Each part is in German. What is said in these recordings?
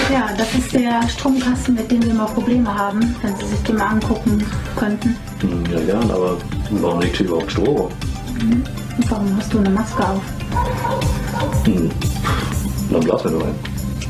Ja, das ist der Stromkasten, mit dem wir immer Probleme haben, wenn Sie sich den mal angucken könnten. Ja, gern, aber warum liegt hier überhaupt Strom? Und warum hast du eine Maske auf? Dann blasen wir nur ein.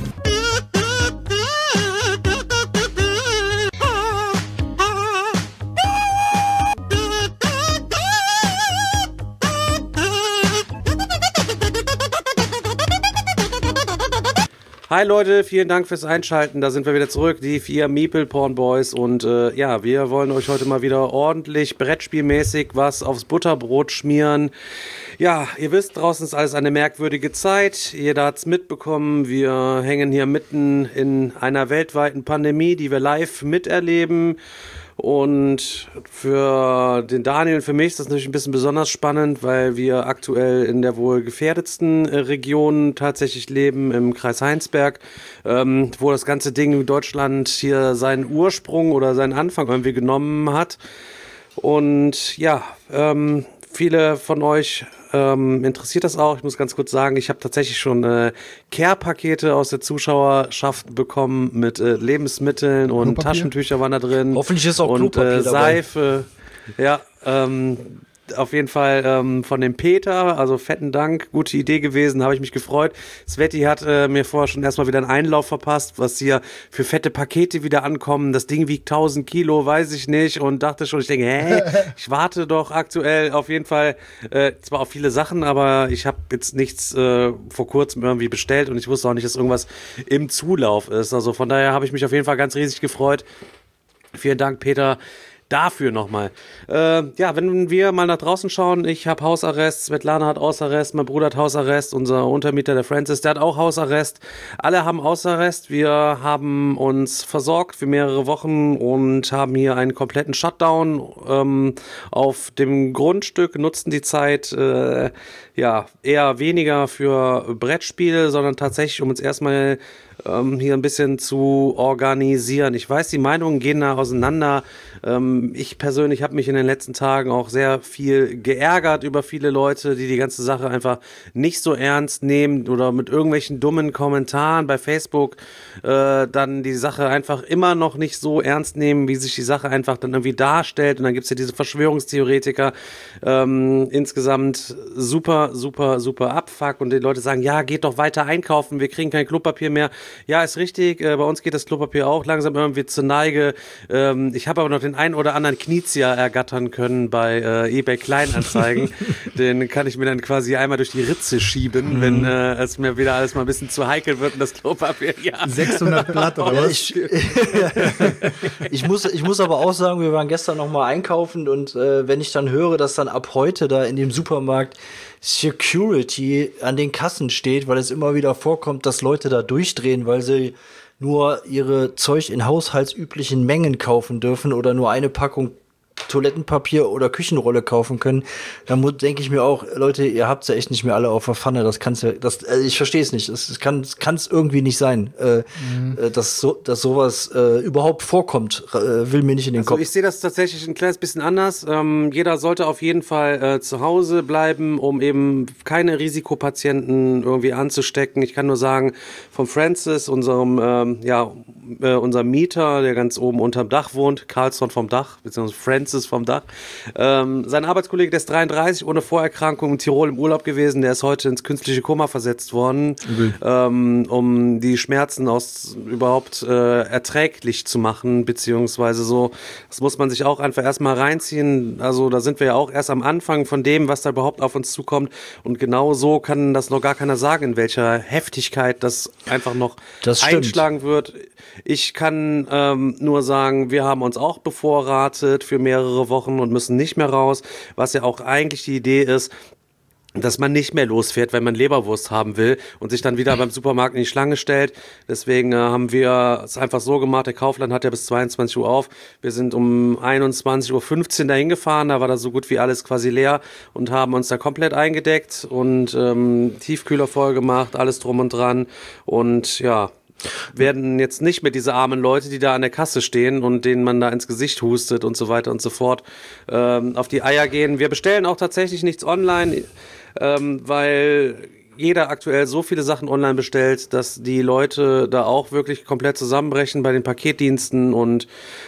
Hi Leute, vielen Dank fürs Einschalten, da sind wir wieder zurück, die 4 Meeple Porn Boys und ja, wir wollen euch heute mal wieder ordentlich Brettspielmäßig was aufs Butterbrot schmieren. Ja, ihr wisst, draußen ist alles eine merkwürdige Zeit, jeder hat's mitbekommen, wir hängen hier mitten in einer weltweiten Pandemie, die wir live miterleben. Und für den Daniel und für mich ist das natürlich ein bisschen besonders spannend, weil wir aktuell in der wohl gefährdetsten Region tatsächlich leben, im Kreis Heinsberg, wo das ganze Ding in Deutschland hier seinen Ursprung oder seinen Anfang irgendwie genommen hat. Und ja, viele von euch interessiert das auch. Ich muss ganz kurz sagen, ich habe tatsächlich schon Care-Pakete aus der Zuschauerschaft bekommen mit Lebensmitteln und Klopapier? Taschentücher waren da drin. Hoffentlich ist auch und Klopapier dabei. Seife. Ja, auf jeden Fall von dem Peter, also fetten Dank, gute Idee gewesen, habe ich mich gefreut. Sveti hat mir vorher schon erstmal wieder einen Einlauf verpasst, was hier für fette Pakete wieder ankommen. Das Ding wiegt 1000 Kilo, weiß ich nicht, und dachte schon, ich denke, ich warte doch aktuell auf jeden Fall zwar auf viele Sachen, aber ich habe jetzt nichts vor kurzem irgendwie bestellt und ich wusste auch nicht, dass irgendwas im Zulauf ist. Also von daher habe ich mich auf jeden Fall ganz riesig gefreut. Vielen Dank, Peter. Dafür nochmal. Ja, wenn wir mal nach draußen schauen, ich habe Hausarrest, Svetlana hat Hausarrest, mein Bruder hat Hausarrest, unser Untermieter, der Francis, der hat auch Hausarrest. Alle haben Hausarrest. Wir haben uns versorgt für mehrere Wochen und haben hier einen kompletten Shutdown auf dem Grundstück, nutzten die Zeit ja eher weniger für Brettspiele, sondern tatsächlich, um uns erstmal hier ein bisschen zu organisieren. Ich weiß, die Meinungen gehen da auseinander. Ich persönlich habe mich in den letzten Tagen auch sehr viel geärgert über viele Leute, die die ganze Sache einfach nicht so ernst nehmen oder mit irgendwelchen dummen Kommentaren bei Facebook dann die Sache einfach immer noch nicht so ernst nehmen, wie sich die Sache einfach dann irgendwie darstellt. Und dann gibt's ja diese Verschwörungstheoretiker. Insgesamt super, super, super Abfuck. Und die Leute sagen, ja, geht doch weiter einkaufen, wir kriegen kein Klopapier mehr. Ja, ist richtig, bei uns geht das Klopapier auch langsam irgendwie zur Neige. Ich habe aber noch den einen oder anderen Knizia ergattern können bei eBay Kleinanzeigen. Den kann ich mir dann quasi einmal durch die Ritze schieben, wenn es mir wieder alles mal ein bisschen zu heikel wird und das Klopapier, ja. 600 Blatt oder was? Ich muss aber auch sagen, wir waren gestern noch mal einkaufen und wenn ich dann höre, dass dann ab heute da in dem Supermarkt Security an den Kassen steht, weil es immer wieder vorkommt, dass Leute da durchdrehen, weil sie nur ihre Zeug in haushaltsüblichen Mengen kaufen dürfen oder nur eine Packung Toilettenpapier oder Küchenrolle kaufen können, dann denke ich mir auch, Leute, ihr habt's ja echt nicht mehr alle auf der Pfanne, ich verstehe es nicht, es kann's irgendwie nicht sein, dass sowas überhaupt vorkommt, will mir nicht in den Kopf. Ich sehe das tatsächlich ein kleines bisschen anders. Jeder sollte auf jeden Fall zu Hause bleiben, um eben keine Risikopatienten irgendwie anzustecken. Ich kann nur sagen, von Francis, unserem Mieter, der ganz oben unterm Dach wohnt, Karlsson vom Dach, beziehungsweise Francis vom Dach. Sein Arbeitskollege, der ist 33, ohne Vorerkrankung in Tirol im Urlaub gewesen, der ist heute ins künstliche Koma versetzt worden, um die Schmerzen überhaupt erträglich zu machen, beziehungsweise so, das muss man sich auch einfach erstmal reinziehen, also da sind wir ja auch erst am Anfang von dem, was da überhaupt auf uns zukommt und genau so kann das noch gar keiner sagen, in welcher Heftigkeit das einfach noch einschlagen wird. Ich kann nur sagen, wir haben uns auch bevorratet für mehrere Wochen und müssen nicht mehr raus, was ja auch eigentlich die Idee ist, dass man nicht mehr losfährt, wenn man Leberwurst haben will und sich dann wieder beim Supermarkt in die Schlange stellt. Deswegen haben wir es einfach so gemacht, der Kaufland hat ja bis 22 Uhr auf. Wir sind um 21.15 Uhr dahin gefahren, da war da so gut wie alles quasi leer und haben uns da komplett eingedeckt und Tiefkühler voll gemacht, alles drum und dran und ja, werden jetzt nicht mehr diese armen Leute, die da an der Kasse stehen und denen man da ins Gesicht hustet und so weiter und so fort, auf die Eier gehen. Wir bestellen auch tatsächlich nichts online, weil jeder aktuell so viele Sachen online bestellt, dass die Leute da auch wirklich komplett zusammenbrechen bei den Paketdiensten und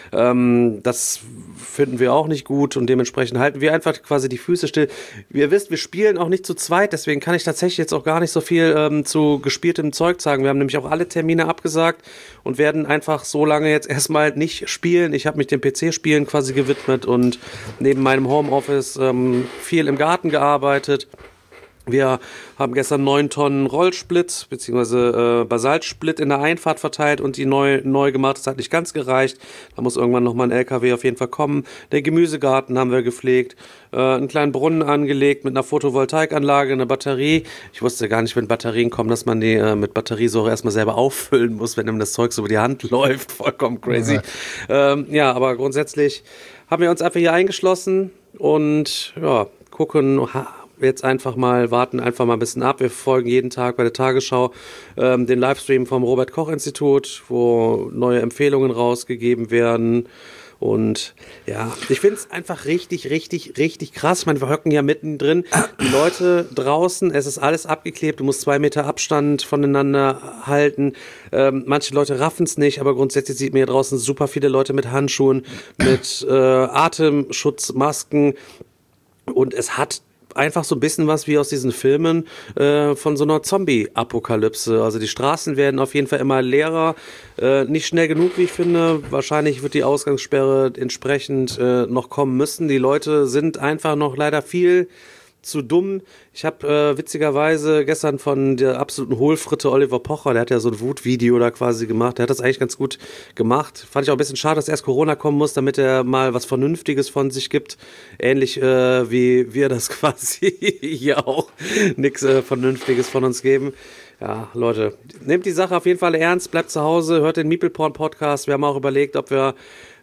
das finden wir auch nicht gut und dementsprechend halten wir einfach quasi die Füße still. Ihr wisst, wir spielen auch nicht zu zweit, deswegen kann ich tatsächlich jetzt auch gar nicht so viel zu gespieltem Zeug sagen. Wir haben nämlich auch alle Termine abgesagt und werden einfach so lange jetzt erstmal nicht spielen. Ich habe mich dem PC-Spielen quasi gewidmet und neben meinem Homeoffice viel im Garten gearbeitet. Wir haben gestern 9 Tonnen Rollsplit bzw. Basaltsplit in der Einfahrt verteilt und die neu gemacht. Das hat nicht ganz gereicht. Da muss irgendwann nochmal ein LKW auf jeden Fall kommen. Den Gemüsegarten haben wir gepflegt, einen kleinen Brunnen angelegt mit einer Photovoltaikanlage, eine Batterie. Ich wusste gar nicht, wenn Batterien kommen, dass man die mit Batteriesäure erstmal selber auffüllen muss, wenn ihm das Zeug so über die Hand läuft. Vollkommen crazy. Ja, aber grundsätzlich haben wir uns einfach hier eingeschlossen und ja, gucken, jetzt einfach mal, warten einfach mal ein bisschen ab. Wir verfolgen jeden Tag bei der Tagesschau den Livestream vom Robert-Koch-Institut, wo neue Empfehlungen rausgegeben werden. Und ja, ich finde es einfach richtig, richtig, richtig krass. Ich meine, wir hocken ja mittendrin. Die Leute draußen, es ist alles abgeklebt. Du musst 2 Meter Abstand voneinander halten. Manche Leute raffen es nicht, aber grundsätzlich sieht man hier draußen super viele Leute mit Handschuhen, mit Atemschutzmasken. Und es hat einfach so ein bisschen was wie aus diesen Filmen von so einer Zombie-Apokalypse. Also die Straßen werden auf jeden Fall immer leerer. Nicht schnell genug, wie ich finde. Wahrscheinlich wird die Ausgangssperre entsprechend noch kommen müssen. Die Leute sind einfach noch leider viel zu dumm. Ich habe witzigerweise gestern von der absoluten Hohlfritte Oliver Pocher, der hat ja so ein Wutvideo da quasi gemacht, der hat das eigentlich ganz gut gemacht. Fand ich auch ein bisschen schade, dass erst Corona kommen muss, damit er mal was Vernünftiges von sich gibt. Ähnlich wie wir das quasi hier auch nichts Vernünftiges von uns geben. Ja, Leute, nehmt die Sache auf jeden Fall ernst, bleibt zu Hause, hört den Meeple Porn Podcast. Wir haben auch überlegt, ob wir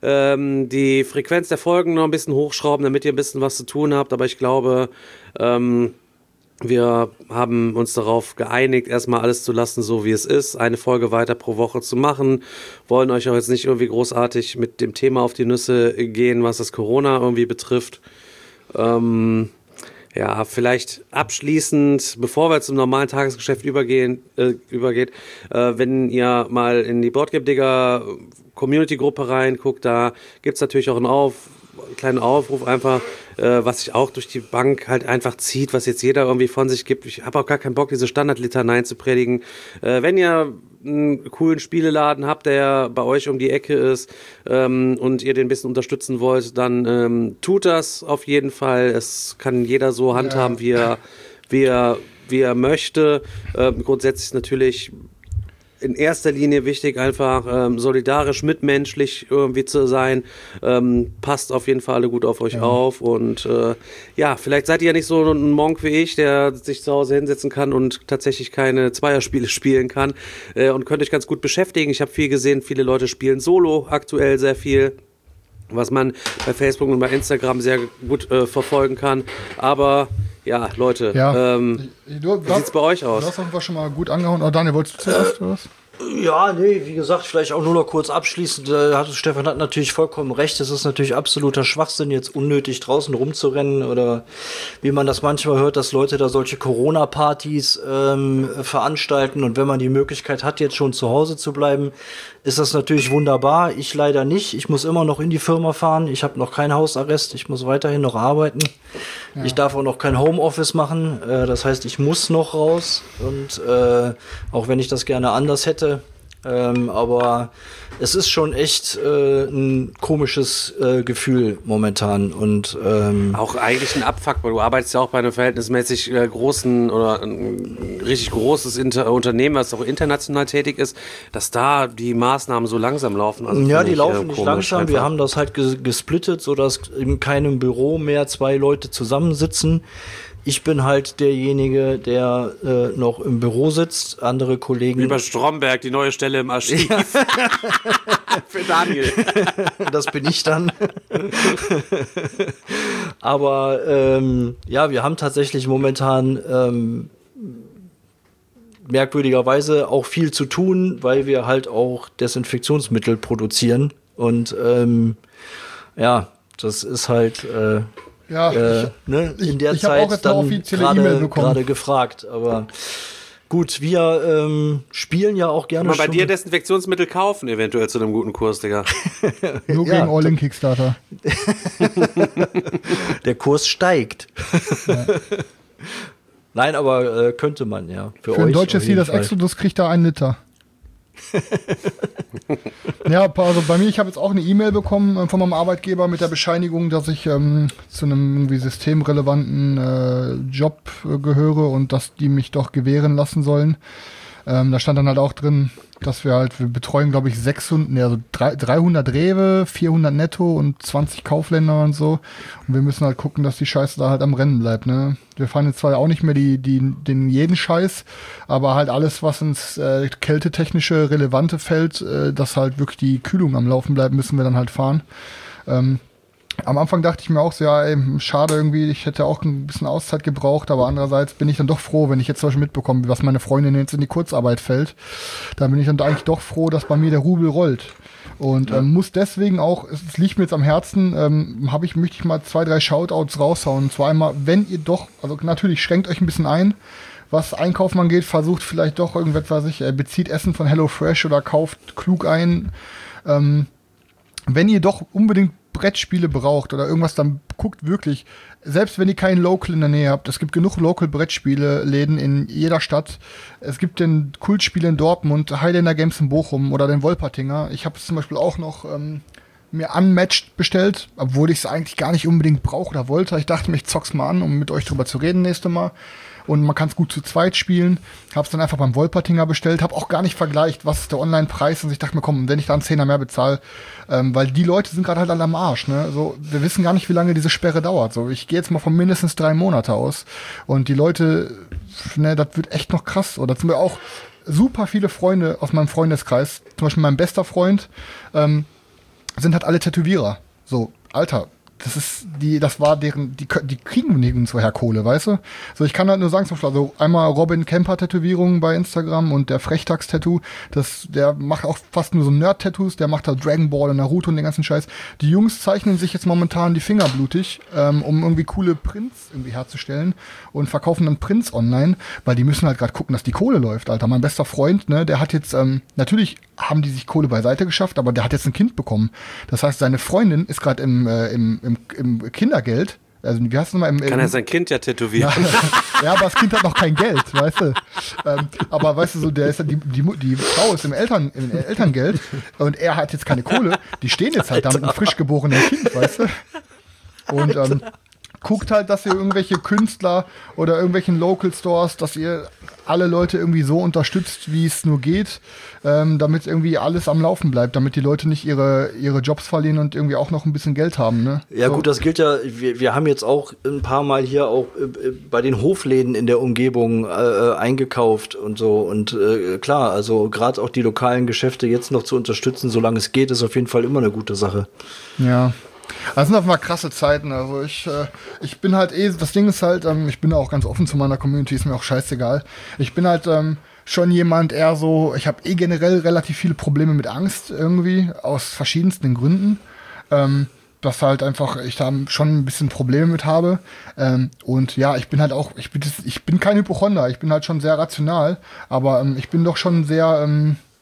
die Frequenz der Folgen noch ein bisschen hochschrauben, damit ihr ein bisschen was zu tun habt. Aber ich glaube, wir haben uns darauf geeinigt, erstmal alles zu lassen, so wie es ist. Eine Folge weiter pro Woche zu machen. Wollen euch auch jetzt nicht irgendwie großartig mit dem Thema auf die Nüsse gehen, was das Corona irgendwie betrifft. Ja, vielleicht abschließend, bevor wir zum normalen Tagesgeschäft übergeht, wenn ihr mal in die Boardgame Digger Community-Gruppe reinguckt, da gibt's natürlich auch einen kleinen Aufruf einfach, was sich auch durch die Bank halt einfach zieht, was jetzt jeder irgendwie von sich gibt. Ich habe auch gar keinen Bock, diese Standardlitaneien zu predigen. Wenn ihr einen coolen Spieleladen habt, der bei euch um die Ecke ist und ihr den ein bisschen unterstützen wollt, dann tut das auf jeden Fall. Es kann jeder so handhaben, wie er möchte. Grundsätzlich natürlich in erster Linie wichtig, einfach solidarisch, mitmenschlich irgendwie zu sein. Passt auf jeden Fall alle gut auf euch auf und ja, vielleicht seid ihr ja nicht so ein Monk wie ich, der sich zu Hause hinsetzen kann und tatsächlich keine Zweierspiele spielen kann und könnt euch ganz gut beschäftigen. Ich habe viel gesehen, viele Leute spielen Solo aktuell sehr viel, was man bei Facebook und bei Instagram sehr gut verfolgen kann. Aber ja, Leute, wie sieht's bei euch aus? Du hast auf jeden Fall schon mal gut angehauen. Oh, Daniel, wolltest du zuerst oder was? Ja, nee, wie gesagt, vielleicht auch nur noch kurz abschließend. Stefan hat natürlich vollkommen recht. Es ist natürlich absoluter Schwachsinn, jetzt unnötig draußen rumzurennen oder wie man das manchmal hört, dass Leute da solche Corona-Partys veranstalten. Und wenn man die Möglichkeit hat, jetzt schon zu Hause zu bleiben, ist das natürlich wunderbar. Ich leider nicht. Ich muss immer noch in die Firma fahren. Ich habe noch keinen Hausarrest. Ich muss weiterhin noch arbeiten. Ja. Ich darf auch noch kein Homeoffice machen. Das heißt, ich muss noch raus. Und auch wenn ich das gerne anders hätte. Aber es ist schon echt ein komisches Gefühl momentan und auch eigentlich ein Abfuck, weil du arbeitest ja auch bei einem verhältnismäßig großen oder ein richtig großes Unternehmen, was auch international tätig ist, dass da die Maßnahmen so langsam laufen. Also ja, die laufen nicht langsam. Einfach. Wir haben das halt gesplittet, sodass in keinem Büro mehr 2 Leute zusammensitzen. Ich bin halt derjenige, der noch im Büro sitzt. Andere Kollegen... Über Stromberg, die neue Stelle im Archiv. Für Daniel. Das bin ich dann. Aber ja, wir haben tatsächlich momentan merkwürdigerweise auch viel zu tun, weil wir halt auch Desinfektionsmittel produzieren. Und ja, das ist halt... Ja, in der ich habe auch Zeit jetzt eine dann offizielle E-Mail bekommen. gerade gefragt. Aber gut, wir spielen ja auch gerne Kann man bei schon dir Desinfektionsmittel kaufen, eventuell zu einem guten Kurs, Digga. Nur gegen All-In-Kickstarter. Der Kurs steigt. Ja. Nein, aber könnte man, ja. Für ein deutsches Ziel, das Exodus kriegt da 1 Liter. Ja, also bei mir, ich habe jetzt auch eine E-Mail bekommen von meinem Arbeitgeber mit der Bescheinigung, dass ich zu einem irgendwie systemrelevanten Job gehöre und dass die mich doch gewähren lassen sollen. Da stand dann halt auch drin, dass wir betreuen, glaube ich, 300 Rewe, 400 Netto und 20 Kaufländer und so. Und wir müssen halt gucken, dass die Scheiße da halt am Rennen bleibt, ne? Wir fahren jetzt zwar auch nicht mehr den jeden Scheiß, aber halt alles, was ins kältetechnische relevante fällt, dass halt wirklich die Kühlung am Laufen bleibt, müssen wir dann halt fahren. Am Anfang dachte ich mir auch so, ja, ey, schade irgendwie, ich hätte auch ein bisschen Auszeit gebraucht, aber andererseits bin ich dann doch froh, wenn ich jetzt zum Beispiel mitbekomme, was meine Freundin jetzt in die Kurzarbeit fällt, dann bin ich dann eigentlich doch froh, dass bei mir der Rubel rollt. Und muss deswegen auch, es liegt mir jetzt am Herzen, möchte ich mal 2, 3 Shoutouts raushauen. Und zwar einmal, wenn ihr doch, also natürlich schränkt euch ein bisschen ein, was Einkaufen angeht, versucht vielleicht doch irgendetwas, bezieht Essen von HelloFresh oder kauft klug ein. Wenn ihr doch unbedingt Brettspiele braucht oder irgendwas, dann guckt wirklich, selbst wenn ihr keinen Local in der Nähe habt, es gibt genug Local-Brettspiele-Läden in jeder Stadt. Es gibt den Kultspiele in Dortmund, Highlander Games in Bochum oder den Wolpertinger. Ich habe es zum Beispiel auch noch mir Unmatched bestellt, obwohl ich es eigentlich gar nicht unbedingt brauche oder wollte. Ich dachte mir, ich zock's mal an, um mit euch drüber zu reden nächstes Mal. Und man kann es gut zu zweit spielen. Hab's dann einfach beim Wolpertinger bestellt. Hab auch gar nicht vergleicht, was ist der Online-Preis. Und ich dachte mir, komm, wenn ich da einen Zehner mehr bezahle, weil die Leute sind gerade halt alle am Arsch. Ne? So, wir wissen gar nicht, wie lange diese Sperre dauert. So, ich gehe jetzt mal von mindestens 3 Monate aus. Und die Leute, ne, das wird echt noch krass. Oder zum Beispiel auch super viele Freunde aus meinem Freundeskreis, zum Beispiel mein bester Freund, sind halt alle Tätowierer. So, Alter. Das war deren, die kriegen nirgendwoher Kohle, weißt du? So, ich kann halt nur sagen, zum Beispiel, also einmal Robin Kemper Tätowierungen bei Instagram und der Frechtags-Tattoo, der macht auch fast nur so Nerd-Tattoos, der macht halt Dragon Ball und Naruto und den ganzen Scheiß. Die Jungs zeichnen sich jetzt momentan die Finger blutig, um irgendwie coole Prints irgendwie herzustellen und verkaufen dann Prints online, weil die müssen halt gerade gucken, dass die Kohle läuft, Alter. Mein bester Freund, ne, der hat jetzt, natürlich haben die sich Kohle beiseite geschafft, aber der hat jetzt ein Kind bekommen. Das heißt, seine Freundin ist gerade im Kindergeld. Also, wie heißt es nochmal? Kann er sein Kind ja tätowieren. Ja, aber das Kind hat noch kein Geld, weißt du. Aber weißt du, so, der ist die Frau ist im Elterngeld und er hat jetzt keine Kohle. Die stehen jetzt halt da mit einem frisch geborenen Kind, weißt du. Und guckt halt, dass ihr irgendwelche Künstler oder irgendwelchen Local Stores, dass ihr alle Leute irgendwie so unterstützt, wie es nur geht, damit irgendwie alles am Laufen bleibt, damit die Leute nicht ihre Jobs verlieren und irgendwie auch noch ein bisschen Geld haben, ne? Ja, so. Gut, das gilt ja, wir haben jetzt auch ein paar Mal hier auch bei den Hofläden in der Umgebung eingekauft und so und klar, also gerade auch die lokalen Geschäfte jetzt noch zu unterstützen, solange es geht, ist auf jeden Fall immer eine gute Sache. Ja. Das sind auf mal krasse Zeiten, also ich bin halt das Ding ist halt, ich bin auch ganz offen zu meiner Community, ist mir auch scheißegal. Ich bin halt schon jemand eher so, ich habe generell relativ viele Probleme mit Angst irgendwie, aus verschiedensten Gründen. Dass halt einfach ich da schon ein bisschen Probleme mit habe. Und ja, ich bin halt auch, ich bin kein Hypochonder, ich bin halt schon sehr rational, aber ich bin doch schon sehr,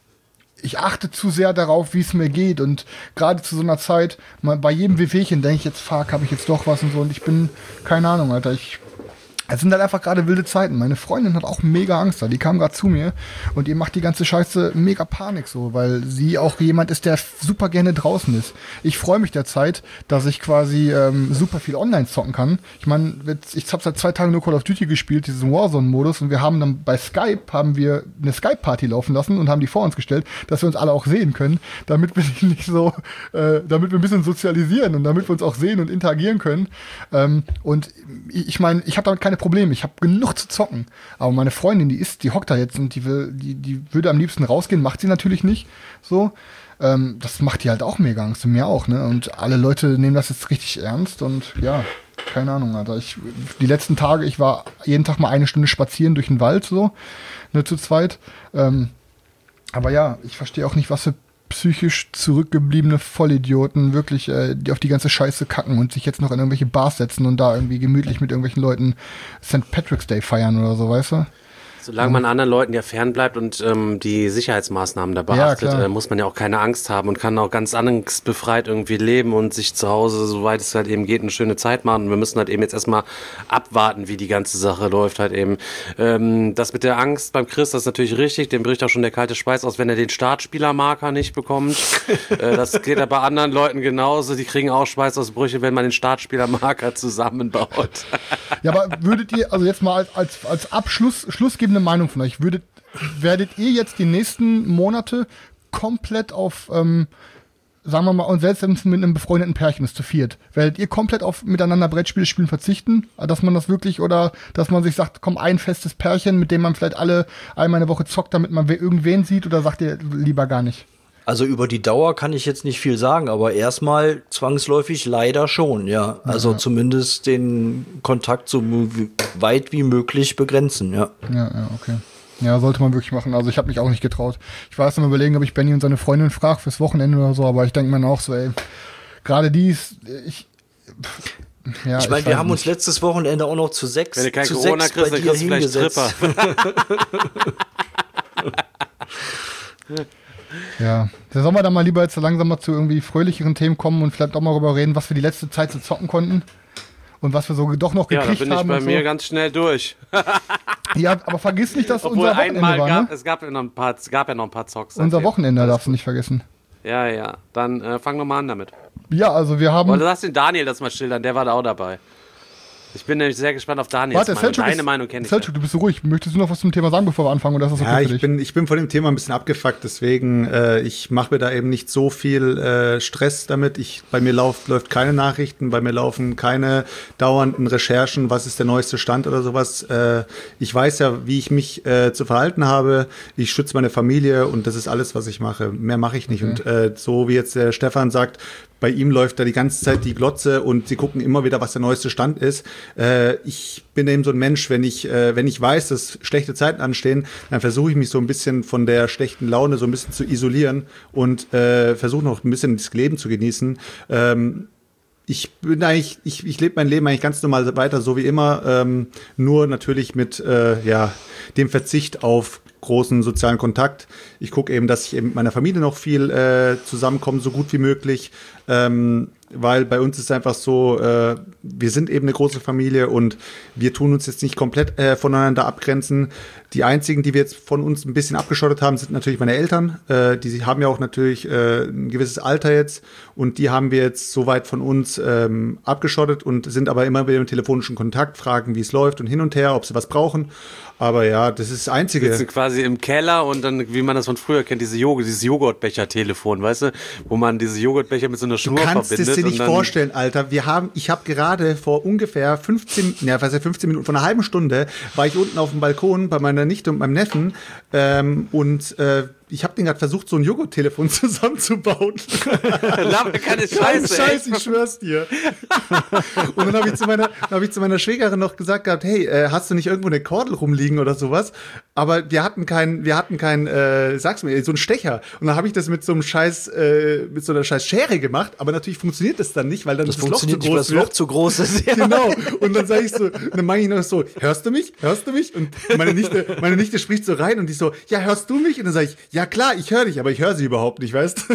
ich achte zu sehr darauf, wie es mir geht und gerade zu so einer Zeit, bei jedem Wehwehchen denke ich jetzt, fuck, habe ich jetzt doch was und so und ich bin, keine Ahnung, Alter, es sind halt einfach gerade wilde Zeiten. Meine Freundin hat auch mega Angst da. Die kam gerade zu mir und ihr macht die ganze Scheiße mega Panik so, weil sie auch jemand ist, der super gerne draußen ist. Ich freue mich derzeit, dass ich quasi super viel online zocken kann. Ich meine, ich habe seit 2 Tagen nur Call of Duty gespielt, diesen Warzone-Modus und wir haben dann bei Skype eine Skype-Party laufen lassen und haben die vor uns gestellt, dass wir uns alle auch sehen können, damit wir nicht so, damit wir ein bisschen sozialisieren und damit wir uns auch sehen und interagieren können. Und ich meine, ich habe damit keine Probleme. Ich habe genug zu zocken. Aber meine Freundin, die hockt da jetzt und die würde am liebsten rausgehen, macht sie natürlich nicht. So. Das macht die halt auch mega Angst und mir auch, ne? Und alle Leute nehmen das jetzt richtig ernst und ja, keine Ahnung, Alter. Die letzten Tage, ich war jeden Tag mal 1 Stunde spazieren durch den Wald, so, ne, zu zweit. Aber ja, ich verstehe auch nicht, was für psychisch zurückgebliebene Vollidioten wirklich die auf die ganze Scheiße kacken und sich jetzt noch in irgendwelche Bars setzen und da irgendwie gemütlich mit irgendwelchen Leuten St. Patrick's Day feiern oder so, weißt du? Solange man anderen Leuten ja fernbleibt und die Sicherheitsmaßnahmen da beachtet, muss man ja auch keine Angst haben und kann auch ganz angstbefreit irgendwie leben und sich zu Hause, soweit es halt eben geht, eine schöne Zeit machen. Und wir müssen halt eben jetzt erstmal abwarten, wie die ganze Sache läuft halt eben. Das mit der Angst beim Chris, das ist natürlich richtig, dem bricht auch schon der kalte Schweiß aus, wenn er den Startspielermarker nicht bekommt. Das geht ja bei anderen Leuten genauso, die kriegen auch Schweißausbrüche, wenn man den Startspielermarker zusammenbaut. Ja, aber würdet ihr, also jetzt mal als schlussgebende Meinung von euch, werdet ihr jetzt die nächsten Monate komplett auf, sagen wir mal, und selbst mit einem befreundeten Pärchen ist zu viert, werdet ihr komplett auf miteinander Brettspiele spielen verzichten, dass man das wirklich, oder dass man sich sagt, komm, ein festes Pärchen, mit dem man vielleicht einmal eine Woche zockt, damit man irgendwen sieht, oder sagt ihr lieber gar nicht? Also über die Dauer kann ich jetzt nicht viel sagen, aber erstmal zwangsläufig leider schon, ja. Also zumindest den Kontakt so weit wie möglich begrenzen, ja. Ja, okay. Ja, sollte man wirklich machen. Also ich habe mich auch nicht getraut. Ich war erst am Überlegen, ob ich Benny und seine Freundin frage fürs Wochenende oder so, aber ich denke mir auch so, ey, gerade ich meine, wir haben uns letztes Wochenende auch noch zu 6 Wenn du kein Corona kriegst, dann kriegst du vielleicht Tripper. Ja, da sollen wir dann mal lieber jetzt so langsam mal zu irgendwie fröhlicheren Themen kommen und vielleicht auch mal darüber reden, was wir die letzte Zeit so zocken konnten und was wir so doch noch gekriegt haben. Ja, da bin ich bei mir ganz schnell durch. Ja, aber vergiss nicht, dass unser Wochenende war, ne? Es gab ja noch ein paar Zocks. Unser Wochenende darfst du nicht vergessen. Ja, dann fang nochmal an damit. Ja, also wir haben... Oder lass den Daniel das mal schildern, der war da auch dabei. Ich bin nämlich sehr gespannt auf Daniels Meinung. Deine Meinung kenne ich. Selchuk, du bist so ruhig. Möchtest du noch was zum Thema sagen, bevor wir anfangen? Oder ist das okay für dich? Ich bin von dem Thema ein bisschen abgefuckt, deswegen ich mache mir da eben nicht so viel Stress damit. Bei mir läuft keine Nachrichten, bei mir laufen keine dauernden Recherchen, was ist der neueste Stand oder sowas. Ich weiß ja, wie ich mich zu verhalten habe. Ich schütze meine Familie und das ist alles, was ich mache. Mehr mache ich nicht. Okay. Und so wie jetzt der Stefan sagt, bei ihm läuft da die ganze Zeit die Glotze und sie gucken immer wieder, was der neueste Stand ist. Ich bin eben so ein Mensch, wenn ich weiß, dass schlechte Zeiten anstehen, dann versuche ich mich so ein bisschen von der schlechten Laune so ein bisschen zu isolieren und versuche noch ein bisschen das Leben zu genießen. Ich lebe mein Leben eigentlich ganz normal weiter, so wie immer, nur natürlich mit dem Verzicht auf großen sozialen Kontakt. Ich gucke eben, dass ich eben mit meiner Familie noch viel zusammenkomme, so gut wie möglich, weil bei uns ist es einfach so, wir sind eben eine große Familie und wir tun uns jetzt nicht komplett voneinander abgrenzen. Die einzigen, die wir jetzt von uns ein bisschen abgeschottet haben, sind natürlich meine Eltern. Die haben ja auch natürlich ein gewisses Alter jetzt und die haben wir jetzt soweit von uns abgeschottet und sind aber immer wieder im telefonischen Kontakt, fragen, wie es läuft und hin und her, ob sie was brauchen. Aber ja, das ist das Einzige. Wir sitzen quasi im Keller und dann, wie man das von früher kennt, dieses Joghurtbecher-Telefon, weißt du? Wo man diese Joghurtbecher mit so einer Schnur verbindet. Du kannst es dir nicht vorstellen, Alter. Ich habe gerade vor ungefähr 15 Minuten, vor einer halben Stunde, war ich unten auf dem Balkon bei meiner Nichte und meinem Neffen ich habe den gerade versucht, so ein Joghurt-Telefon zusammenzubauen. Keine Scheiße, ich schwör's dir. Und dann habe ich zu meiner Schwägerin noch gesagt gehabt, hey, hast du nicht irgendwo eine Kordel rumliegen oder sowas? Aber wir hatten keinen, sag's mir, so einen Stecher. Und dann habe ich das mit so einer scheiß Schere gemacht, aber natürlich funktioniert das dann nicht, weil dann das Loch zu groß wird. Das Loch zu groß ist. Ja. Genau. Und dann sage ich so, dann mache ich noch so, hörst du mich? Und meine Nichte spricht so rein und die so, ja, hörst du mich? Und dann sage ich, ja klar, ich höre dich, aber ich höre sie überhaupt nicht, weißt du?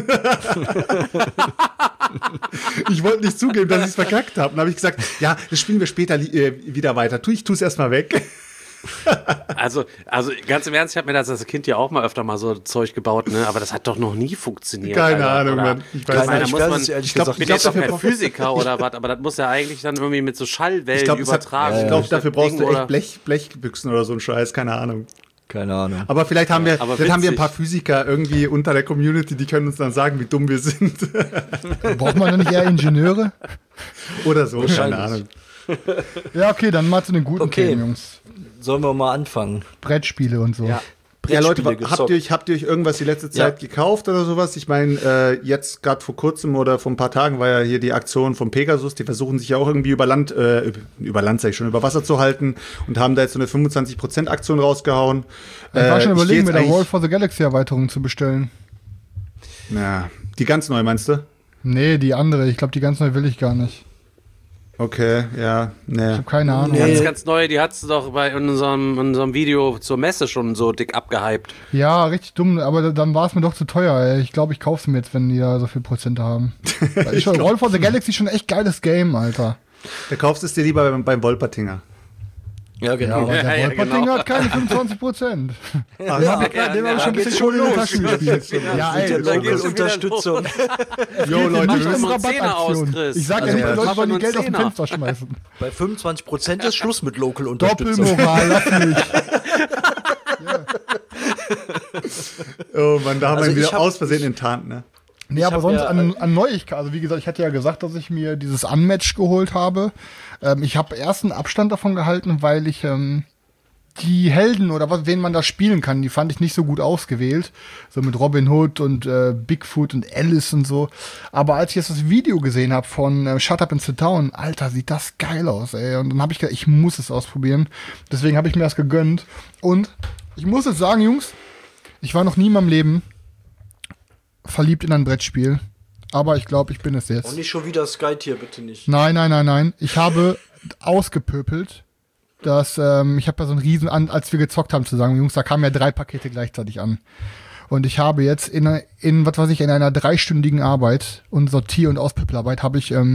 Ich wollte nicht zugeben, dass ich es verkackt habe. Dann habe ich gesagt, ja, das spielen wir später wieder weiter. Ich tue es erstmal weg. Also ganz im Ernst, ich habe mir das als Kind ja auch mal öfter mal so Zeug gebaut, ne? Aber das hat doch noch nie funktioniert. Keine Ahnung, Mann. Ich bin jetzt auch kein Physiker oder was, aber das muss ja eigentlich dann irgendwie mit so Schallwellen übertragen. Ich glaube, dafür brauchst du echt Blechbüchsen oder so ein Scheiß, keine Ahnung. Aber vielleicht haben wir ein paar Physiker irgendwie unter der Community, die können uns dann sagen, wie dumm wir sind. Braucht man dann nicht eher Ingenieure? Oder so, keine Ahnung. Ja, okay, dann mal zu den guten Themen, Jungs. Sollen wir mal anfangen? Brettspiele und so. Ja, Leute, habt ihr euch irgendwas die letzte Zeit gekauft oder sowas? Ich meine, jetzt gerade vor kurzem oder vor ein paar Tagen war ja hier die Aktion von Pegasus. Die versuchen sich ja auch irgendwie über Wasser zu halten und haben da jetzt so eine 25% Aktion rausgehauen. Ich war schon überlegen, mir der Roll for the Galaxy Erweiterung zu bestellen. Na, die ganz neu meinst du? Nee, die andere. Ich glaube, die ganz neu will ich gar nicht. Okay, ja, Ich ne. habe keine Ahnung. Ganz neu, die hat's doch bei unserem Video zur Messe schon so dick abgehypt. Ja, richtig dumm, aber dann war es mir doch zu teuer. Ey. Ich glaube, ich kaufe es mir jetzt, wenn die da so viel Prozente haben. Roll for the Galaxy ist schon ein echt geiles Game, Alter. Da kaufst du es dir lieber beim Wolpertinger. Ja, Ja, genau. aber der Ja, Wolpertinger genau. hat keine 25%. Ja, Den habe ich schon ein bisschen schon in den Taschen gespielt. Ja, ey, Da geht's schon Unterstützung. Jo, Leute, nicht wir um müssen uns Zehner aus, Rabattaktion. Chris. Ich sag ja Also, nicht, die ja, Leute mach sollen schon die Geld aus dem einen Fenster schmeißen. Bei 25% ist Schluss mit Local-Unterstützung. Doppelmoral, lass mich. Oh Mann, da haben Also wir ihn ich wieder hab- aus Versehen enttarnt, ne? Nee, aber hab sonst ja- an Neuigkeiten. Also wie gesagt, ich hatte ja gesagt, dass ich mir dieses Unmatch geholt habe. Ich habe erst einen Abstand davon gehalten, weil ich die Helden oder wen man da spielen kann, die fand ich nicht so gut ausgewählt. So mit Robin Hood und Bigfoot und Alice und so. Aber als ich jetzt das Video gesehen habe von Shut Up and Sit Down, Alter, sieht das geil aus, ey. Und dann habe ich gedacht, ich muss es ausprobieren. Deswegen habe ich mir das gegönnt. Und ich muss jetzt sagen, Jungs, ich war noch nie in meinem Leben verliebt in ein Brettspiel. Aber ich glaube, ich bin es jetzt. Und nicht schon wieder Sky-Tier, bitte nicht. Nein. Ich habe ausgepöpelt, dass ich habe ja so einen riesen, als wir gezockt haben zusammen, Jungs, da kamen ja 3 Pakete gleichzeitig an. Und ich habe jetzt in einer 3-stündigen Arbeit und Sortier- und Auspöppelarbeit habe ich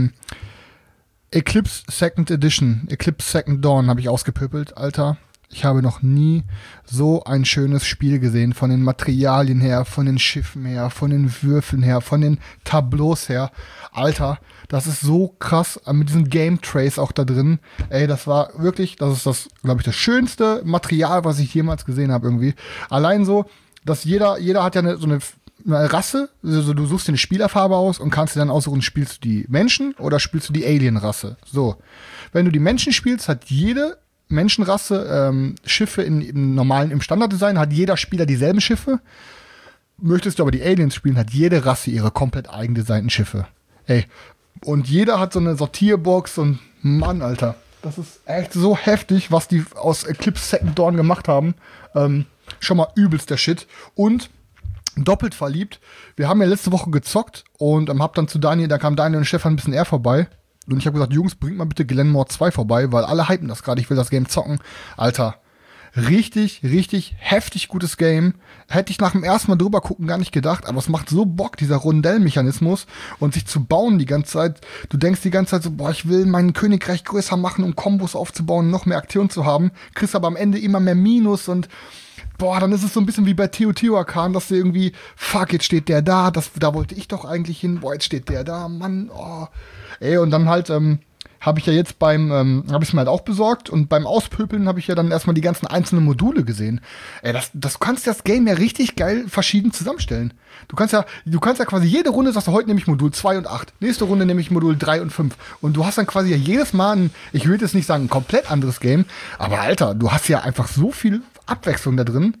Eclipse Second Edition, Eclipse Second Dawn habe ich ausgepöppelt, Alter. Ich habe noch nie so ein schönes Spiel gesehen, von den Materialien her, von den Schiffen her, von den Würfeln her, von den Tableaus her. Alter, das ist so krass, mit diesem Game Trace auch da drin. Ey, das war wirklich, das ist das, glaube ich, das schönste Material, was ich jemals gesehen habe irgendwie. Allein so, dass jeder hat ja so eine Rasse, also du suchst dir eine Spielerfarbe aus und kannst dir dann aussuchen, spielst du die Menschen oder spielst du die Alien-Rasse. So, wenn du die Menschen spielst, hat jede Menschenrasse Schiffe im normalen, im Standarddesign, hat jeder Spieler dieselben Schiffe. Möchtest du aber die Aliens spielen, hat jede Rasse ihre komplett eigen designten Schiffe. Ey, und jeder hat so eine Sortierbox und Mann, Alter, das ist echt so heftig, was die aus Eclipse Second Dawn gemacht haben. Schon mal übelst der Shit. Und doppelt verliebt. Wir haben ja letzte Woche gezockt und da kam Daniel und Stefan ein bisschen eher vorbei. Und ich habe gesagt, Jungs, bringt mal bitte Glenmore 2 vorbei, weil alle hypen das gerade. Ich will das Game zocken. Alter, richtig, richtig heftig gutes Game. Hätte ich nach dem ersten Mal drüber gucken gar nicht gedacht, aber es macht so Bock, dieser Rondellmechanismus und sich zu bauen die ganze Zeit. Du denkst die ganze Zeit so, boah, ich will mein Königreich größer machen, um Kombos aufzubauen, noch mehr Aktion zu haben. Kriegst aber am Ende immer mehr Minus und boah, dann ist es so ein bisschen wie bei Teotihuacan, dass du irgendwie, fuck, jetzt steht der da, da wollte ich doch eigentlich hin, boah, jetzt steht der da, Mann, oh. Ey, und dann halt, habe ich ja jetzt habe ich es mir halt auch besorgt und beim Auspöpeln habe ich ja dann erstmal die ganzen einzelnen Module gesehen. Ey, du kannst das Game ja richtig geil verschieden zusammenstellen. Du kannst ja quasi jede Runde sagst du, heute nehme ich Modul 2 und 8, nächste Runde nehme ich Modul 3 und 5 und du hast dann quasi ja jedes Mal ich würde jetzt nicht sagen ein komplett anderes Game, aber Alter, du hast ja einfach so viel Abwechslung da drin.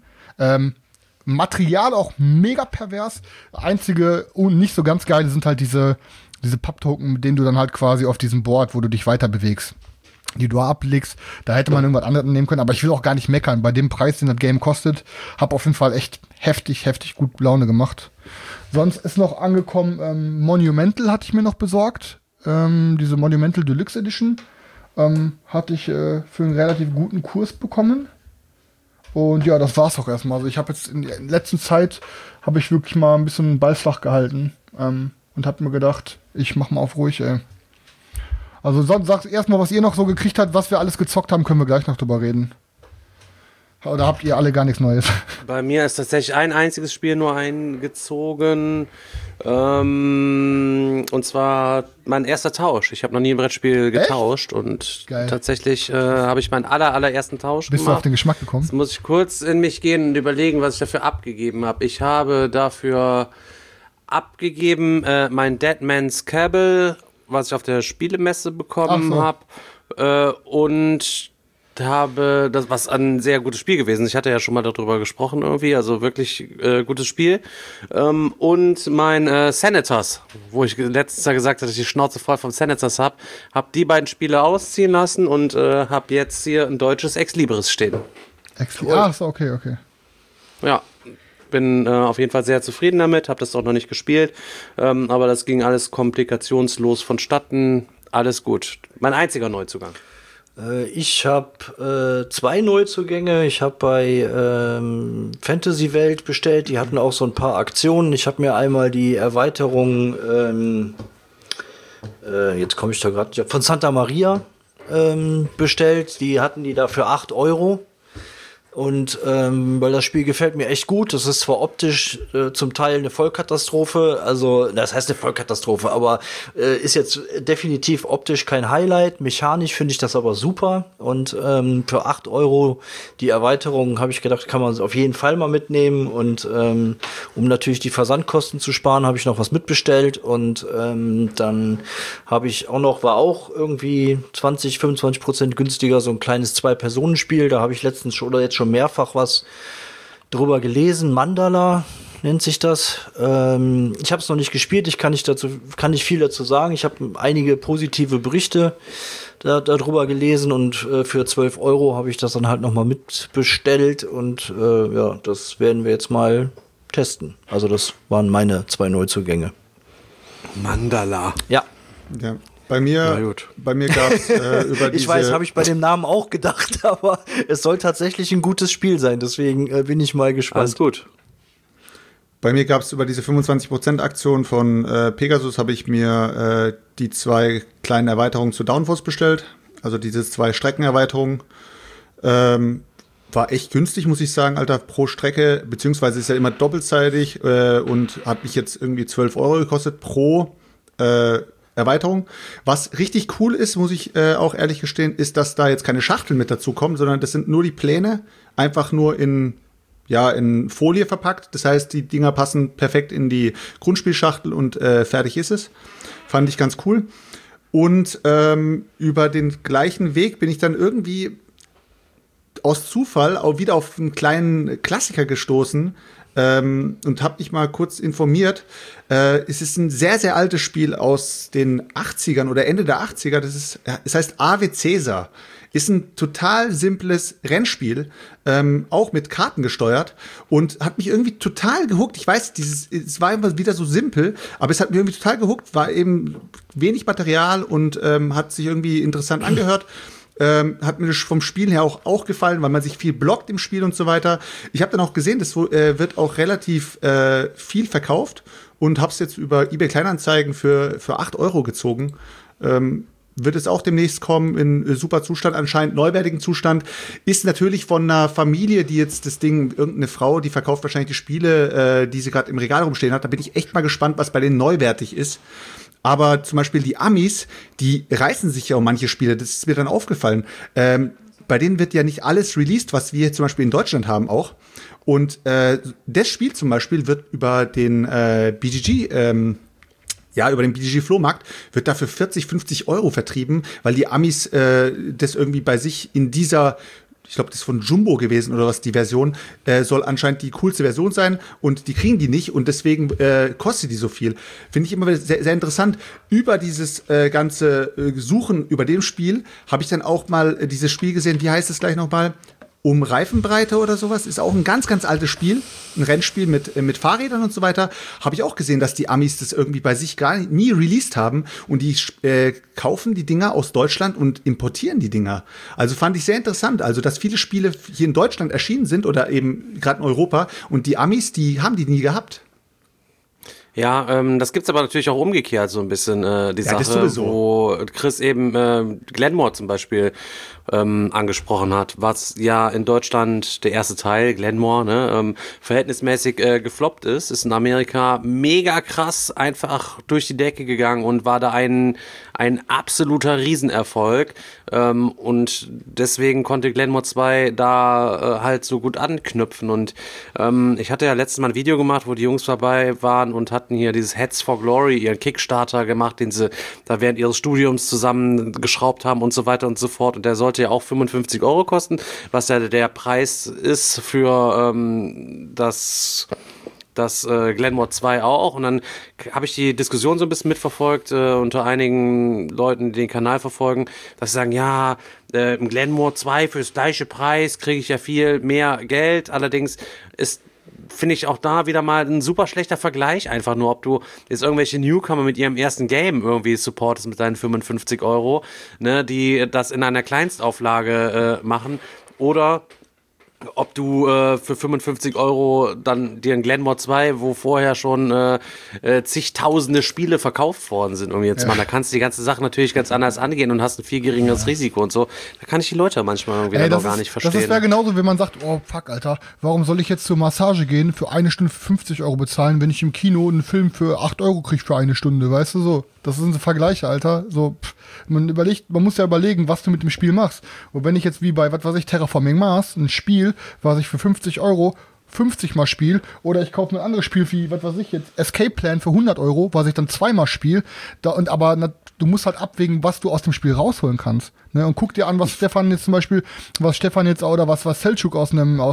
Material auch mega pervers. Einzige und nicht so ganz geile sind halt diese Papptoken, mit denen du dann halt quasi auf diesem Board, wo du dich weiter bewegst, die du ablegst. Da hätte man irgendwas anderes nehmen können, aber ich will auch gar nicht meckern. Bei dem Preis, den das Game kostet, hab auf jeden Fall echt heftig gut Laune gemacht. Sonst ist noch angekommen, Monumental hatte ich mir noch besorgt. Diese Monumental Deluxe Edition hatte ich für einen relativ guten Kurs bekommen. Und ja, das war's auch erstmal. Also ich habe jetzt in der letzten Zeit habe ich wirklich mal ein bisschen Ball flach gehalten und habe mir gedacht, ich mach mal auf ruhig, ey. Also sag's erstmal, was ihr noch so gekriegt habt, was wir alles gezockt haben, können wir gleich noch drüber reden. Oder habt ihr alle gar nichts Neues? Bei mir ist tatsächlich ein einziges Spiel nur eingezogen. Und zwar mein erster Tausch. Ich habe noch nie ein Brettspiel getauscht und Geil. tatsächlich habe ich meinen allerersten Tausch Bist du gemacht. auf den Geschmack gekommen? Jetzt muss ich kurz in mich gehen und überlegen, was ich dafür abgegeben habe. Ich habe dafür abgegeben mein Dead Man's Cabal, was ich auf der Spielemesse bekommen habe. Und habe das, was ein sehr gutes Spiel gewesen. Ich hatte ja schon mal darüber gesprochen irgendwie, also wirklich gutes Spiel. Und mein Senators, wo ich letztes Jahr gesagt habe, dass ich die Schnauze voll vom Senators habe die beiden Spiele ausziehen lassen und habe jetzt hier ein deutsches Ex Libris stehen. Ach so, okay. Ja, bin auf jeden Fall sehr zufrieden damit, habe das auch noch nicht gespielt, aber das ging alles komplikationslos vonstatten, alles gut. Mein einziger Neuzugang. Ich habe 2 Neuzugänge. Ich habe bei Fantasy Welt bestellt. Die hatten auch so ein paar Aktionen. Ich habe mir einmal die Erweiterung, jetzt komme ich da gerade, von Santa Maria bestellt. Die hatten die da für 8 Euro. Und weil das Spiel gefällt mir echt gut. Das ist zwar optisch zum Teil eine Vollkatastrophe, also das heißt eine Vollkatastrophe, aber ist jetzt definitiv optisch kein Highlight. Mechanisch finde ich das aber super. Und für 8 Euro die Erweiterung, habe ich gedacht, kann man auf jeden Fall mal mitnehmen. Und um natürlich die Versandkosten zu sparen, habe ich noch was mitbestellt. Und dann habe ich auch noch, war auch irgendwie 20-25% günstiger, so ein kleines 2-Personen-Spiel. Da habe ich letztens schon oder jetzt schon mehrfach was drüber gelesen. Mandala nennt sich das. Ich habe es noch nicht gespielt, kann nicht viel dazu sagen. Ich habe einige positive Berichte darüber gelesen und für 12 Euro habe ich das dann halt nochmal mitbestellt und ja, das werden wir jetzt mal testen. Also das waren meine 2 Neuzugänge. Mandala. Ja. Ja. Bei mir gab es über diese... Ich weiß, habe ich bei dem Namen auch gedacht, aber es soll tatsächlich ein gutes Spiel sein, deswegen bin ich mal gespannt. Alles gut. Bei mir gab es über diese 25% Aktion von Pegasus, habe ich mir die 2 kleinen Erweiterungen zu Downforce bestellt. Also diese 2 Streckenerweiterungen. War echt günstig, muss ich sagen, Alter, pro Strecke, beziehungsweise ist ja immer doppelseitig und hat mich jetzt irgendwie 12 Euro gekostet pro Erweiterung. Was richtig cool ist, muss ich auch ehrlich gestehen, ist, dass da jetzt keine Schachteln mit dazu kommen, sondern das sind nur die Pläne, einfach nur in Folie verpackt. Das heißt, die Dinger passen perfekt in die Grundspielschachtel und fertig ist es. Fand ich ganz cool. Und über den gleichen Weg bin ich dann irgendwie aus Zufall auch wieder auf einen kleinen Klassiker gestoßen, und habe mich mal kurz informiert. Es ist ein sehr, sehr altes Spiel aus den 80ern oder Ende der 80er. Es heißt Ave Caesar. Ist ein total simples Rennspiel, auch mit Karten gesteuert und hat mich irgendwie total gehuckt. Ich weiß, es war immer wieder so simpel, aber es hat mich irgendwie total gehuckt, war eben wenig Material und hat sich irgendwie interessant angehört. Hat mir vom Spiel her auch gefallen, weil man sich viel blockt im Spiel und so weiter. Ich habe dann auch gesehen, das wird auch relativ viel verkauft und habe es jetzt über eBay Kleinanzeigen für 8 Euro gezogen. Wird es auch demnächst kommen in super Zustand, anscheinend neuwertigen Zustand. Ist natürlich von einer Familie, die jetzt das Ding, irgendeine Frau, die verkauft wahrscheinlich die Spiele, die sie gerade im Regal rumstehen hat. Da bin ich echt mal gespannt, was bei denen neuwertig ist. Aber zum Beispiel die Amis, die reißen sich ja um manche Spiele. Das ist mir dann aufgefallen. Bei denen wird ja nicht alles released, was wir zum Beispiel in Deutschland haben auch. Und das Spiel zum Beispiel wird über den BGG, über den BGG-Flohmarkt, wird dafür 40, 50 Euro vertrieben, weil die Amis das irgendwie bei sich in dieser, ich glaube, das ist von Jumbo gewesen oder was, die Version, soll anscheinend die coolste Version sein und die kriegen die nicht und deswegen kostet die so viel. Finde ich immer sehr, sehr interessant. Über dieses ganze Suchen über dem Spiel habe ich dann auch mal dieses Spiel gesehen, wie heißt es gleich nochmal? Um Reifenbreite oder sowas, ist auch ein ganz, ganz altes Spiel, ein Rennspiel mit Fahrrädern und so weiter. Habe ich auch gesehen, dass die Amis das irgendwie bei sich nie released haben und die kaufen die Dinger aus Deutschland und importieren die Dinger. Also fand ich sehr interessant, also dass viele Spiele hier in Deutschland erschienen sind oder eben gerade in Europa und die Amis, die haben die nie gehabt. Ja, das gibt's aber natürlich auch umgekehrt so ein bisschen, die Sache, wo Chris eben Glenmore zum Beispiel angesprochen hat, was ja in Deutschland der erste Teil, Glenmore, ne, verhältnismäßig gefloppt ist in Amerika mega krass einfach durch die Decke gegangen und war da ein absoluter Riesenerfolg und deswegen konnte Glenmore 2 da halt so gut anknüpfen und ich hatte ja letztes Mal ein Video gemacht, wo die Jungs dabei waren und hatten hier dieses Heads for Glory, ihren Kickstarter gemacht, den sie da während ihres Studiums zusammengeschraubt haben und so weiter und so fort und der sollte ja auch 55 Euro kosten, was ja der Preis ist für das Glenmore 2 auch und dann habe ich die Diskussion so ein bisschen mitverfolgt unter einigen Leuten, die den Kanal verfolgen, dass sie sagen, ja, im Glenmore 2 fürs gleiche Preis kriege ich ja viel mehr Geld, allerdings ist finde ich auch da wieder mal ein super schlechter Vergleich, einfach nur, ob du jetzt irgendwelche Newcomer mit ihrem ersten Game irgendwie supportest mit deinen 55 €, ne, die das in einer Kleinstauflage machen, oder ob du für 55 € dann dir ein Glenmore 2, wo vorher schon zigtausende Spiele verkauft worden sind, irgendwie jetzt mal, da kannst du die ganze Sache natürlich ganz anders angehen und hast ein viel geringeres Risiko und so. Da kann ich die Leute manchmal irgendwie dann auch gar nicht verstehen. Das wäre genauso, wenn man sagt, oh fuck, Alter, warum soll ich jetzt zur Massage gehen, für eine Stunde 50 € bezahlen, wenn ich im Kino einen Film für 8 € kriege für eine Stunde, weißt du so? Das sind so Vergleiche, Alter. So, man muss ja überlegen, was du mit dem Spiel machst. Und wenn ich jetzt wie bei, was weiß ich, Terraforming Mars, ein Spiel, was ich für 50 € 50 Mal spiele, oder ich kaufe ein anderes Spiel wie, was weiß ich jetzt, Escape Plan für 100 €, was ich dann zweimal spiele, du musst halt abwägen, was du aus dem Spiel rausholen kannst. Ne? Und guck dir an, was Stefan jetzt oder was Selçuk aus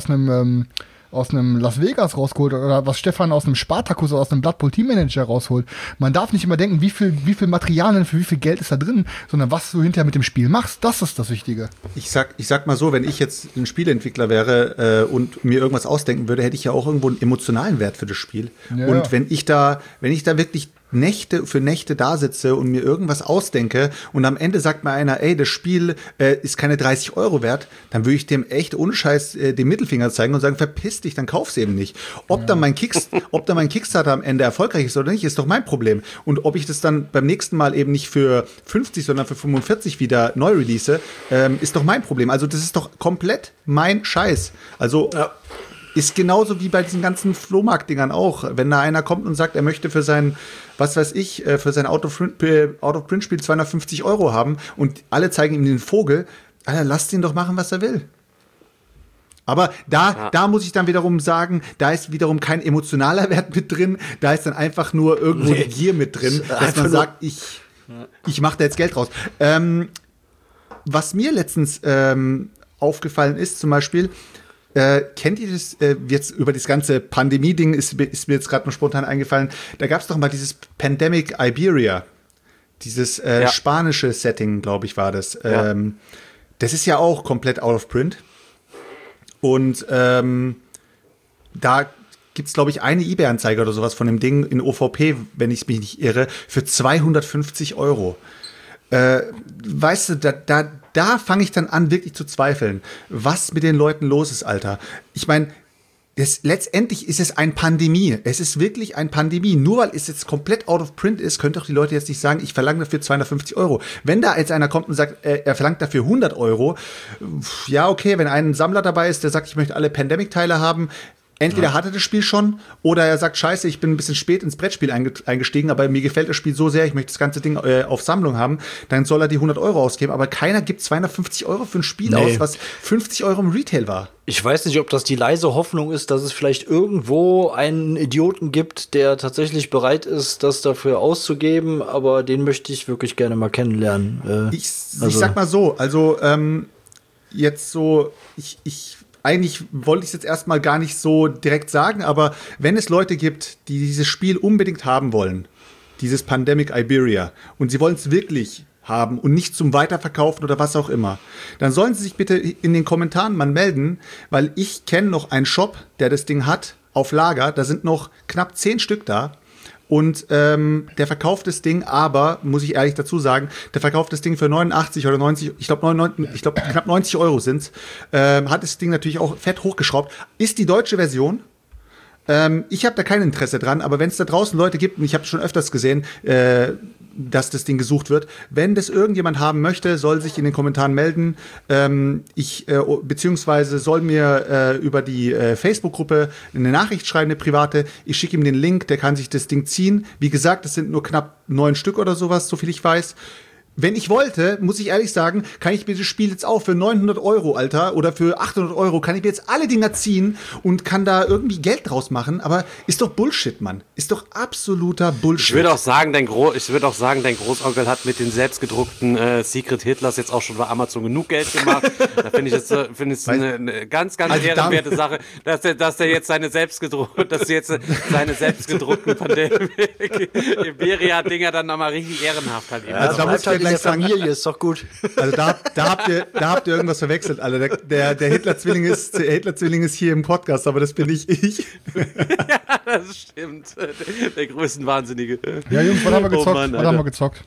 einem Las Vegas rausgeholt oder was Stefan aus einem Spartacus oder aus einem Blood Bowl Team Manager rausholt. Man darf nicht immer denken, wie viel Materialien für wie viel Geld ist da drin, sondern was du hinterher mit dem Spiel machst, das ist das Wichtige. Ich sag mal so, wenn ich jetzt ein Spieleentwickler wäre und mir irgendwas ausdenken würde, hätte ich ja auch irgendwo einen emotionalen Wert für das Spiel. Ja. Und wenn ich da wirklich Nächte da sitze und mir irgendwas ausdenke und am Ende sagt mir einer, ey, das Spiel ist keine 30 € wert, dann würde ich dem echt ohne Scheiß den Mittelfinger zeigen und sagen, verpiss dich, dann kauf's eben nicht. Ob dann mein Kickstarter am Ende erfolgreich ist oder nicht, ist doch mein Problem. Und ob ich das dann beim nächsten Mal eben nicht für 50, sondern für 45 wieder neu release, ist doch mein Problem. Also das ist doch komplett mein Scheiß. Also ist genauso wie bei diesen ganzen Flohmarkt-Dingern auch. Wenn da einer kommt und sagt, er möchte für sein, was weiß ich, für sein Out-of-Print-Spiel 250 € haben und alle zeigen ihm den Vogel, Alter, lasst ihn doch machen, was er will. Aber da muss ich dann wiederum sagen, da ist wiederum kein emotionaler Wert mit drin, da ist dann einfach nur irgendwo die Gier mit drin, dass man sagt, ich mache da jetzt Geld raus. Was mir letztens aufgefallen ist, zum Beispiel, kennt ihr das, jetzt über das ganze Pandemie-Ding ist mir jetzt gerade noch spontan eingefallen, da gab es doch mal dieses Pandemic Iberia, dieses spanische Setting, glaube ich, war das. Ja. Das ist ja auch komplett out of print. Und da gibt es, glaube ich, eine eBay-Anzeige oder sowas von dem Ding in OVP, wenn ich mich nicht irre, für 250 €. Weißt du, da fange ich dann an, wirklich zu zweifeln, was mit den Leuten los ist, Alter. Ich meine, letztendlich ist es eine Pandemie. Es ist wirklich eine Pandemie. Nur weil es jetzt komplett out of print ist, können doch die Leute jetzt nicht sagen, ich verlange dafür 250 €. Wenn da jetzt einer kommt und sagt, er verlangt dafür 100 €, ja, okay, wenn ein Sammler dabei ist, der sagt, ich möchte alle Pandemic-Teile haben, entweder hat er das Spiel schon oder er sagt, scheiße, ich bin ein bisschen spät ins Brettspiel eingestiegen, aber mir gefällt das Spiel so sehr, ich möchte das ganze Ding auf Sammlung haben, dann soll er die 100 € ausgeben, aber keiner gibt 250 € für ein Spiel aus, was 50 € im Retail war. Ich weiß nicht, ob das die leise Hoffnung ist, dass es vielleicht irgendwo einen Idioten gibt, der tatsächlich bereit ist, das dafür auszugeben, aber den möchte ich wirklich gerne mal kennenlernen. Ich sag mal so, also jetzt so, eigentlich wollte ich es jetzt erstmal gar nicht so direkt sagen, aber wenn es Leute gibt, die dieses Spiel unbedingt haben wollen, dieses Pandemic Iberia, und sie wollen es wirklich haben und nicht zum Weiterverkaufen oder was auch immer, dann sollen sie sich bitte in den Kommentaren mal melden, weil ich kenne noch einen Shop, der das Ding hat, auf Lager, da sind noch knapp 10 Stück da. Und der verkauft das Ding, aber, muss ich ehrlich dazu sagen, der verkauft das Ding für 89 oder 90, ich glaube knapp 90 € sind's. Hat das Ding natürlich auch fett hochgeschraubt. Ist die deutsche Version. Ich habe da kein Interesse dran, aber wenn es da draußen Leute gibt, und ich habe schon öfters gesehen, dass das Ding gesucht wird, wenn das irgendjemand haben möchte, soll sich in den Kommentaren melden. Beziehungsweise soll mir über die Facebook-Gruppe eine Nachricht schreiben, eine private. Ich schicke ihm den Link, der kann sich das Ding ziehen. Wie gesagt, das sind nur knapp 9 Stück oder sowas, soviel ich weiß. Wenn ich wollte, muss ich ehrlich sagen, kann ich mir das Spiel jetzt auch für 900 €, Alter, oder für 800 €, kann ich mir jetzt alle Dinger ziehen und kann da irgendwie Geld draus machen, aber ist doch Bullshit, Mann. Ist doch absoluter Bullshit. Ich würde auch sagen, dein Großonkel hat mit den selbstgedruckten Secret Hitlers jetzt auch schon bei Amazon genug Geld gemacht. Da finde ich es eine ganz, ganz ehrenwerte Sache, dass er jetzt seine selbstgedruckten Pandemic Iberia-Dinger dann nochmal richtig ehrenhaft hat. Also da muss ich gleich sagen, Familie, ist doch gut. also da habt ihr irgendwas verwechselt, alle. Der Hitler-Zwilling ist hier im Podcast, aber das bin nicht ich. Ja, das stimmt. Der Größenwahnsinnige. Ja, Jungs, was haben wir gezockt? Mann, was haben wir gezockt?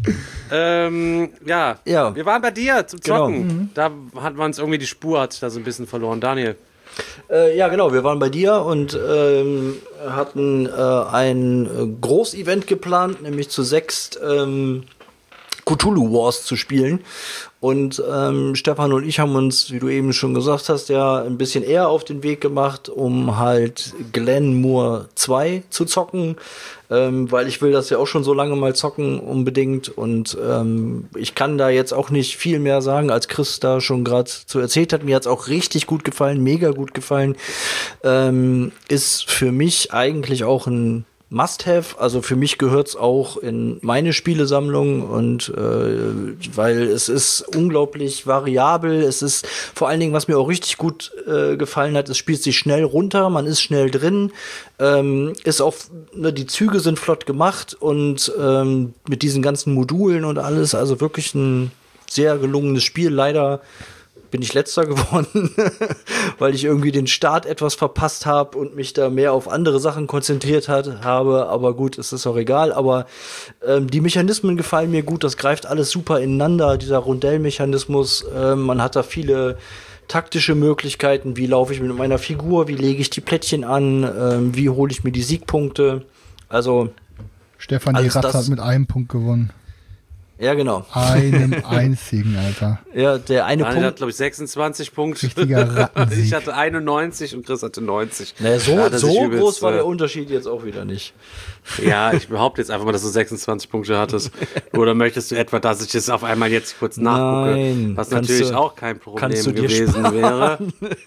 Ja, wir waren bei dir zum Zocken. Genau. Da hat man uns irgendwie die Spur hat da so ein bisschen verloren. Daniel. Ja, genau, wir waren bei dir und hatten ein Großevent geplant, nämlich zu 6 Cthulhu Wars zu spielen. Und Stefan und ich haben uns, wie du eben schon gesagt hast, ja ein bisschen eher auf den Weg gemacht, um halt Glenmore 2 zu zocken, weil ich will das ja auch schon so lange mal zocken unbedingt. Und ich kann da jetzt auch nicht viel mehr sagen, als Chris da schon gerade zu erzählt hat. Mir hat's auch richtig gut gefallen, mega gut gefallen. Ist für mich eigentlich auch ein Must-have, also für mich gehört's auch in meine Spielesammlung und weil es ist unglaublich variabel, es ist vor allen Dingen, was mir auch richtig gut gefallen hat, es spielt sich schnell runter, man ist schnell drin, ist auch, ne, die Züge sind flott gemacht und mit diesen ganzen Modulen und alles, also wirklich ein sehr gelungenes Spiel, leider bin ich Letzter geworden, weil ich irgendwie den Start etwas verpasst habe und mich da mehr auf andere Sachen konzentriert habe. Aber gut, es ist auch egal. Aber die Mechanismen gefallen mir gut. Das greift alles super ineinander, dieser Rondellmechanismus. Man hat da viele taktische Möglichkeiten. Wie laufe ich mit meiner Figur? Wie lege ich die Plättchen an? Wie hole ich mir die Siegpunkte? Also Stefan, die Ratze hat mit einem Punkt gewonnen. Ja, genau. Einem einzigen, Alter. Ja, der eine Daniel Punkt. hat, glaube ich, 26 Punkte. Richtiger Rattensieg. Ich hatte 91 und Chris hatte 90. Naja, so Da hat er sich übelst, groß war der Unterschied jetzt auch wieder nicht. Ja, ich behaupte jetzt einfach mal, dass du 26 Punkte hattest. Oder möchtest du etwa, dass ich das auf einmal jetzt kurz nachgucke? Nein, was kannst natürlich du- auch kein Problem kannst du dir gewesen sparen. wäre.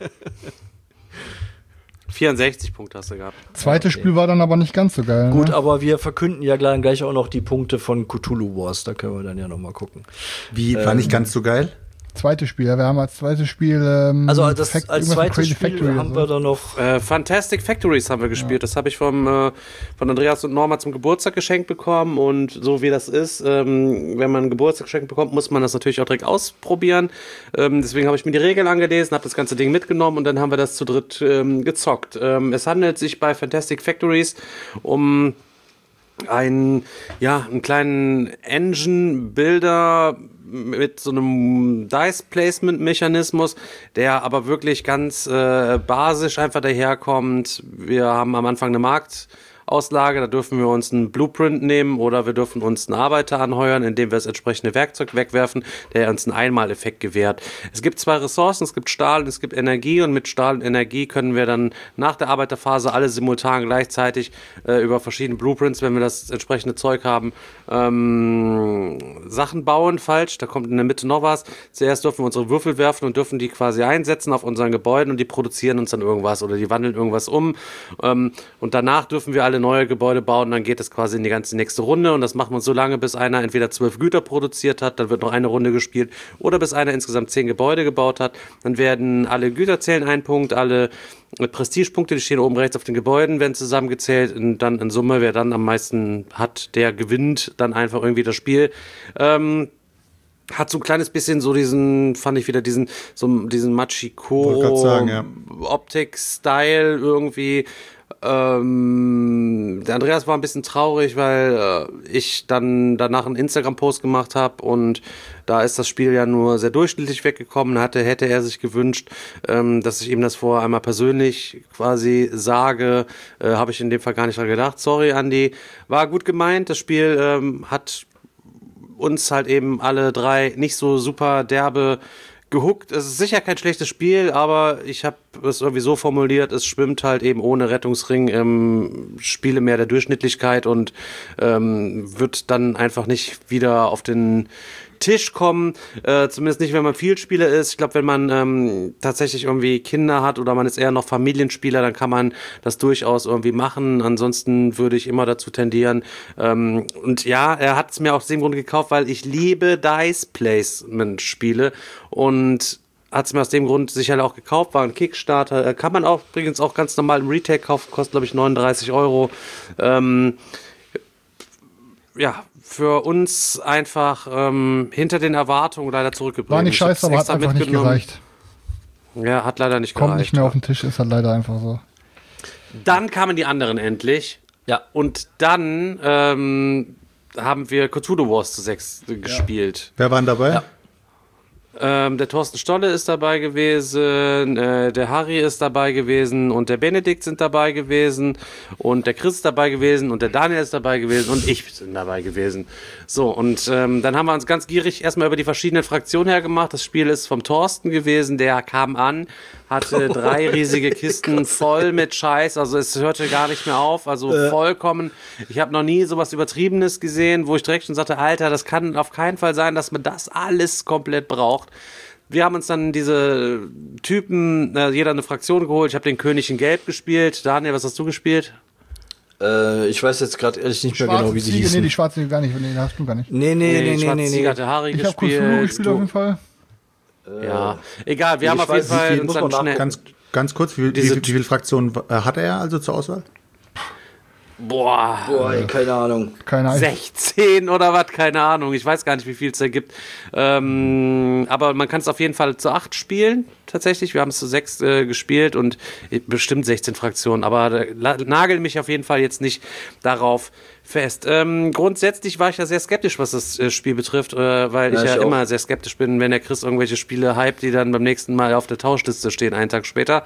64 Punkte hast du gehabt. Zweites Spiel war dann aber nicht ganz so geil. Gut, ne? aber wir verkünden ja gleich auch noch die Punkte von Cthulhu Wars. Da können wir dann ja noch mal gucken. Wie, war nicht ganz so geil? Zweites Spiel, ja, wir haben als zweites Spiel Also als irgendwas zweites Crazy Spiel Factory haben oder wir so. dann noch Fantastic Factories haben wir gespielt. Das habe ich von Andreas und Norma zum Geburtstag geschenkt bekommen. Und so wie das ist, wenn man ein Geburtstagsgeschenk bekommt, muss man das natürlich auch direkt ausprobieren. Deswegen habe ich mir die Regeln angelesen, habe das ganze Ding mitgenommen und dann haben wir das zu dritt gezockt. Es handelt sich bei Fantastic Factories um einen kleinen Engine-Builder mit so einem Dice-Placement-Mechanismus, der aber wirklich ganz basisch einfach daherkommt. Wir haben am Anfang eine Marktauslage, da dürfen wir uns einen Blueprint nehmen oder wir dürfen uns einen Arbeiter anheuern, indem wir das entsprechende Werkzeug wegwerfen, der uns einen Einmaleffekt gewährt. Es gibt 2 Ressourcen, es gibt Stahl und es gibt Energie und mit Stahl und Energie können wir dann nach der Arbeiterphase alle simultan gleichzeitig über verschiedene Blueprints, wenn wir das entsprechende Zeug haben, Sachen bauen. Falsch, da kommt in der Mitte noch was. Zuerst dürfen wir unsere Würfel werfen und dürfen die quasi einsetzen auf unseren Gebäuden und die produzieren uns dann irgendwas oder die wandeln irgendwas um. Und danach dürfen wir alle neue Gebäude bauen, dann geht es quasi in die ganze nächste Runde und das macht man so lange, bis einer entweder 12 Güter produziert hat, dann wird noch eine Runde gespielt oder bis einer insgesamt 10 Gebäude gebaut hat. Dann werden alle Güter zählen 1 Punkt, alle Prestigepunkte, die stehen oben rechts auf den Gebäuden, werden zusammengezählt und dann in Summe, wer dann am meisten hat, der gewinnt dann einfach irgendwie das Spiel. Hat so ein kleines bisschen so diesen Wollte grad sagen, ja. Machiko-Optik-Style irgendwie. Der Andreas war ein bisschen traurig, weil ich dann danach einen Instagram-Post gemacht habe und da ist das Spiel ja nur sehr durchschnittlich weggekommen. Hätte er sich gewünscht, dass ich ihm das vorher einmal persönlich quasi sage. Habe ich in dem Fall gar nicht dran gedacht. Sorry, Andi. War gut gemeint. Das Spiel hat uns halt eben alle 3 nicht so super derbe gehuckt. Es ist sicher kein schlechtes Spiel, aber ich habe es irgendwie so formuliert, es schwimmt halt eben ohne Rettungsring im Spielemeer der Durchschnittlichkeit und wird dann einfach nicht wieder auf den Tisch kommen, zumindest nicht, wenn man Vielspieler ist. Ich glaube, wenn man tatsächlich irgendwie Kinder hat oder man ist eher noch Familienspieler, dann kann man das durchaus irgendwie machen. Ansonsten würde ich immer dazu tendieren. Und ja, er hat es mir aus dem Grunde gekauft, weil ich liebe Dice-Placement-Spiele und hat es mir aus dem Grund sicher auch gekauft, war ein Kickstarter. Kann man auch übrigens auch ganz normal im Retail kaufen, kostet glaube ich 39 €. Ja, für uns einfach hinter den Erwartungen leider zurückgeblieben. War nicht scheiße, aber hat einfach nicht gereicht. Ja, hat leider nicht Kommt gereicht. nicht mehr auf den Tisch, ist halt leider einfach so. Dann kamen die anderen endlich. Ja. Und dann haben wir Cthulhu Wars zu 6 gespielt. Wer waren dabei? Ja. Der Thorsten Stolle ist dabei gewesen, der Harry ist dabei gewesen und der Benedikt sind dabei gewesen und der Chris ist dabei gewesen und der Daniel ist dabei gewesen und ich bin dabei gewesen. So, und dann haben wir uns ganz gierig erstmal über die verschiedenen Fraktionen hergemacht. Das Spiel ist vom Thorsten gewesen, der kam an, hatte 3 riesige Kisten voll mit Scheiß, also es hörte gar nicht mehr auf, also vollkommen, ich habe noch nie sowas Übertriebenes gesehen, wo ich direkt schon sagte, Alter, das kann auf keinen Fall sein, dass man das alles komplett braucht. Wir haben uns dann diese Typen, jeder eine Fraktion geholt, ich habe den König in Gelb gespielt. Daniel, was hast du gespielt? Ich weiß jetzt gerade ehrlich nicht mehr genau, wie die hießen. Nee, die schwarze Ziege gar nicht, nee, hast du gar nicht. Nee. Ziege hatte Harry Ich habe gespielt. Cthulhu gespielt auf jeden Fall. Ja, egal, wir haben auf jeden Fall uns dann schnell... Ganz kurz, wie viele Fraktionen hatte er also zur Auswahl? Boah, Boah, keine Ahnung. Keine Ahnung. 16 oder was, keine Ahnung. Ich weiß gar nicht, wie viel es da gibt. Aber man kann es auf jeden Fall zu 8 spielen, tatsächlich. Wir haben es zu 6 gespielt und bestimmt 16 Fraktionen. Aber nagel mich auf jeden Fall jetzt nicht darauf fest. Grundsätzlich war ich ja sehr skeptisch, was das Spiel betrifft, weil ich ja immer sehr skeptisch bin, wenn der Chris irgendwelche Spiele hypt, die dann beim nächsten Mal auf der Tauschliste stehen, einen Tag später.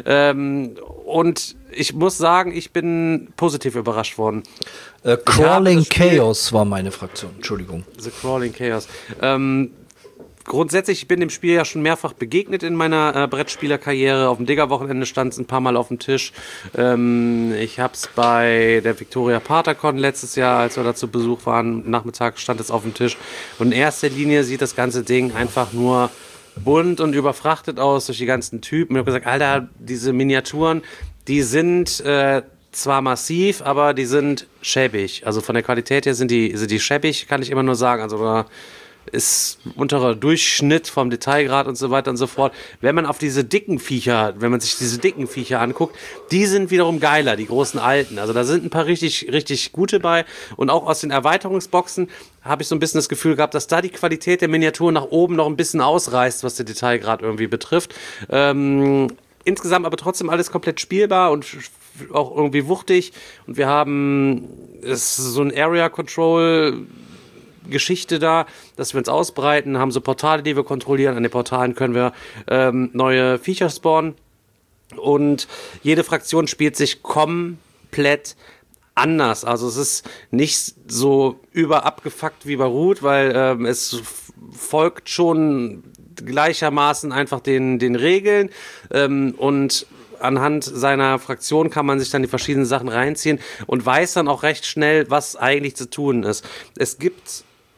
Und ich muss sagen, ich bin positiv überrascht worden. Crawling Chaos war meine Fraktion, Entschuldigung. The Crawling Chaos. Grundsätzlich, ich bin dem Spiel ja schon mehrfach begegnet in meiner Brettspielerkarriere. Auf dem Digger-Wochenende stand es ein paar Mal auf dem Tisch. Ich habe es bei der Victoria Patercon letztes Jahr, als wir da zu Besuch waren, nachmittags stand es auf dem Tisch. Und in erster Linie sieht das ganze Ding einfach nur bunt und überfrachtet aus durch die ganzen Typen. Ich habe gesagt, Alter, diese Miniaturen, die sind zwar massiv, aber die sind schäbig. Also von der Qualität her sind die schäbig, kann ich immer nur sagen. Also da ist unterer Durchschnitt vom Detailgrad und so weiter und so fort. Wenn man sich diese dicken Viecher anguckt, die sind wiederum geiler, die großen alten. Also da sind ein paar richtig, richtig gute bei. Und auch aus den Erweiterungsboxen habe ich so ein bisschen das Gefühl gehabt, dass da die Qualität der Miniaturen nach oben noch ein bisschen ausreißt, was den Detailgrad irgendwie betrifft. Insgesamt aber trotzdem alles komplett spielbar und auch irgendwie wuchtig. Und wir haben so ein Area Control Geschichte da, dass wir uns ausbreiten, haben so Portale, die wir kontrollieren. An den Portalen können wir neue Viecher spawnen. Und jede Fraktion spielt sich komplett anders. Also es ist nicht so überabgefuckt wie bei Root, weil es folgt schon gleichermaßen einfach den Regeln und anhand seiner Fraktion kann man sich dann die verschiedenen Sachen reinziehen und weiß dann auch recht schnell, was eigentlich zu tun ist. Es gibt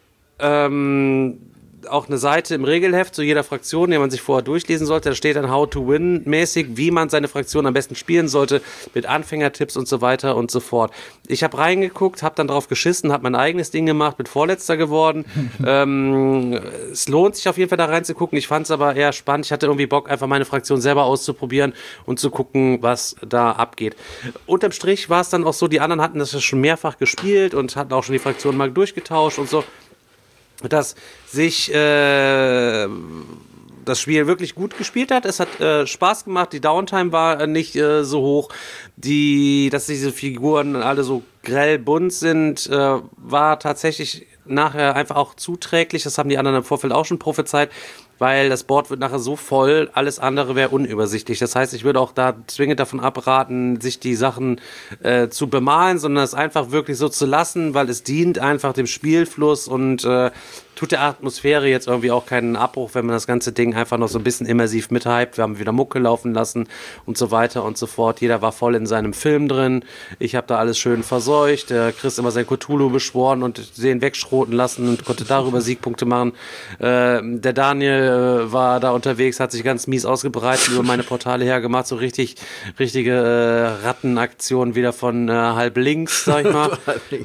auch eine Seite im Regelheft zu jeder Fraktion, die man sich vorher durchlesen sollte. Da steht dann How to Win mäßig, wie man seine Fraktion am besten spielen sollte, mit Anfängertipps und so weiter und so fort. Ich habe reingeguckt, habe dann drauf geschissen, habe mein eigenes Ding gemacht, bin Vorletzter geworden. Es lohnt sich auf jeden Fall da reinzugucken. Ich fand es aber eher spannend. Ich hatte irgendwie Bock, einfach meine Fraktion selber auszuprobieren und zu gucken, was da abgeht. Unterm Strich war es dann auch so, die anderen hatten das ja schon mehrfach gespielt und hatten auch schon die Fraktion mal durchgetauscht und so, dass sich das Spiel wirklich gut gespielt hat. Es hat Spaß gemacht, die Downtime war nicht so hoch. Dass diese Figuren alle so grell bunt sind, war tatsächlich nachher einfach auch zuträglich. Das haben die anderen im Vorfeld auch schon prophezeit, weil das Board wird nachher so voll, alles andere wäre unübersichtlich. Das heißt, ich würde auch da zwingend davon abraten, sich die Sachen zu bemalen, sondern es einfach wirklich so zu lassen, weil es dient einfach dem Spielfluss und tut der Atmosphäre jetzt irgendwie auch keinen Abbruch, wenn man das ganze Ding einfach noch so ein bisschen immersiv mithypt. Wir haben wieder Mucke laufen lassen und so weiter und so fort. Jeder war voll in seinem Film drin. Ich habe da alles schön verseucht. Der Chris immer sein Cthulhu beschworen und den wegschroten lassen und konnte darüber Siegpunkte machen. Der Daniel war da unterwegs, hat sich ganz mies ausgebreitet, über meine Portale hergemacht. So richtige Rattenaktion wieder von halb links, sag ich mal.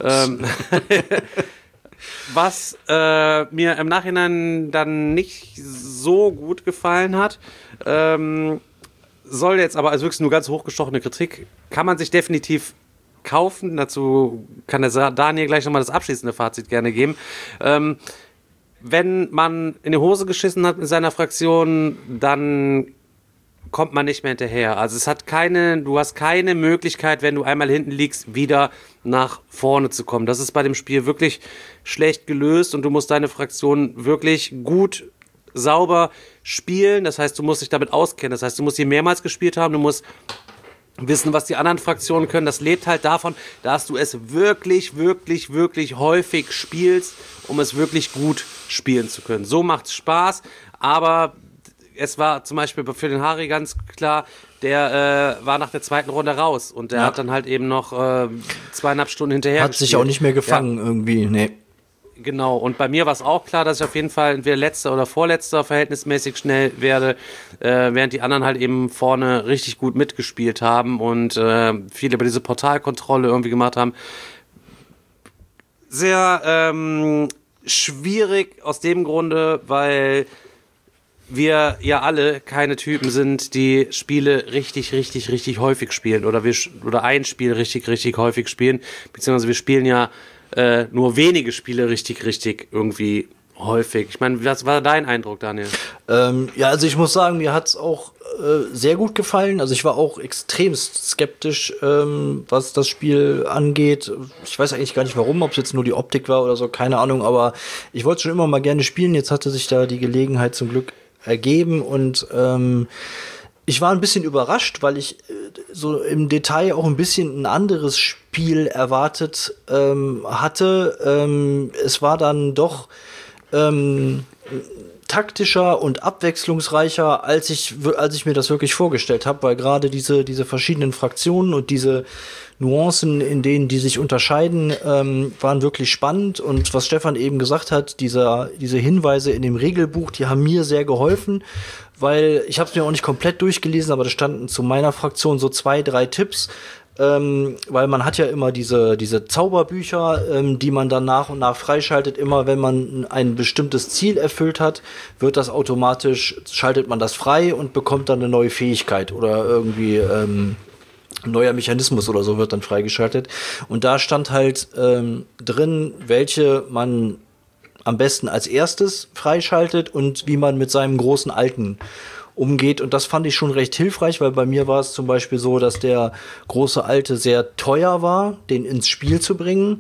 Was mir im Nachhinein dann nicht so gut gefallen hat, soll jetzt aber als wirklich nur ganz hochgestochene Kritik, kann man sich definitiv kaufen. Dazu kann der Daniel gleich nochmal das abschließende Fazit gerne geben. Wenn man in die Hose geschissen hat mit seiner Fraktion, dann kommt man nicht mehr hinterher. Also du hast keine Möglichkeit, wenn du einmal hinten liegst, wieder nach vorne zu kommen. Das ist bei dem Spiel wirklich schlecht gelöst und du musst deine Fraktion wirklich gut, sauber spielen. Das heißt, du musst dich damit auskennen. Das heißt, du musst sie mehrmals gespielt haben, du musst wissen, was die anderen Fraktionen können. Das lebt halt davon, dass du es wirklich, wirklich, wirklich häufig spielst, um es wirklich gut spielen zu können. So macht's Spaß, aber es war zum Beispiel für den Harry ganz klar, der war nach der zweiten Runde raus und der hat dann halt eben noch 2,5 Stunden hinterher Hat sich auch nicht mehr gefangen irgendwie, nee. Genau, und bei mir war es auch klar, dass ich auf jeden Fall entweder letzter oder vorletzter verhältnismäßig schnell werde, während die anderen halt eben vorne richtig gut mitgespielt haben und viel über diese Portalkontrolle irgendwie gemacht haben. Sehr schwierig aus dem Grunde, weil wir ja alle keine Typen sind, die Spiele richtig, richtig, richtig häufig spielen oder ein Spiel richtig, richtig häufig spielen, beziehungsweise wir spielen ja nur wenige Spiele richtig, richtig irgendwie häufig. Ich meine, was war dein Eindruck, Daniel? Ja, also ich muss sagen, mir hat's auch sehr gut gefallen. Also ich war auch extremst skeptisch, was das Spiel angeht. Ich weiß eigentlich gar nicht warum, ob es jetzt nur die Optik war oder so, keine Ahnung, aber ich wollte schon immer mal gerne spielen. Jetzt hatte sich da die Gelegenheit zum Glück ergeben und ich war ein bisschen überrascht, weil ich so im Detail auch ein bisschen ein anderes Spiel erwartet hatte. Es war dann doch taktischer und abwechslungsreicher, als ich mir das wirklich vorgestellt habe, weil gerade diese verschiedenen Fraktionen und diese Nuancen, in denen die sich unterscheiden, waren wirklich spannend. Und was Stefan eben gesagt hat, diese Hinweise in dem Regelbuch, die haben mir sehr geholfen, weil ich habe es mir auch nicht komplett durchgelesen, aber da standen zu meiner Fraktion so 2, 3 Tipps, weil man hat ja immer diese Zauberbücher, die man dann nach und nach freischaltet. Immer wenn man ein bestimmtes Ziel erfüllt hat, schaltet man das frei und bekommt dann eine neue Fähigkeit oder irgendwie ein neuer Mechanismus oder so wird dann freigeschaltet. Und da stand halt drin, welche man am besten als erstes freischaltet und wie man mit seinem großen Alten umgeht. Und das fand ich schon recht hilfreich, weil bei mir war es zum Beispiel so, dass der große Alte sehr teuer war, den ins Spiel zu bringen.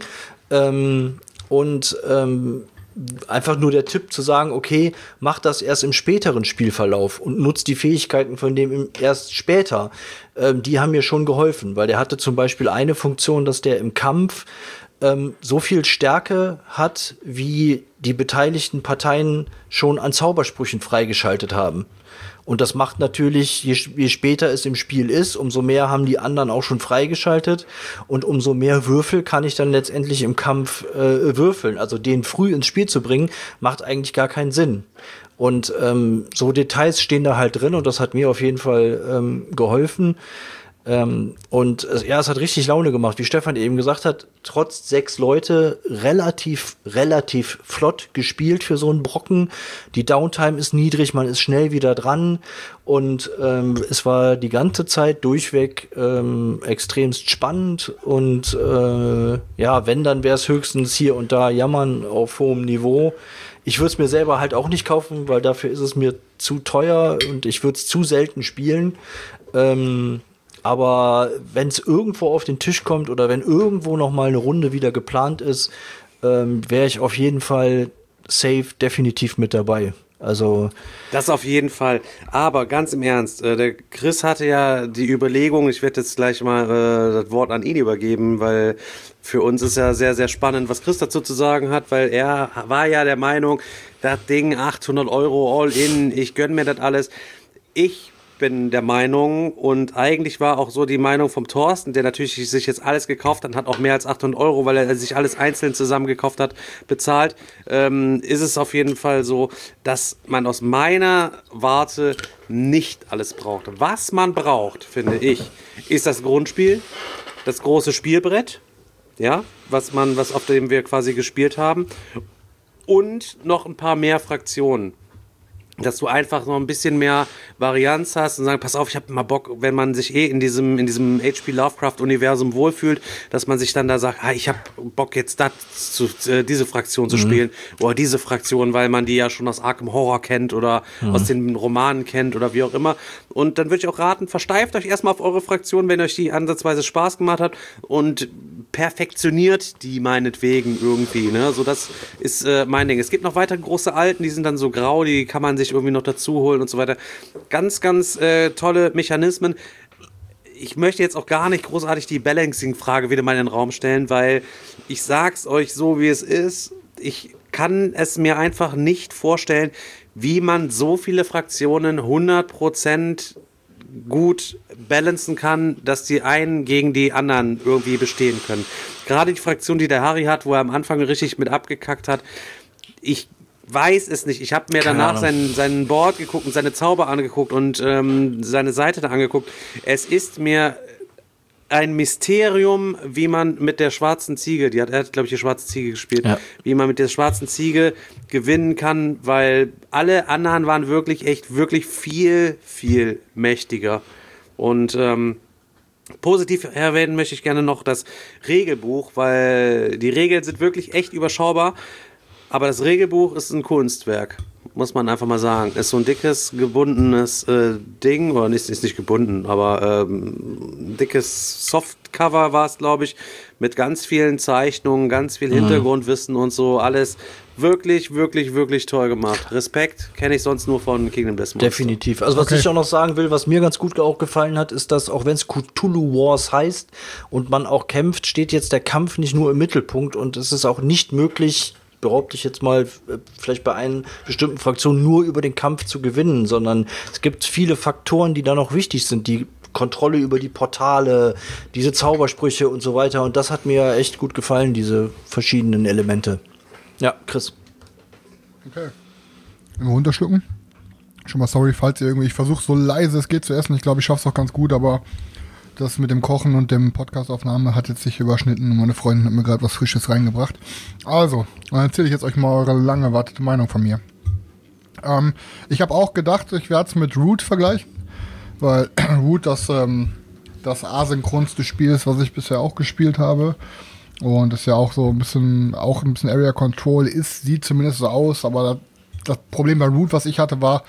Einfach nur der Tipp zu sagen, okay, mach das erst im späteren Spielverlauf und nutzt die Fähigkeiten von dem erst später. Die haben mir schon geholfen, weil der hatte zum Beispiel eine Funktion, dass der im Kampf so viel Stärke hat, wie die beteiligten Parteien schon an Zaubersprüchen freigeschaltet haben. Und das macht natürlich, je später es im Spiel ist, umso mehr haben die anderen auch schon freigeschaltet und umso mehr Würfel kann ich dann letztendlich im Kampf würfeln. Also den früh ins Spiel zu bringen, macht eigentlich gar keinen Sinn. Und so Details stehen da halt drin und das hat mir auf jeden Fall geholfen. Es hat richtig Laune gemacht, wie Stefan eben gesagt hat, trotz 6 Leute relativ flott gespielt für so einen Brocken. Die Downtime ist niedrig, man ist schnell wieder dran und es war die ganze Zeit durchweg extremst spannend und wenn, dann wäre es höchstens hier und da Jammern auf hohem Niveau. Ich würde es mir selber halt auch nicht kaufen, weil dafür ist es mir zu teuer und ich würde es zu selten spielen. Aber wenn es irgendwo auf den Tisch kommt oder wenn irgendwo noch mal eine Runde wieder geplant ist, wäre ich auf jeden Fall safe definitiv mit dabei. Also das auf jeden Fall. Aber ganz im Ernst, der Chris hatte ja die Überlegung, ich werde jetzt gleich mal das Wort an ihn übergeben, weil für uns ist ja sehr, sehr spannend, was Chris dazu zu sagen hat, weil er war ja der Meinung, das Ding 800 € all in, ich gönn mir das alles. Ich bin der Meinung und eigentlich war auch so die Meinung vom Thorsten, der natürlich sich jetzt alles gekauft hat, hat auch mehr als 800 €, weil er sich alles einzeln zusammen gekauft hat, bezahlt, ist es auf jeden Fall so, dass man aus meiner Warte nicht alles braucht. Was man braucht, finde ich, ist das Grundspiel, das große Spielbrett, ja, was auf dem wir quasi gespielt haben und noch ein paar mehr Fraktionen. dass du einfach noch ein bisschen mehr Varianz hast und sagen, pass auf, ich habe mal Bock, wenn man sich in diesem H.P. Lovecraft-Universum wohlfühlt, dass man sich dann da sagt, ich habe Bock jetzt diese Fraktion zu spielen oder diese Fraktion, weil man die ja schon aus Arkham Horror kennt oder aus den Romanen kennt oder wie auch immer. Und dann würde ich auch raten, versteift euch erstmal auf eure Fraktion, wenn euch die ansatzweise Spaß gemacht hat und perfektioniert die meinetwegen irgendwie, ne? So, das ist mein Ding. Es gibt noch weitere große Alten, die sind dann so grau, die kann man sich irgendwie noch dazu holen und so weiter. Ganz, ganz tolle Mechanismen. Ich möchte jetzt auch gar nicht großartig die Balancing-Frage wieder mal in den Raum stellen, weil ich sag's euch so, wie es ist. Ich kann es mir einfach nicht vorstellen, wie man so viele Fraktionen 100% gut balancen kann, dass die einen gegen die anderen irgendwie bestehen können. Gerade die Fraktion, die der Harry hat, wo er am Anfang richtig mit abgekackt hat, ich weiß es nicht. Ich habe mir danach seinen Board geguckt und seine Zauber angeguckt und seine Seite da angeguckt. Es ist mir ein Mysterium, wie man mit der schwarzen Ziege, er hat, glaube ich, die schwarze Ziege gespielt, wie man mit der schwarzen Ziege gewinnen kann, weil alle anderen waren wirklich viel, viel mächtiger. Und positiv erwähnen möchte ich gerne noch das Regelbuch, weil die Regeln sind wirklich echt überschaubar, aber das Regelbuch ist ein Kunstwerk. Muss man einfach mal sagen. Ist so ein dickes, gebundenes Ding, oder ist nicht gebunden, aber ein dickes Softcover war es, glaube ich, mit ganz vielen Zeichnungen, ganz viel Hintergrundwissen und so, alles wirklich, wirklich, wirklich toll gemacht. Respekt, kenne ich sonst nur von Kingdom Death Monster. Definitiv. Also was ich auch noch sagen will, was mir ganz gut auch gefallen hat, ist, dass auch wenn es Cthulhu Wars heißt und man auch kämpft, steht jetzt der Kampf nicht nur im Mittelpunkt und es ist auch nicht möglich, behaupte ich jetzt mal, vielleicht bei einer bestimmten Fraktion nur über den Kampf zu gewinnen, sondern es gibt viele Faktoren, die da noch wichtig sind, die Kontrolle über die Portale, diese Zaubersprüche und so weiter, und das hat mir echt gut gefallen, diese verschiedenen Elemente. Ja, Chris. Okay. Immer runterschlucken. Schon mal sorry, falls ihr irgendwie, ich versuche so leise es geht zu essen, ich glaube, ich schaffe es auch ganz gut, aber das mit dem Kochen und dem Podcast-Aufnahme hat jetzt sich überschnitten und meine Freundin hat mir gerade was Frisches reingebracht. Also, dann erzähle ich jetzt euch mal eure lang erwartete Meinung von mir. Ich habe auch gedacht, ich werde es mit Root vergleichen, weil Root das asynchronste Spiel ist, was ich bisher auch gespielt habe. Und das ja auch so ein bisschen Area Control ist, sieht zumindest so aus, aber das Problem bei Root, was ich hatte, war,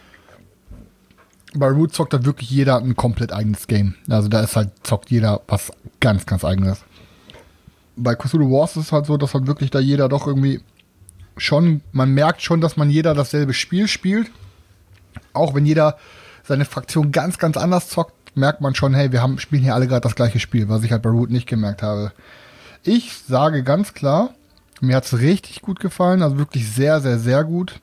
bei Root zockt da wirklich jeder ein komplett eigenes Game. Also da zockt jeder was ganz, ganz eigenes. Bei Cthulhu Wars ist es halt so, dass halt wirklich da jeder doch irgendwie man merkt schon, dass man jeder dasselbe Spiel spielt. Auch wenn jeder seine Fraktion ganz, ganz anders zockt, merkt man schon, hey, spielen hier alle gerade das gleiche Spiel, was ich halt bei Root nicht gemerkt habe. Ich sage ganz klar, mir hat es richtig gut gefallen, also wirklich sehr, sehr, sehr gut.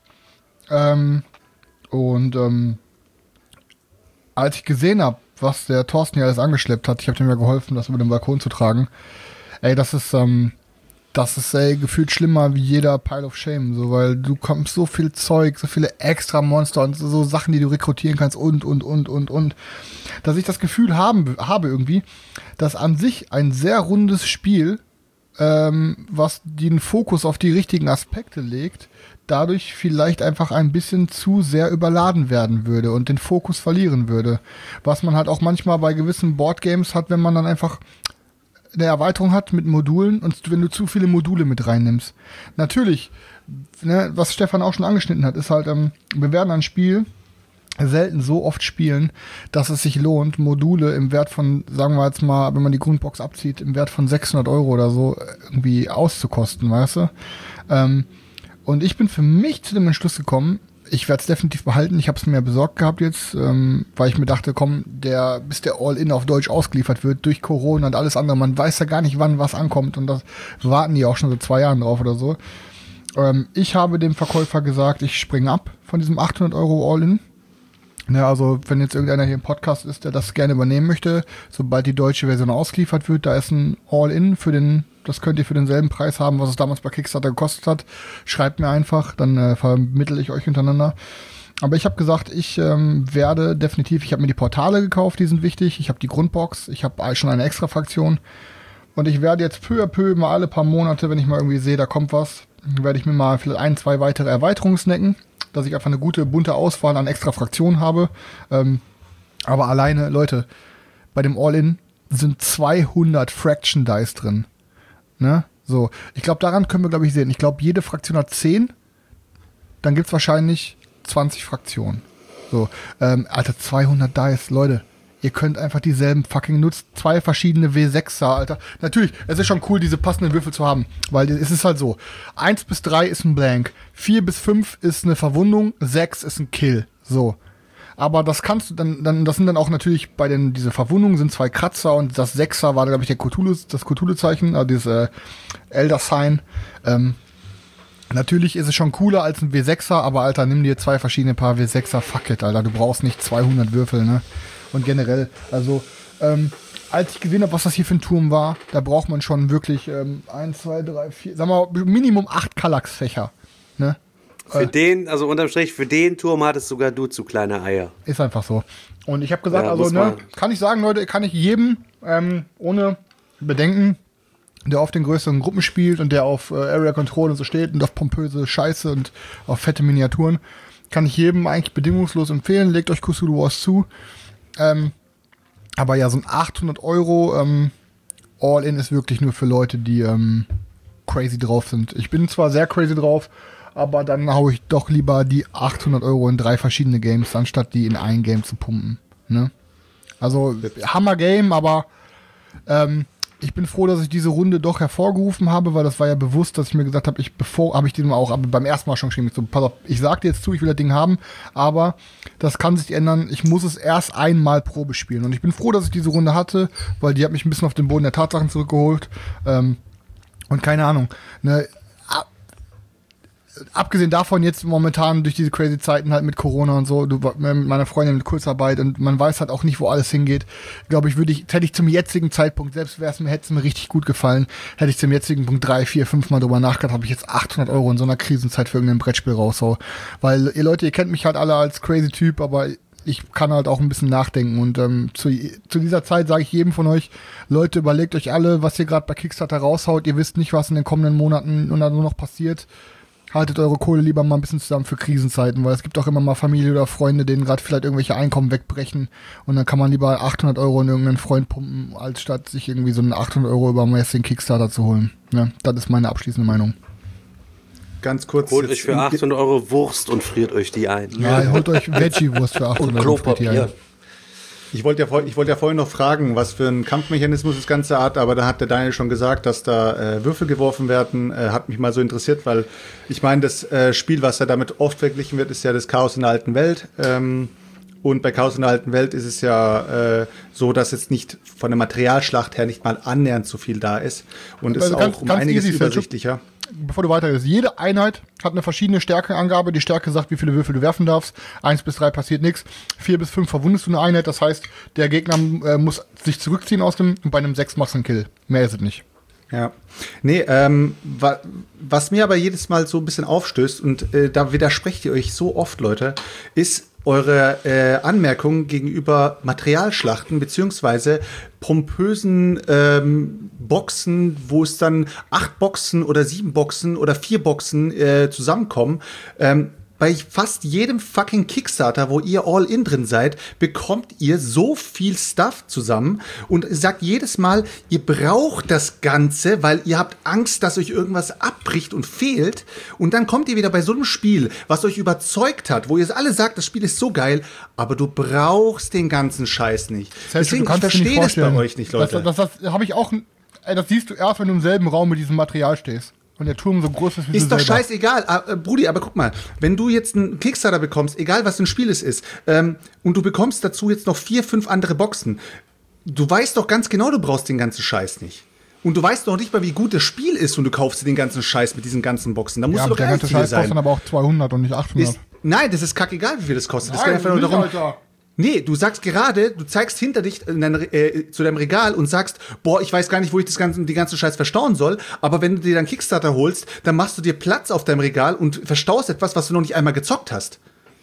Als ich gesehen habe, was der Thorsten hier alles angeschleppt hat, ich habe dem ja geholfen, das über den Balkon zu tragen. Ey, das ist gefühlt schlimmer wie jeder Pile of Shame, so, weil du kommst so viel Zeug, so viele extra Monster und so Sachen, die du rekrutieren kannst und. Dass ich das Gefühl habe irgendwie, dass an sich ein sehr rundes Spiel, was den Fokus auf die richtigen Aspekte legt, dadurch vielleicht einfach ein bisschen zu sehr überladen werden würde und den Fokus verlieren würde. Was man halt auch manchmal bei gewissen Boardgames hat, wenn man dann einfach eine Erweiterung hat mit Modulen und wenn du zu viele Module mit reinnimmst. Natürlich, ne, was Stefan auch schon angeschnitten hat, ist halt, wir werden ein Spiel selten so oft spielen, dass es sich lohnt, Module im Wert von, sagen wir jetzt mal, wenn man die Grundbox abzieht, im Wert von 600 € oder so irgendwie auszukosten, weißt du? Und ich bin für mich zu dem Entschluss gekommen, ich werde es definitiv behalten. Ich habe es mir besorgt gehabt jetzt, weil ich mir dachte, komm, bis der All-In auf Deutsch ausgeliefert wird durch Corona und alles andere. Man weiß ja gar nicht, wann was ankommt und das warten die auch schon seit 2 Jahren drauf oder so. Ich habe dem Verkäufer gesagt, ich springe ab von diesem 800 € All-In. Ja, also wenn jetzt irgendeiner hier im Podcast ist, der das gerne übernehmen möchte, sobald die deutsche Version ausgeliefert wird, da ist ein All-In das könnt ihr für denselben Preis haben, was es damals bei Kickstarter gekostet hat. Schreibt mir einfach, dann vermittle ich euch untereinander. Aber ich habe gesagt, ich werde definitiv, ich habe mir die Portale gekauft, die sind wichtig. Ich habe die Grundbox, ich habe schon eine extra Fraktion. Und ich werde jetzt peu à peu mal alle paar Monate, wenn ich mal irgendwie sehe, da kommt was, werde ich mir mal vielleicht 1, 2 weitere Erweiterungen snacken. dass ich einfach eine gute, bunte Auswahl an extra Fraktionen habe. Aber alleine, Leute, bei dem All-In sind 200 Fraction Dice drin. Ne? So, ich glaube, daran können wir, glaube ich, sehen. Ich glaube, jede Fraktion hat 10. Dann gibt's wahrscheinlich 20 Fraktionen. So, Alter, 200 Dice, Leute. Ihr könnt einfach dieselben fucking nutzen. 2 verschiedene W6er, Alter. Natürlich, es ist schon cool, diese passenden Würfel zu haben. Weil es ist halt so. 1 bis 3 ist ein Blank. 4 bis 5 ist eine Verwundung. 6 ist ein Kill. So. Aber das kannst du dann, das sind dann auch natürlich bei diese Verwundungen sind 2 Kratzer und das 6er war, glaube ich, das Cthulhu-Zeichen, also dieses Elder Sign. Natürlich ist es schon cooler als ein W6er, aber Alter, nimm dir 2 verschiedene Paar W6er, fuck it, Alter, du brauchst nicht 200 Würfel, ne? Und generell, also, als ich gesehen habe, was das hier für ein Turm war, da braucht man schon wirklich 1, 2, 3, 4, sagen wir mal, Minimum 8 Kallax-Fächer, ne? Für den, also unterm Strich, für den Turm hattest sogar du zu kleine Eier. Ist einfach so. Und ich habe gesagt, Ja, also, ne, kann ich sagen, Leute, kann ich jedem, ohne Bedenken, der auf den größeren Gruppen spielt und der auf Area Control und so steht und auf pompöse Scheiße und auf fette Miniaturen, kann ich jedem eigentlich bedingungslos empfehlen. Legt euch Cthulhu Wars zu. Aber ja, so ein 800 € All-In ist wirklich nur für Leute, die crazy drauf sind. Ich bin zwar sehr crazy drauf, aber dann haue ich doch lieber die 800 € in 3 verschiedene Games, anstatt die in ein Game zu pumpen. Ne? Also, Hammer-Game, aber ich bin froh, dass ich diese Runde doch hervorgerufen habe, weil das war ja bewusst, dass ich mir gesagt habe, habe ich den auch aber beim ersten Mal schon geschrieben, so, pass auf, ich sag dir jetzt zu, ich will das Ding haben, aber das kann sich ändern, ich muss es erst einmal Probe spielen und ich bin froh, dass ich diese Runde hatte, weil die hat mich ein bisschen auf den Boden der Tatsachen zurückgeholt und keine Ahnung, ne, abgesehen davon jetzt momentan durch diese crazy Zeiten halt mit Corona und so, mit meiner Freundin mit Kurzarbeit und man weiß halt auch nicht, wo alles hingeht. Glaube ich, hätte ich zum jetzigen Zeitpunkt, selbst hätte es mir richtig gut gefallen, hätte ich zum jetzigen Punkt 3, 4, 5 Mal drüber nachgedacht, ob ich jetzt 800 € in so einer Krisenzeit für irgendein Brettspiel raushau. Weil ihr Leute, ihr kennt mich halt alle als crazy Typ, aber ich kann halt auch ein bisschen nachdenken und zu dieser Zeit sage ich jedem von euch, Leute, überlegt euch alle, was ihr gerade bei Kickstarter raushaut. Ihr wisst nicht, was in den kommenden Monaten und dann nur noch passiert. Haltet eure Kohle lieber mal ein bisschen zusammen für Krisenzeiten, weil es gibt auch immer mal Familie oder Freunde, denen gerade vielleicht irgendwelche Einkommen wegbrechen und dann kann man lieber 800 € in irgendeinen Freund pumpen, als statt sich irgendwie so einen 800 € über den Kickstarter zu holen. Ja, das ist meine abschließende Meinung. Ganz kurz. Holt euch für 800 € Wurst und friert euch die ein. Ja, holt euch Veggie-Wurst für 800 Und €. Klopapier. Ich wollte ja vorhin noch fragen, was für ein Kampfmechanismus das Ganze hat, aber da hat der Daniel schon gesagt, dass da Würfel geworfen werden. Hat mich mal so interessiert, weil ich meine, das Spiel, was ja damit oft verglichen wird, ist ja das Chaos in der alten Welt. Und bei Chaos in der alten Welt ist es ja so, dass jetzt nicht von der Materialschlacht her nicht mal annähernd so viel da ist. Und es ist auch um einiges übersichtlicher. Bevor du weitergehst, jede Einheit hat eine verschiedene Stärkeangabe. Die Stärke sagt, wie viele Würfel du werfen darfst. 1 bis 3 passiert nichts. 4 bis 5 verwundest du eine Einheit. Das heißt, der Gegner muss sich zurückziehen aus dem, und bei einem 6 machst du einen Kill. Mehr ist es nicht. Ja. Nee, was mir aber jedes Mal so ein bisschen aufstößt, und da widersprecht ihr euch so oft, Leute, ist eure Anmerkung gegenüber Materialschlachten beziehungsweise pompösen Boxen, wo es dann 8 Boxen oder 7 Boxen oder 4 Boxen zusammenkommen. Bei fast jedem fucking Kickstarter, wo ihr all in drin seid, bekommt ihr so viel Stuff zusammen und sagt jedes Mal, ihr braucht das Ganze, weil ihr habt Angst, dass euch irgendwas abbricht und fehlt. Und dann kommt ihr wieder bei so einem Spiel, was euch überzeugt hat, wo ihr alle sagt, das Spiel ist so geil, aber du brauchst den ganzen Scheiß nicht. Deswegen, ich verstehe das bei euch nicht, Leute. Das habe ich auch, das siehst du erst, wenn du im selben Raum mit diesem Material stehst. Und der Turm so groß ist wie ist doch selber. Scheißegal, Brudi, aber guck mal, wenn du jetzt einen Kickstarter bekommst, egal was für ein Spiel es ist, und du bekommst dazu jetzt noch 4, 5 andere Boxen, du weißt doch ganz genau, du brauchst den ganzen Scheiß nicht. Und du weißt doch nicht mal, wie gut das Spiel ist und du kaufst dir den ganzen Scheiß mit diesen ganzen Boxen. Da musst du doch der ganze Scheiß kostet dann aber auch 200 und nicht 800. Nein, das ist kackegal, wie viel das kostet. Das geht einfach nur darum. Alter. Nee, du sagst gerade, du zeigst hinter dich zu deinem Regal und sagst, boah, ich weiß gar nicht, wo ich die ganze Scheiß verstauen soll, aber wenn du dir dann Kickstarter holst, dann machst du dir Platz auf deinem Regal und verstaust etwas, was du noch nicht einmal gezockt hast.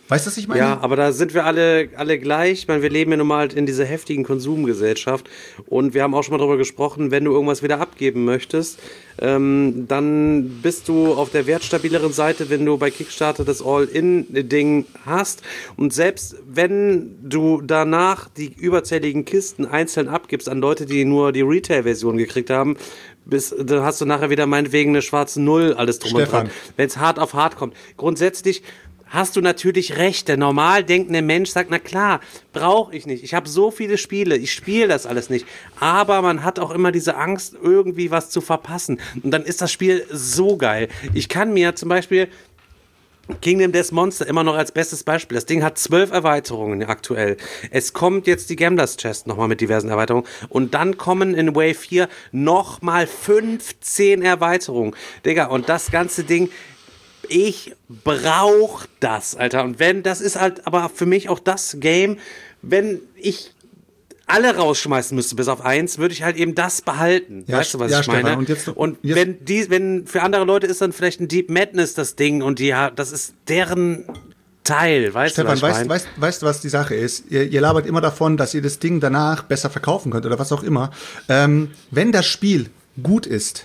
Weißt du, was ich meine? Ja, aber da sind wir alle gleich. Ich meine, wir leben ja nun mal halt in dieser heftigen Konsumgesellschaft. Und wir haben auch schon mal darüber gesprochen, wenn du irgendwas wieder abgeben möchtest, dann bist du auf der wertstabileren Seite, wenn du bei Kickstarter das All-In-Ding hast. Und selbst wenn du danach die überzähligen Kisten einzeln abgibst an Leute, die nur die Retail-Version gekriegt haben, dann hast du nachher wieder meinetwegen eine schwarze Null, alles drum und dran. Wenn es hart auf hart kommt. Grundsätzlich hast du natürlich recht. Der normal denkende Mensch sagt, na klar, brauche ich nicht. Ich habe so viele Spiele, ich spiele das alles nicht. Aber man hat auch immer diese Angst, irgendwie was zu verpassen. Und dann ist das Spiel so geil. Ich kann mir zum Beispiel Kingdom Death Monster immer noch als bestes Beispiel. Das Ding hat 12 Erweiterungen aktuell. Es kommt jetzt die Gamblers Chest nochmal mit diversen Erweiterungen. Und dann kommen in Wave 4 nochmal 15 Erweiterungen. Digga, und das ganze Ding... Ich brauche das, Alter. Und das ist halt aber für mich auch das Game, wenn ich alle rausschmeißen müsste, bis auf eins, würde ich halt eben das behalten. Ja, weißt du, was ich meine? Und wenn für andere Leute ist dann vielleicht ein Deep Madness das Ding und das ist deren Teil, weißt du, was ich meine? Weißt du, was die Sache ist? Ihr labert immer davon, dass ihr das Ding danach besser verkaufen könnt oder was auch immer. Wenn das Spiel gut ist,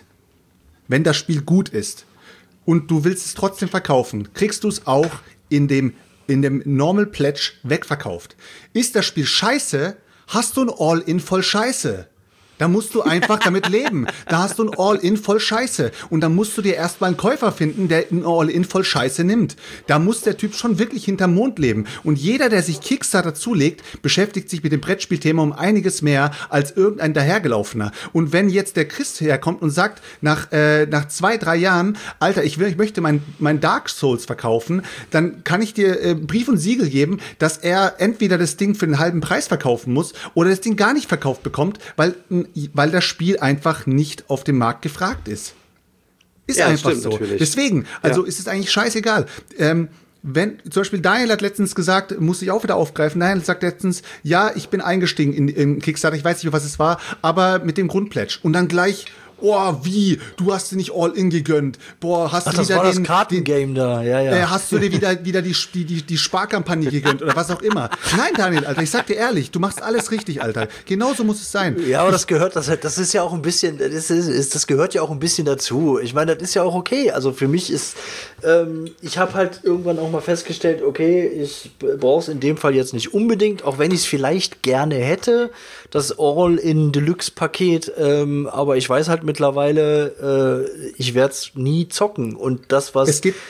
und du willst es trotzdem verkaufen, kriegst du es auch in dem Normal Pledge wegverkauft. Ist das Spiel scheiße, hast du ein All-In voll Scheiße. Da musst du einfach damit leben. Da hast du ein All-In voll Scheiße. Und dann musst du dir erstmal einen Käufer finden, der ein All-In voll Scheiße nimmt. Da muss der Typ schon wirklich hinterm Mond leben. Und jeder, der sich Kickstarter zulegt, beschäftigt sich mit dem Brettspielthema um einiges mehr als irgendein dahergelaufener. Und wenn jetzt der Chris herkommt und sagt, nach 2-3 Jahren, Alter, ich möchte mein Dark Souls verkaufen, dann kann ich dir Brief und Siegel geben, dass er entweder das Ding für den halben Preis verkaufen muss oder das Ding gar nicht verkauft bekommt, weil das Spiel einfach nicht auf dem Markt gefragt ist. Ist ja, einfach so. Natürlich. Deswegen, ist es eigentlich scheißegal. Wenn, zum Beispiel Daniel hat letztens gesagt, musste ich auch wieder aufgreifen, Daniel sagt letztens, ja, ich bin eingestiegen in Kickstarter, ich weiß nicht, was es war, aber mit dem Grundpledge. Und dann gleich, oh, wie? Du hast dir nicht All-In gegönnt. Boah, hast du das wieder war das Kartengame da. Ja. Hast du dir wieder die Sparkampagne gegönnt oder was auch immer? Nein, Daniel, Alter, ich sag dir ehrlich, du machst alles richtig, Alter. Genauso muss es sein. Ja, aber das ist ja auch ein bisschen, das gehört ja auch ein bisschen dazu. Ich meine, das ist ja auch okay. Also für mich ist, ich habe halt irgendwann auch mal festgestellt, okay, ich brauche es in dem Fall jetzt nicht unbedingt, auch wenn ich es vielleicht gerne hätte, das All-in-Deluxe-Paket, aber ich weiß halt mittlerweile, ich werde es nie zocken. Und das, was...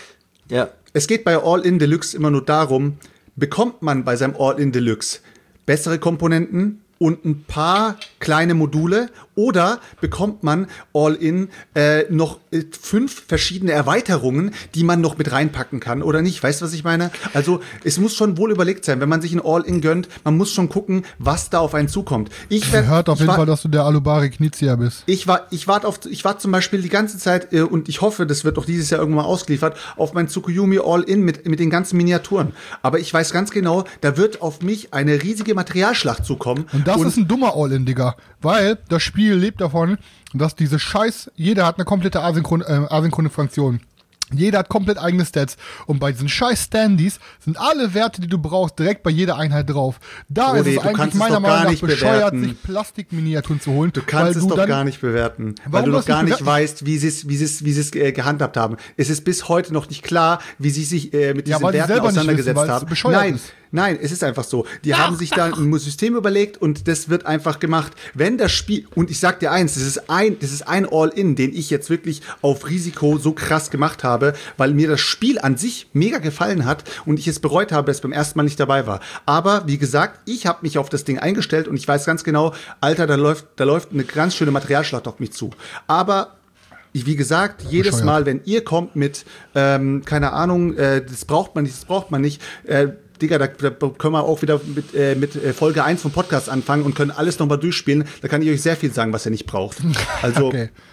Es geht bei All-in Deluxe immer nur darum, bekommt man bei seinem All-in Deluxe bessere Komponenten und ein paar kleine Module oder bekommt man All-in noch 5 verschiedene Erweiterungen, die man noch mit reinpacken kann oder nicht. Weißt du, was ich meine? Also es muss schon wohl überlegt sein, wenn man sich ein All-in gönnt, man muss schon gucken, was da auf einen zukommt. Hört auf jeden Fall, dass du der Alubari Knizia bist. Ich warte zum Beispiel die ganze Zeit und ich hoffe, das wird auch dieses Jahr irgendwann mal ausgeliefert, auf mein Tsukuyomi All-in mit den ganzen Miniaturen. Aber ich weiß ganz genau, da wird auf mich eine riesige Materialschlacht zukommen. Und das ist ein dummer All-in, Digga. Weil das Spiel lebt davon, dass diese jeder hat eine komplette asynchrone Funktion. Jeder hat komplett eigene Stats. Und bei diesen scheiß Standys sind alle Werte, die du brauchst, direkt bei jeder Einheit drauf. Da ist es eigentlich meiner Meinung nach bescheuert, sich Plastikminiaturen zu holen. Du kannst es doch gar nicht bewerten, weil du noch gar nicht weißt, wie sie es gehandhabt haben. Es ist bis heute noch nicht klar, wie sie sich mit diesen Werten auseinandergesetzt haben. Nein, es ist einfach so. Die haben sich da ein System überlegt und das wird einfach gemacht. Wenn das Spiel, und ich sag dir eins, das ist ein All-In, den ich jetzt wirklich auf Risiko so krass gemacht habe, weil mir das Spiel an sich mega gefallen hat und ich es bereut habe, dass ich beim ersten Mal nicht dabei war. Aber wie gesagt, ich habe mich auf das Ding eingestellt und ich weiß ganz genau, Alter, da läuft eine ganz schöne Materialschlacht auf mich zu. Aber wie gesagt, jedes Mal, wenn ihr kommt mit, keine Ahnung, das braucht man nicht, Digga, da können wir auch wieder mit Folge 1 vom Podcast anfangen und können alles nochmal durchspielen. Da kann ich euch sehr viel sagen, was ihr nicht braucht. Also, okay.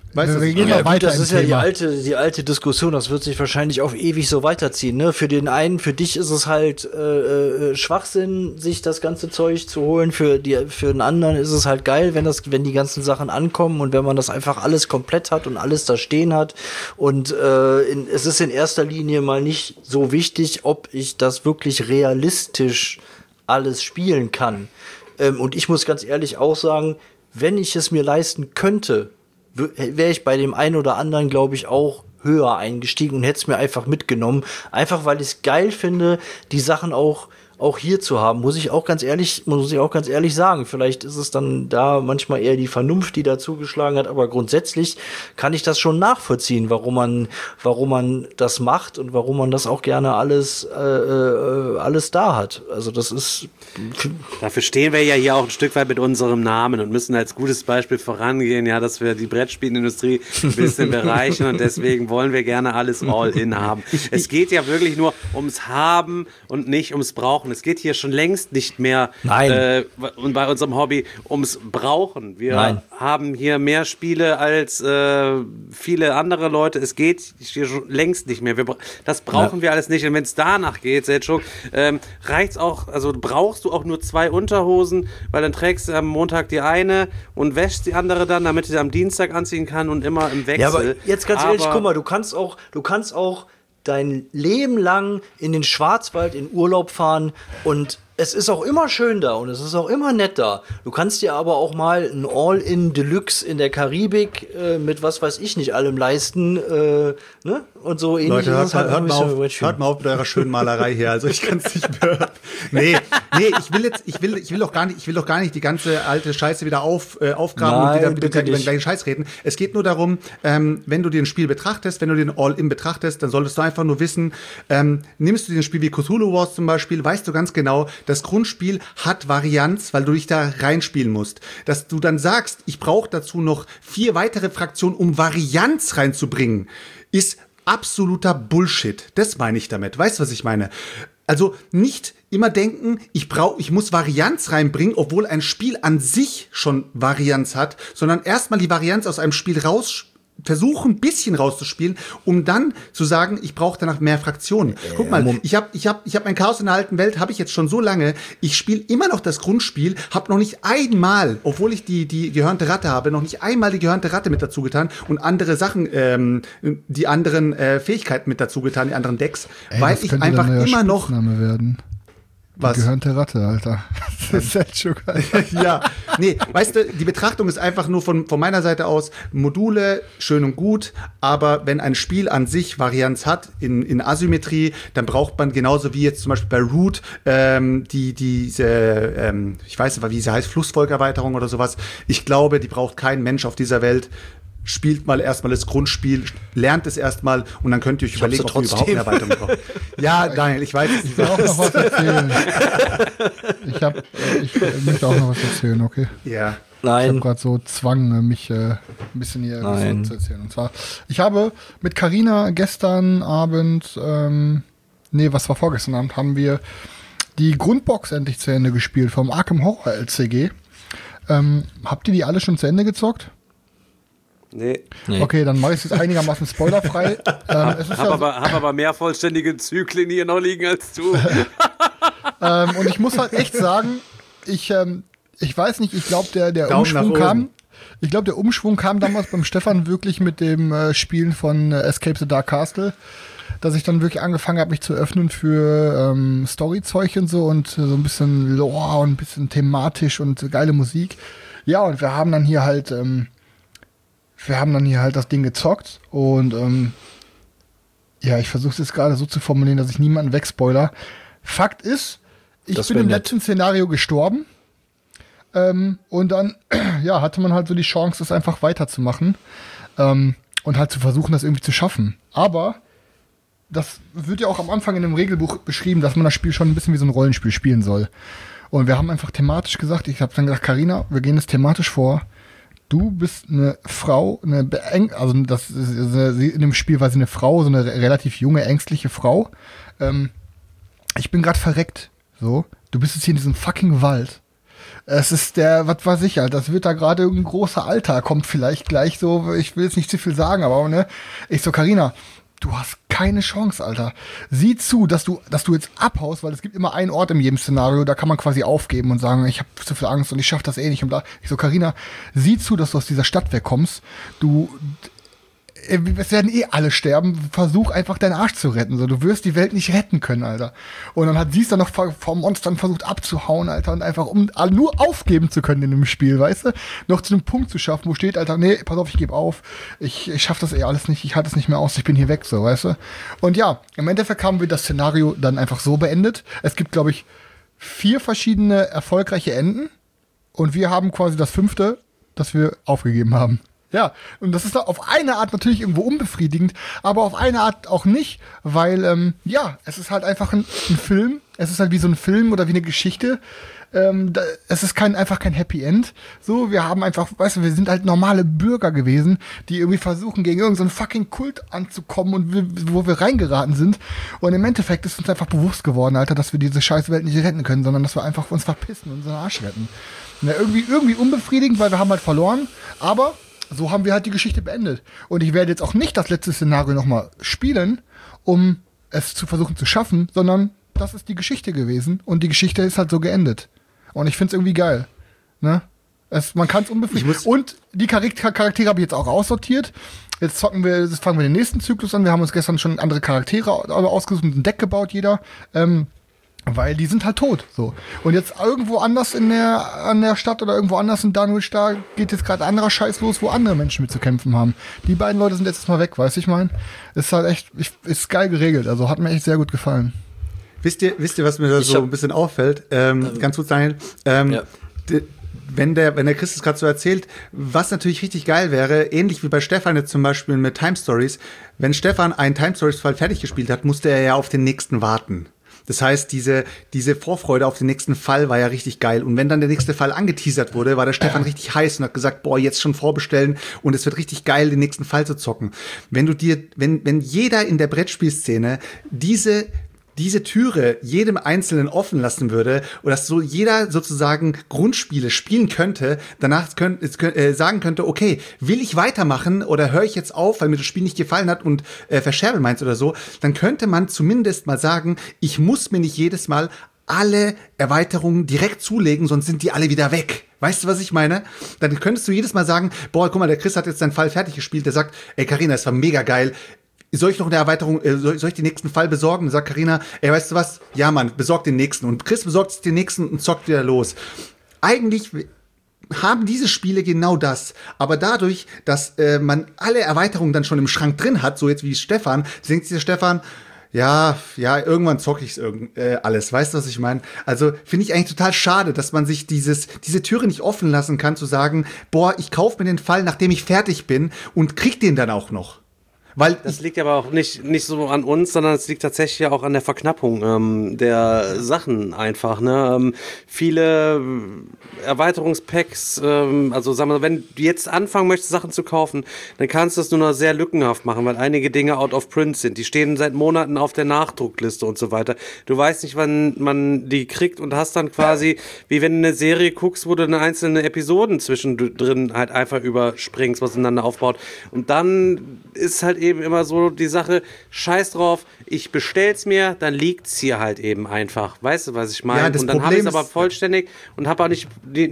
Weißt du, wir gehen mal weiter. Das im ist ja Thema. die alte Diskussion, das wird sich wahrscheinlich auf ewig so weiterziehen. Ne? Für den einen, für dich ist es halt Schwachsinn, sich das ganze Zeug zu holen. Für den anderen ist es halt geil, wenn die ganzen Sachen ankommen und wenn man das einfach alles komplett hat und alles da stehen hat. Und es ist in erster Linie mal nicht so wichtig, ob ich das wirklich realistisch alles spielen kann. Und ich muss ganz ehrlich auch sagen, wenn ich es mir leisten könnte, wäre ich bei dem einen oder anderen, glaube ich, auch höher eingestiegen und hätte es mir einfach mitgenommen. Einfach, weil ich es geil finde, die Sachen auch hier zu haben, muss ich auch ganz ehrlich sagen. Vielleicht ist es dann da manchmal eher die Vernunft, die da zugeschlagen hat, aber grundsätzlich kann ich das schon nachvollziehen, warum man das macht und warum man das auch gerne alles da hat. Also das ist... Dafür stehen wir ja hier auch ein Stück weit mit unserem Namen und müssen als gutes Beispiel vorangehen, ja, dass wir die Brettspielindustrie ein bisschen bereichern und deswegen wollen wir gerne alles All-In haben. Es geht ja wirklich nur ums Haben und nicht ums Brauchen. Es geht hier schon längst nicht mehr und bei unserem Hobby ums Brauchen. Wir haben hier mehr Spiele als viele andere Leute. Es geht hier schon längst nicht mehr. Das brauchen wir alles nicht. Und wenn es danach geht, Selçuk, reicht's auch, also brauchst du auch nur 2 Unterhosen, weil dann trägst du am Montag die eine und wäschst die andere dann, damit du sie am Dienstag anziehen kann und immer im Wechsel. Ja, aber jetzt ganz ehrlich, guck mal, du kannst auch dein Leben lang in den Schwarzwald in Urlaub fahren und es ist auch immer schön da und es ist auch immer nett da. Du kannst dir aber auch mal ein All-in Deluxe in der Karibik mit was weiß ich nicht allem leisten, ne? Und so ähnlich. Leute, hört mal auf mit eurer schönen Malerei hier. Also ich kann es nicht mehr hören. Nee, ich will doch gar nicht die ganze alte Scheiße wieder aufgraben und wieder über den gleichen Scheiß reden. Es geht nur darum, wenn du dir ein Spiel betrachtest, wenn du den All-in betrachtest, dann solltest du einfach nur wissen, nimmst du dir ein Spiel wie Cthulhu Wars zum Beispiel, weißt du ganz genau, das Grundspiel hat Varianz, weil du dich da reinspielen musst. Dass du dann sagst, ich brauche dazu noch 4 weitere Fraktionen, um Varianz reinzubringen, ist absoluter Bullshit. Das meine ich damit. Weißt du, was ich meine? Also nicht immer denken, ich muss Varianz reinbringen, obwohl ein Spiel an sich schon Varianz hat, sondern erstmal die Varianz aus einem Spiel versuchen, ein bisschen rauszuspielen, um dann zu sagen, ich brauche danach mehr Fraktionen. Guck mal, ich hab mein Chaos in der alten Welt, habe ich jetzt schon so lange, ich spiele immer noch das Grundspiel, habe noch nicht einmal, obwohl ich die gehörnte Ratte habe, noch nicht einmal die gehörnte Ratte mit dazu getan und andere Sachen, die anderen Fähigkeiten mit dazu getan, die anderen Decks, weil ich einfach immer noch... Werden. Was? Die gehörnte Ratte, Alter. Das ist halt schon geil. Ja, nee, weißt du, die Betrachtung ist einfach nur von meiner Seite aus, Module, schön und gut, aber wenn ein Spiel an sich Varianz hat in Asymmetrie, dann braucht man genauso wie jetzt zum Beispiel bei Root diese, ich weiß nicht, wie sie heißt, Flussvolkerweiterung oder sowas. Ich glaube, die braucht kein Mensch auf dieser Welt. Spielt mal erstmal das Grundspiel, lernt es erstmal und dann könnt ihr euch überlegen, ob ihr überhaupt eine Erweiterung braucht. Ja, Daniel, ich weiß nicht. Ich will auch noch was erzählen. Ich möchte auch noch was erzählen, okay? Ja. Nein. Ich habe gerade so Zwang, mich ein bisschen hier zu erzählen. Und zwar, ich habe mit Carina gestern Abend, was war vorgestern Abend, haben wir die Grundbox endlich zu Ende gespielt vom Arkham Horror LCG. Habt ihr die alle schon zu Ende gezockt? Nee. Okay, dann mache ich es jetzt einigermaßen spoilerfrei. Hab aber mehr vollständige Zyklen hier noch liegen als du. Und ich muss halt echt sagen, ich weiß nicht, ich glaube, der Umschwung kam. Ich glaube, der Umschwung kam damals beim Stefan wirklich mit dem Spielen von Escape the Dark Castle, dass ich dann wirklich angefangen habe, mich zu öffnen für Storyzeug und so und so ein bisschen Lore und ein bisschen thematisch und geile Musik. Ja, und wir haben dann hier halt das Ding gezockt und ich versuche es jetzt gerade so zu formulieren, dass ich niemanden wegspoiler. Fakt ist, ich bin im letzten Szenario gestorben und dann hatte man halt so die Chance, das einfach weiterzumachen und halt zu versuchen, das irgendwie zu schaffen. Aber das wird ja auch am Anfang in dem Regelbuch beschrieben, dass man das Spiel schon ein bisschen wie so ein Rollenspiel spielen soll. Und wir haben einfach thematisch gesagt, ich habe dann gesagt, Carina, wir gehen jetzt thematisch vor. Du bist eine Frau, in dem Spiel war sie eine Frau, so eine relativ junge, ängstliche Frau. Ich bin gerade verreckt. So, du bist jetzt hier in diesem fucking Wald. Es ist was weiß ich, Alter, das wird da gerade ein großer Alter, kommt vielleicht gleich so, ich will jetzt nicht zu viel sagen, aber ne, ich so, Carina, du hast keine Chance, Alter. Sieh zu, dass du jetzt abhaust, weil es gibt immer einen Ort in jedem Szenario, da kann man quasi aufgeben und sagen, ich habe zu viel Angst und ich schaffe das eh nicht. Und bla. Ich so, Carina, sieh zu, dass du aus dieser Stadt wegkommst. Es werden eh alle sterben. Versuch einfach deinen Arsch zu retten. So, du wirst die Welt nicht retten können, Alter. Und dann hat sie es dann noch vor Monstern versucht abzuhauen, Alter, und einfach nur aufgeben zu können in dem Spiel, weißt du? Noch zu einem Punkt zu schaffen, wo steht, Alter, nee, pass auf, ich gebe auf. Ich schaff das eh alles nicht. Ich halte es nicht mehr aus. Ich bin hier weg, so, weißt du? Und ja, im Endeffekt haben wir das Szenario dann einfach so beendet. Es gibt, glaube ich, 4 verschiedene erfolgreiche Enden. Und wir haben quasi das 5., das wir aufgegeben haben. Ja, und das ist auf eine Art natürlich irgendwo unbefriedigend, aber auf eine Art auch nicht, weil, es ist halt einfach ein Film, es ist halt wie so ein Film oder wie eine Geschichte, es ist einfach kein Happy End, so, wir haben einfach, weißt du, wir sind halt normale Bürger gewesen, die irgendwie versuchen, gegen irgendeinen fucking Kult anzukommen und wo wir reingeraten sind, und im Endeffekt ist uns einfach bewusst geworden, Alter, dass wir diese scheiß Welt nicht retten können, sondern dass wir einfach uns verpissen und unseren Arsch retten. Ja, irgendwie unbefriedigend, weil wir haben halt verloren, aber so haben wir halt die Geschichte beendet. Und ich werde jetzt auch nicht das letzte Szenario nochmal spielen, um es zu versuchen zu schaffen, sondern das ist die Geschichte gewesen und die Geschichte ist halt so geendet. Und ich find's irgendwie geil. Ne? Man kann es unbefriedigend. Und die Charaktere habe ich jetzt auch aussortiert. Jetzt fangen wir den nächsten Zyklus an. Wir haben uns gestern schon andere Charaktere ausgesucht und ein Deck gebaut, jeder. Weil die sind halt tot, so. Und jetzt irgendwo anders an der Stadt oder irgendwo anders in Dunwich, da geht jetzt gerade anderer Scheiß los, wo andere Menschen mit zu kämpfen haben. Die beiden Leute sind jetzt mal weg, weißt du, ich meine? Ist halt echt, ist geil geregelt, also hat mir echt sehr gut gefallen. Wisst ihr, was mir da so ein bisschen auffällt? Ganz kurz, Daniel. Wenn der Chris es gerade so erzählt, was natürlich richtig geil wäre, ähnlich wie bei Stefan jetzt zum Beispiel mit Time Stories, wenn Stefan einen Time Stories Fall fertig gespielt hat, musste er ja auf den nächsten warten. Das heißt, diese Vorfreude auf den nächsten Fall war ja richtig geil. Und wenn dann der nächste Fall angeteasert wurde, war der Stefan richtig heiß und hat gesagt, boah, jetzt schon vorbestellen und es wird richtig geil, den nächsten Fall zu zocken. Wenn jeder in der Brettspielszene diese Türe jedem Einzelnen offen lassen würde oder dass so jeder sozusagen Grundspiele spielen könnte, danach sagen könnte, okay, will ich weitermachen oder höre ich jetzt auf, weil mir das Spiel nicht gefallen hat und verscherbe meins oder so, dann könnte man zumindest mal sagen, ich muss mir nicht jedes Mal alle Erweiterungen direkt zulegen, sonst sind die alle wieder weg. Weißt du, was ich meine? Dann könntest du jedes Mal sagen, boah, guck mal, der Chris hat jetzt seinen Fall fertig gespielt, der sagt, ey Carina, das war mega geil, soll ich noch eine Erweiterung, soll ich den nächsten Fall besorgen? Und sagt Carina, ey, weißt du was? Ja, Mann, besorg den nächsten. Und Chris besorgt sich den nächsten und zockt wieder los. Eigentlich haben diese Spiele genau das. Aber dadurch, dass man alle Erweiterungen dann schon im Schrank drin hat, so jetzt wie Stefan, denkt sich der Stefan, ja, irgendwann zocke ich's alles. Weißt du, was ich meine? Also finde ich eigentlich total schade, dass man sich diese Türe nicht offen lassen kann, zu sagen, boah, ich kaufe mir den Fall, nachdem ich fertig bin und krieg den dann auch noch. Weil das liegt aber auch nicht so an uns, sondern es liegt tatsächlich ja auch an der Verknappung der Sachen einfach. Ne? Viele Erweiterungspacks, also sagen wir, wenn du jetzt anfangen möchtest, Sachen zu kaufen, dann kannst du es nur noch sehr lückenhaft machen, weil einige Dinge out of print sind. Die stehen seit Monaten auf der Nachdruckliste und so weiter. Du weißt nicht, wann man die kriegt und hast dann quasi, wie wenn du eine Serie guckst, wo du eine einzelne Episoden zwischendrin halt einfach überspringst, was ineinander aufbaut. Und dann ist halt eben immer so die Sache, scheiß drauf, ich bestell's mir, dann liegt's hier halt eben einfach. Weißt du, was ich meine? Ja, und dann habe ich es aber vollständig und habe auch nicht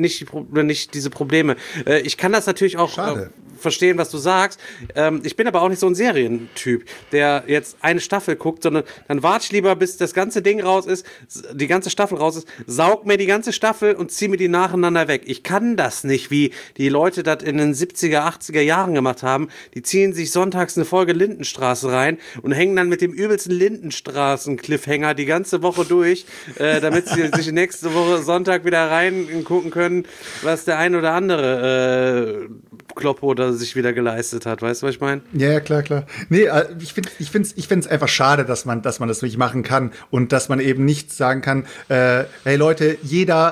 diese Probleme. Ich kann das natürlich auch verstehen, was du sagst. Ich bin aber auch nicht so ein Serientyp, der jetzt eine Staffel guckt, sondern dann warte ich lieber, bis das ganze Ding raus ist, die ganze Staffel raus ist, saug mir die ganze Staffel und zieh mir die nacheinander weg. Ich kann das nicht, wie die Leute das in den 70er, 80er Jahren gemacht haben. Die ziehen sich sonntags eine Folge Lindenstraße rein und hängen dann mit dem übelsten Lindenstraßen-Cliffhanger die ganze Woche durch, damit sie sich nächste Woche Sonntag wieder reingucken können, was der ein oder andere Kloppo da sich wieder geleistet hat. Weißt du, was ich meine? Ja, klar. Nee, ich find's einfach schade, dass man das nicht machen kann und dass man eben nicht sagen kann, hey Leute, jeder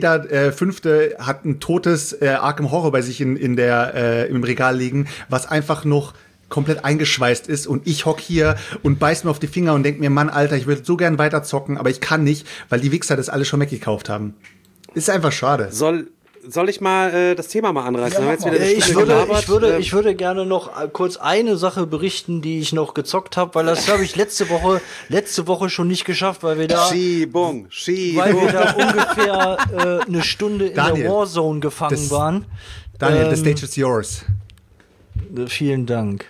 Fünfte hat ein totes Arkham Horror bei sich im Regal liegen, was einfach noch komplett eingeschweißt ist und ich hock hier und beiß mir auf die Finger und denk mir, Mann, Alter, ich würde so gern weiter zocken, aber ich kann nicht, weil die Wichser das alle schon weggekauft haben. Ist einfach schade. Soll ich mal das Thema mal anreißen? Ja, Jetzt wieder eine Stunde gelabert. Ich würde gerne noch kurz eine Sache berichten, die ich noch gezockt habe, weil das habe ich letzte Woche schon nicht geschafft, weil wir da ungefähr eine Stunde in Daniel, der Warzone gefangen waren. Daniel, the stage is yours. Vielen Dank.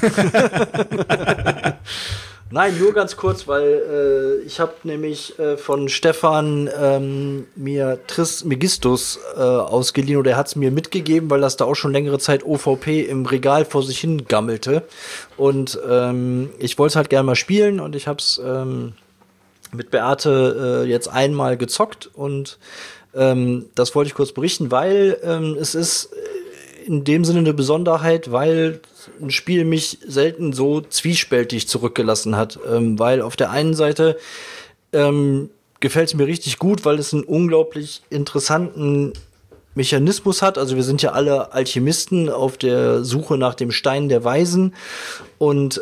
Nein, nur ganz kurz, weil ich habe nämlich von Stefan mir Trismegistus ausgeliehen, oder er hat es mir mitgegeben, weil das da auch schon längere Zeit OVP im Regal vor sich hin gammelte. Und ich wollte es halt gerne mal spielen, und ich habe es mit Beate jetzt einmal gezockt, und das wollte ich kurz berichten, weil es ist in dem Sinne eine Besonderheit, weil ein Spiel mich selten so zwiespältig zurückgelassen hat. Weil auf der einen Seite gefällt es mir richtig gut, weil es einen unglaublich interessanten Mechanismus hat. Also wir sind ja alle Alchemisten auf der Suche nach dem Stein der Weisen. Und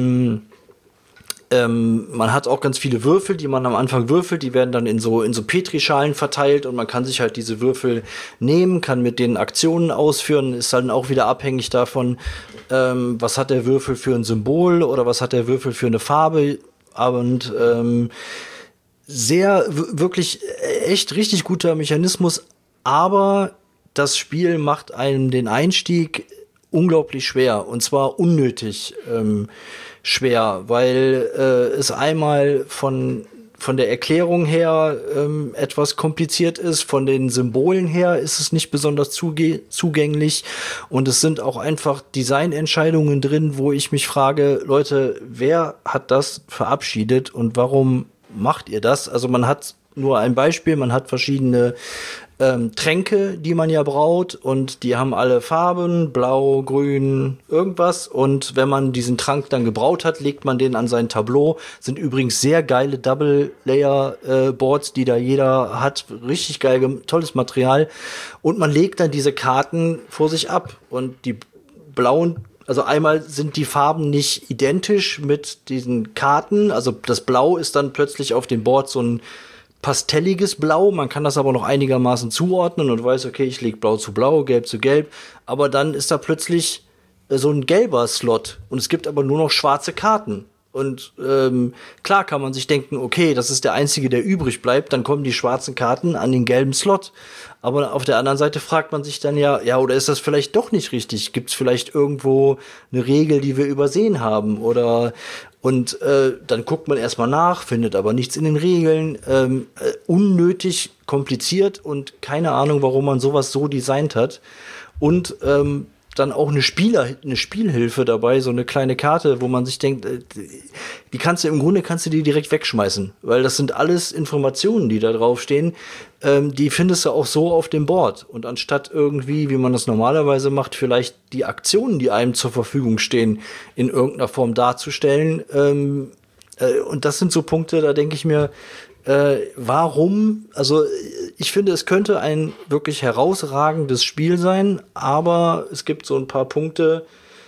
man hat auch ganz viele Würfel, die man am Anfang würfelt, die werden dann in so Petrischalen verteilt, und man kann sich halt diese Würfel nehmen, kann mit denen Aktionen ausführen, ist dann auch wieder abhängig davon, was hat der Würfel für ein Symbol oder was hat der Würfel für eine Farbe. Und wirklich echt richtig guter Mechanismus, aber das Spiel macht einem den Einstieg unglaublich schwer, und zwar unnötig schwer, weil es einmal von der Erklärung her etwas kompliziert ist, von den Symbolen her ist es nicht besonders zugänglich, und es sind auch einfach Designentscheidungen drin, wo ich mich frage, Leute, wer hat das verabschiedet und warum macht ihr das? Also man hat nur ein Beispiel, man hat verschiedene Tränke, die man ja braut, und die haben alle Farben, blau, grün, irgendwas, und wenn man diesen Trank dann gebraut hat, legt man den an sein Tableau. Sind übrigens sehr geile Double-Layer-Boards, die da jeder hat, richtig geil, tolles Material, und man legt dann diese Karten vor sich ab, und die blauen, also einmal sind die Farben nicht identisch mit diesen Karten, also das Blau ist dann plötzlich auf dem Board so ein pastelliges Blau, man kann das aber noch einigermaßen zuordnen und weiß, okay, ich lege Blau zu Blau, Gelb zu Gelb, aber dann ist da plötzlich so ein gelber Slot, und es gibt aber nur noch schwarze Karten. Und klar kann man sich denken, okay, das ist der einzige, der übrig bleibt, dann kommen die schwarzen Karten an den gelben Slot. Aber auf der anderen Seite fragt man sich dann ja, oder ist das vielleicht doch nicht richtig? Gibt es vielleicht irgendwo eine Regel, die wir übersehen haben? Und dann guckt man erstmal nach, findet aber nichts in den Regeln. Unnötig kompliziert, und keine Ahnung, warum man sowas so designt hat. Und dann auch eine Spielhilfe dabei, so eine kleine Karte, wo man sich denkt, im Grunde kannst du die direkt wegschmeißen, weil das sind alles Informationen, die da draufstehen, die findest du auch so auf dem Board, und anstatt irgendwie, wie man das normalerweise macht, vielleicht die Aktionen, die einem zur Verfügung stehen, in irgendeiner Form darzustellen, und das sind so Punkte, da denke ich mir, warum? Also ich finde, es könnte ein wirklich herausragendes Spiel sein, aber es gibt so ein paar Punkte,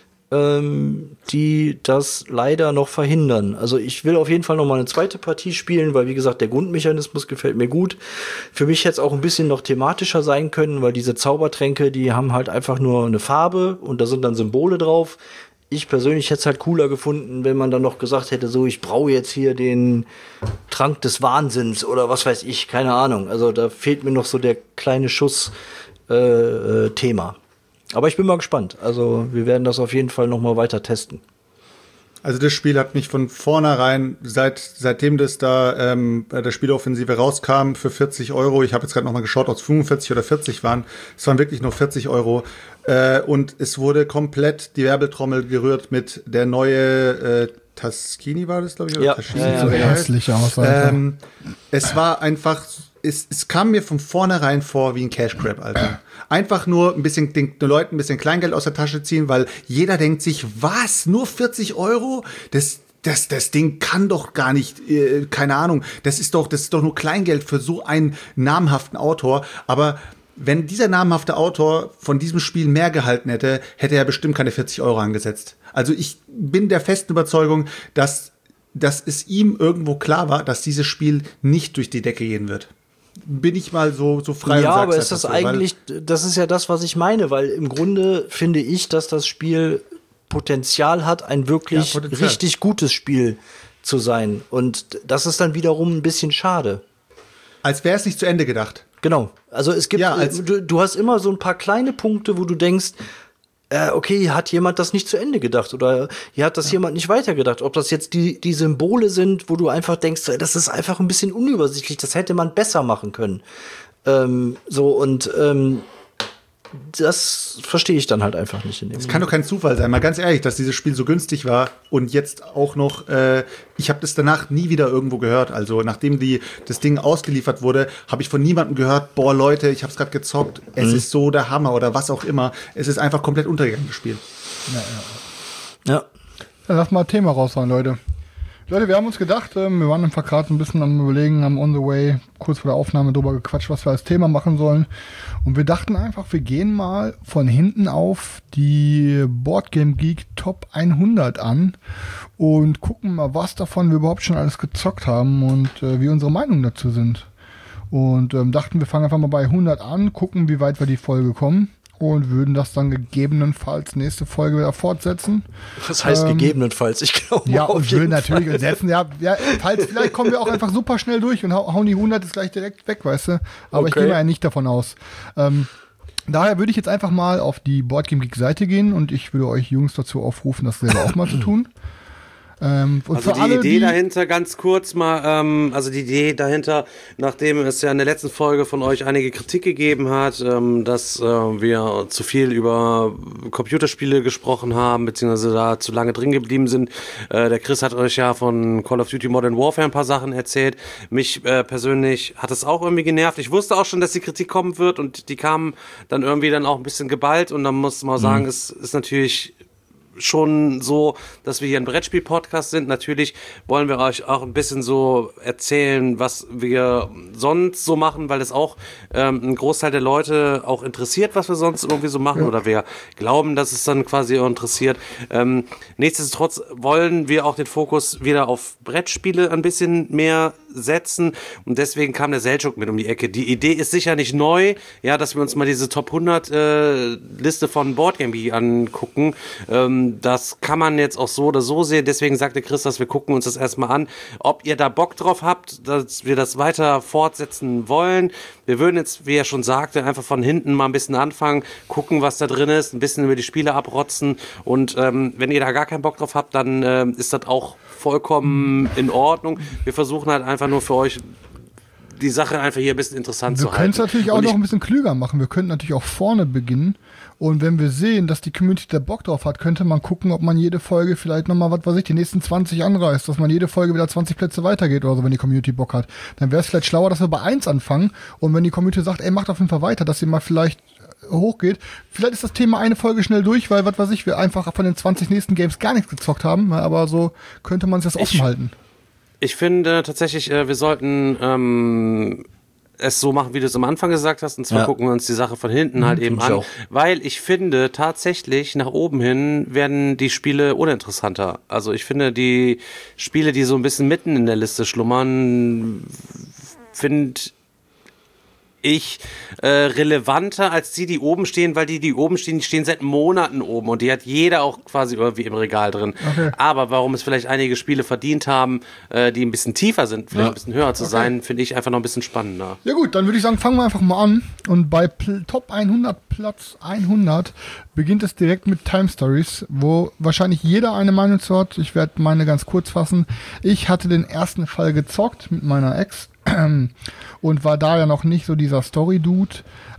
die das leider noch verhindern. Also ich will auf jeden Fall noch mal eine zweite Partie spielen, weil, wie gesagt, der Grundmechanismus gefällt mir gut. Für mich hätte es auch ein bisschen noch thematischer sein können, weil diese Zaubertränke, die haben halt einfach nur eine Farbe, und da sind dann Symbole drauf. Ich persönlich hätte es halt cooler gefunden, wenn man dann noch gesagt hätte, so, ich brauche jetzt hier den Trank des Wahnsinns oder was weiß ich, keine Ahnung. Also da fehlt mir noch so der kleine Schuss Thema. Aber ich bin mal gespannt. Also wir werden das auf jeden Fall noch mal weiter testen. Also das Spiel hat mich von vornherein, seitdem das da bei der Spieloffensive rauskam, für 40 Euro, ich habe jetzt gerade noch mal geschaut, ob es 45 oder 40 waren, es waren wirklich nur 40 Euro, und es wurde komplett die Werbeltrommel gerührt mit der neue Taschini war das, glaube ich, oder Ja, Taschini, ja, so genau. Hässliche Aussage. Es war einfach, es kam mir von vornherein vor wie ein Cash Grab, Alter. Einfach nur den Leuten ein bisschen Kleingeld aus der Tasche ziehen, weil jeder denkt sich, was, nur 40 Euro? Das Ding kann doch gar nicht, keine Ahnung, das ist doch nur Kleingeld für so einen namhaften Autor. Aber wenn dieser namhafte Autor von diesem Spiel mehr gehalten hätte, hätte er bestimmt keine 40 Euro angesetzt. Also ich bin der festen Überzeugung, dass es ihm irgendwo klar war, dass dieses Spiel nicht durch die Decke gehen wird. bin ich mal so frei. Ja, und aber sag's ist das einfach so, eigentlich, das ist ja das, was ich meine, weil im Grunde finde ich, dass das Spiel Potenzial hat, ein wirklich richtig gutes Spiel zu sein. Und das ist dann wiederum ein bisschen schade. als wäre es nicht zu Ende gedacht. Genau. Also es gibt, du hast immer so ein paar kleine Punkte, wo du denkst, okay, hier hat jemand das nicht zu Ende gedacht oder hier hat das jemand nicht weitergedacht. Ob das jetzt die Symbole sind, wo du einfach denkst, das ist einfach ein bisschen unübersichtlich, das hätte man besser machen können. Das verstehe ich dann halt einfach nicht. Es kann doch kein Zufall sein, mal ganz ehrlich, dass dieses Spiel so günstig war und jetzt auch noch, ich habe das danach nie wieder irgendwo gehört. Also nachdem das Ding ausgeliefert wurde, habe ich von niemandem gehört, boah Leute, ich habe es gerade gezockt, es ist so der Hammer oder was auch immer. Es ist einfach komplett untergegangen, das Spiel. Ja. Dann lass mal Thema raushauen, Leute. Leute, wir haben uns gedacht, wir waren einfach gerade ein bisschen am Überlegen, haben on the way kurz vor der Aufnahme drüber gequatscht, was wir als Thema machen sollen. Und wir dachten einfach, wir gehen mal von hinten auf die Boardgame Geek Top 100 an und gucken mal, was davon wir überhaupt schon alles gezockt haben und wie unsere Meinungen dazu sind. Und dachten, wir fangen einfach mal bei 100 an, gucken, wie weit wir die Folge kommen. Und würden das dann gegebenenfalls nächste Folge wieder fortsetzen. Was heißt gegebenenfalls? Ich glaube, ja, und würden natürlich setzen. Ja, vielleicht kommen wir auch einfach super schnell durch und hauen die 100 ist gleich direkt weg, weißt du? Aber ich gehe mal ja nicht davon aus. Daher würde ich jetzt einfach mal auf die Boardgame Geek Seite gehen und ich würde euch Jungs dazu aufrufen, das selber auch mal zu tun. Also die Idee dahinter, ganz kurz mal, nachdem es ja in der letzten Folge von euch einige Kritik gegeben hat, dass wir zu viel über Computerspiele gesprochen haben, beziehungsweise da zu lange drin geblieben sind. Der Chris hat euch ja von Call of Duty Modern Warfare ein paar Sachen erzählt. Mich persönlich hat es auch irgendwie genervt. Ich wusste auch schon, dass die Kritik kommen wird und die kamen dann irgendwie dann auch ein bisschen geballt und dann muss man sagen, es ist natürlich schon so, dass wir hier ein Brettspiel-Podcast sind. Natürlich wollen wir euch auch ein bisschen so erzählen, was wir sonst so machen, weil es auch ein Großteil der Leute auch interessiert, was wir sonst irgendwie so machen oder wir glauben, dass es dann quasi auch interessiert. Nichtsdestotrotz wollen wir auch den Fokus wieder auf Brettspiele ein bisschen mehr setzen und deswegen kam der Selchuk mit um die Ecke. Die Idee ist sicher nicht neu, ja, dass wir uns mal diese Top 100 Liste von Boardgame Geek angucken. Das kann man jetzt auch so oder so sehen. Deswegen sagte Chris, dass wir gucken uns das erstmal an, ob ihr da Bock drauf habt, dass wir das weiter fortsetzen wollen. Wir würden jetzt, wie er schon sagte, einfach von hinten mal ein bisschen anfangen, gucken, was da drin ist, ein bisschen über die Spiele abrotzen und wenn ihr da gar keinen Bock drauf habt, dann ist das auch vollkommen in Ordnung. Wir versuchen halt einfach nur für euch die Sache einfach hier ein bisschen interessant zu halten. Wir können es natürlich auch noch ein bisschen klüger machen. Wir könnten natürlich auch vorne beginnen. Und wenn wir sehen, dass die Community da Bock drauf hat, könnte man gucken, ob man jede Folge vielleicht nochmal, was weiß ich, die nächsten 20 anreißt, dass man jede Folge wieder 20 Plätze weitergeht oder so, wenn die Community Bock hat. Dann wäre es vielleicht schlauer, dass wir bei 1 anfangen. Und wenn die Community sagt, ey, macht auf jeden Fall weiter, dass sie mal vielleicht hochgeht. Vielleicht ist das Thema eine Folge schnell durch, weil, was weiß ich, wir einfach von den 20 nächsten Games gar nichts gezockt haben. Aber so könnte man es jetzt offen halten. Ich finde tatsächlich, wir sollten es so machen, wie du es am Anfang gesagt hast, und zwar gucken wir uns die Sache von hinten halt eben an, weil ich finde tatsächlich, nach oben hin werden die Spiele uninteressanter. Also ich finde die Spiele, die so ein bisschen mitten in der Liste schlummern, finde ich relevanter als die oben stehen, weil die oben stehen, die stehen seit Monaten oben und die hat jeder auch quasi irgendwie im Regal drin. Okay. Aber warum es vielleicht einige Spiele verdient haben, die ein bisschen tiefer sind, vielleicht ein bisschen höher zu sein, finde ich einfach noch ein bisschen spannender. Ja gut, dann würde ich sagen, fangen wir einfach mal an und bei Top 100, Platz 100 beginnt es direkt mit Time Stories, wo wahrscheinlich jeder eine Meinung zu hat. Ich werde meine ganz kurz fassen. Ich hatte den ersten Fall gezockt mit meiner Ex und war da ja noch nicht so dieser Story-Dude.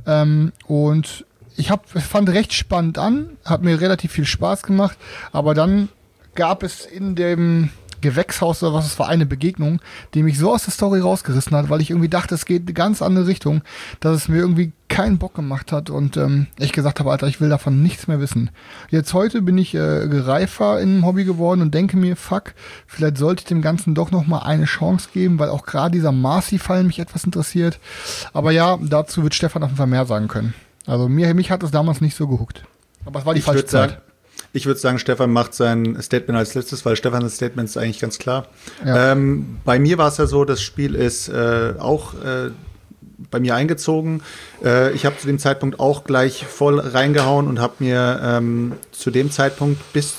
Und fand recht spannend an, hat mir relativ viel Spaß gemacht, aber dann gab es in dem Gewächshaus oder was es war, eine Begegnung, die mich so aus der Story rausgerissen hat, weil ich irgendwie dachte, es geht eine ganz andere Richtung, dass es mir irgendwie keinen Bock gemacht hat und ich gesagt habe, Alter, ich will davon nichts mehr wissen. Jetzt heute bin ich reifer im Hobby geworden und denke mir, fuck, vielleicht sollte ich dem Ganzen doch noch mal eine Chance geben, weil auch gerade dieser Marcy-Fall mich etwas interessiert. Aber ja, dazu wird Stefan auf jeden Fall mehr sagen können. Also mich hat es damals nicht so gehuckt. Aber es war die falsche Zeit. Ich würde sagen, Stefan macht sein Statement als letztes, weil Stefans Statement ist eigentlich ganz klar. Ja. Bei mir war es ja so, das Spiel ist auch bei mir eingezogen. Ich habe zu dem Zeitpunkt auch gleich voll reingehauen und habe mir zu dem Zeitpunkt bis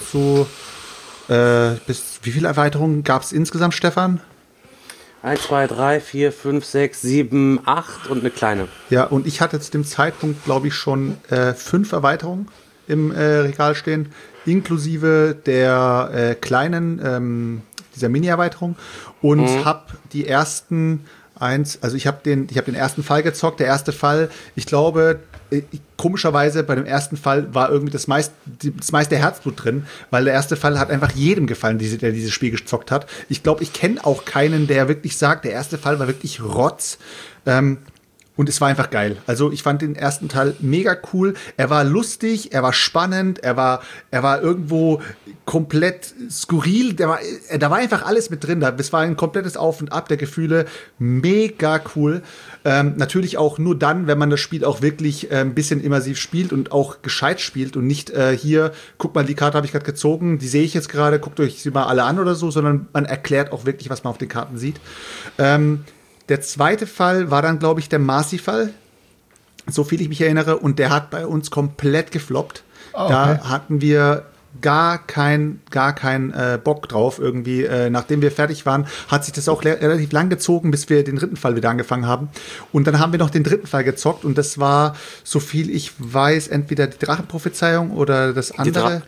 wie viele Erweiterungen gab es insgesamt, Stefan? 1, 2, 3, 4, 5, 6, 7, 8 und eine kleine. Ja, und ich hatte zu dem Zeitpunkt, glaube ich, schon 5 Erweiterungen im Regal stehen, inklusive der kleinen, dieser Mini-Erweiterung. Und habe die ersten ich habe den ersten Fall gezockt. Der erste Fall, ich glaube, komischerweise bei dem ersten Fall war irgendwie das meiste Herzblut drin, weil der erste Fall hat einfach jedem gefallen, der dieses Spiel gezockt hat. Ich glaube, ich kenne auch keinen, der wirklich sagt, der erste Fall war wirklich Rotz. Und es war einfach geil. Also ich fand den ersten Teil mega cool. Er war lustig, er war spannend, er war irgendwo komplett skurril. Da war einfach alles mit drin. Das war ein komplettes Auf und Ab der Gefühle. Mega cool. Natürlich auch nur dann, wenn man das Spiel auch wirklich ein bisschen immersiv spielt und auch gescheit spielt und nicht hier, guck mal, die Karte habe ich gerade gezogen, die sehe ich jetzt gerade, guckt euch sie mal alle an oder so, sondern man erklärt auch wirklich, was man auf den Karten sieht. Der zweite Fall war dann, glaube ich, der Marcy-Fall, so viel ich mich erinnere, und der hat bei uns komplett gefloppt. Oh, okay. Da hatten wir gar kein Bock drauf irgendwie. Nachdem wir fertig waren, hat sich das auch relativ lang gezogen, bis wir den dritten Fall wieder angefangen haben. Und dann haben wir noch den dritten Fall gezockt und das war, so viel ich weiß, entweder die Drachenprophezeiung oder das andere.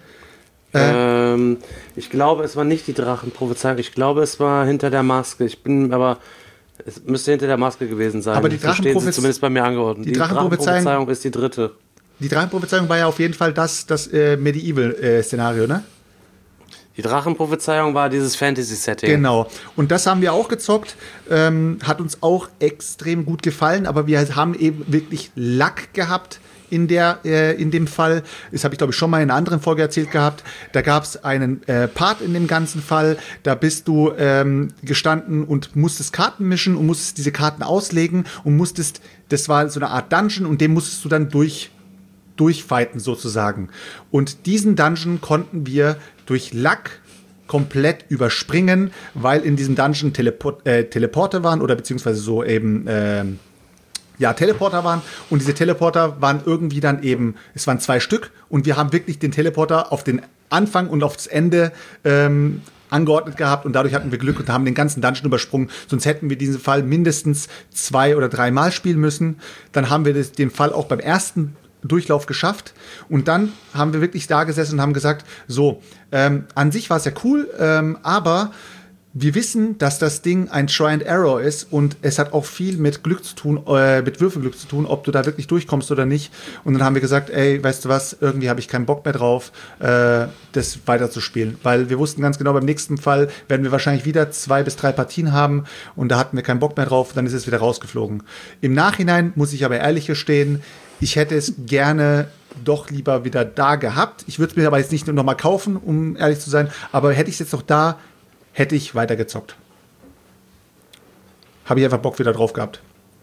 Ich glaube, es war nicht die Drachenprophezeiung. Ich glaube, es war hinter der Maske. Es müsste hinter der Maske gewesen sein. Aber die Drachenprophezeiung, zumindest bei mir angeordnet. Die Drachenprophezeiung ist die dritte. Die Drachenprophezeiung war ja auf jeden Fall das Medieval-Szenario, ne? Die Drachenprophezeiung war dieses Fantasy-Setting. Genau. Und das haben wir auch gezockt. Hat uns auch extrem gut gefallen, aber wir haben eben wirklich Lack gehabt in dem Fall. Das habe ich, glaube ich, schon mal in einer anderen Folge erzählt gehabt. Da gab es einen Part in dem ganzen Fall. Da bist du gestanden und musstest Karten mischen und musstest diese Karten auslegen und das war so eine Art Dungeon und den musstest du dann durchfighten sozusagen. Und diesen Dungeon konnten wir durch Lack komplett überspringen, weil in diesem Dungeon Teleporter waren oder beziehungsweise so eben Teleporter waren, und diese Teleporter waren irgendwie dann eben, es waren 2 Stück und wir haben wirklich den Teleporter auf den Anfang und aufs Ende angeordnet gehabt und dadurch hatten wir Glück und haben den ganzen Dungeon übersprungen, sonst hätten wir diesen Fall mindestens 2 oder 3 Mal spielen müssen. Dann haben wir den Fall auch beim ersten Durchlauf geschafft und dann haben wir wirklich da gesessen und haben gesagt, so, an sich war es ja cool, aber wir wissen, dass das Ding ein Try and Error ist und es hat auch viel mit Glück zu tun, mit Würfelglück zu tun, ob du da wirklich durchkommst oder nicht. Und dann haben wir gesagt, ey, weißt du was, irgendwie habe ich keinen Bock mehr drauf, das weiterzuspielen. Weil wir wussten ganz genau, beim nächsten Fall werden wir wahrscheinlich wieder 2 bis 3 Partien haben und da hatten wir keinen Bock mehr drauf, dann ist es wieder rausgeflogen. Im Nachhinein muss ich aber ehrlich gestehen, ich hätte es gerne doch lieber wieder da gehabt. Ich würde es mir aber jetzt nicht nur noch mal kaufen, um ehrlich zu sein, aber hätte ich es jetzt noch da, hätte ich weitergezockt. Habe ich einfach Bock wieder drauf gehabt.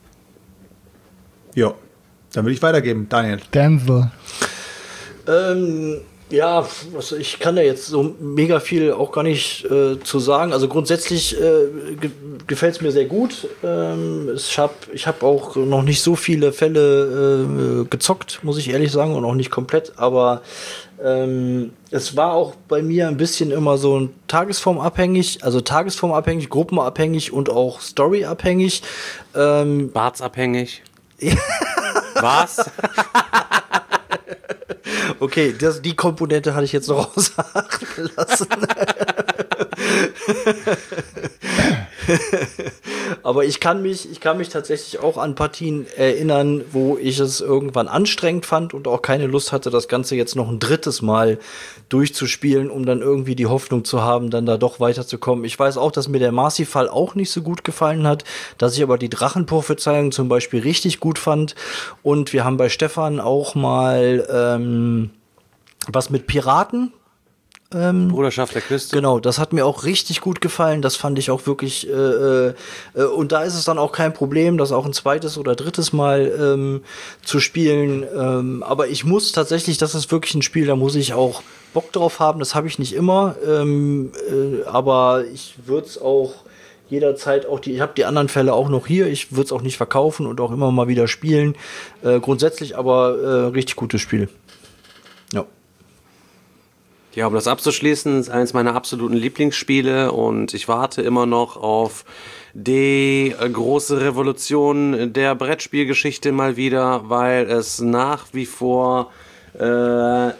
Ja, dann würde ich weitergeben. Daniel. Denzel. Ja, also ich kann da jetzt so mega viel auch gar nicht zu sagen. Also grundsätzlich gefällt es mir sehr gut. Ich hab auch noch nicht so viele Fälle gezockt, muss ich ehrlich sagen, und auch nicht komplett. Aber es war auch bei mir ein bisschen immer so tagesformabhängig, gruppenabhängig und auch storyabhängig. Bartsabhängig. Was? Okay, die Komponente hatte ich jetzt noch außer Acht gelassen. Aber ich kann mich tatsächlich auch an Partien erinnern, wo ich es irgendwann anstrengend fand und auch keine Lust hatte, das Ganze jetzt noch ein drittes Mal durchzuspielen, um dann irgendwie die Hoffnung zu haben, dann da doch weiterzukommen. Ich weiß auch, dass mir der Marcy-Fall auch nicht so gut gefallen hat, dass ich aber die Drachenprophezeiung zum Beispiel richtig gut fand. Und wir haben bei Stefan auch mal was mit Piraten. Bruderschaft der Küste. Genau, das hat mir auch richtig gut gefallen. Das fand ich auch wirklich. Und da ist es dann auch kein Problem, das auch ein zweites oder drittes Mal zu spielen. Aber ich muss tatsächlich, das ist wirklich ein Spiel, da muss ich auch Bock drauf haben. Das habe ich nicht immer. Aber ich würde es auch jederzeit auch ich habe die anderen Fälle auch noch hier. Ich würde es auch nicht verkaufen und auch immer mal wieder spielen. Grundsätzlich aber richtig gutes Spiel. Ja. Ja, um das abzuschließen, ist eines meiner absoluten Lieblingsspiele und ich warte immer noch auf die große Revolution der Brettspielgeschichte mal wieder, weil es nach wie vor der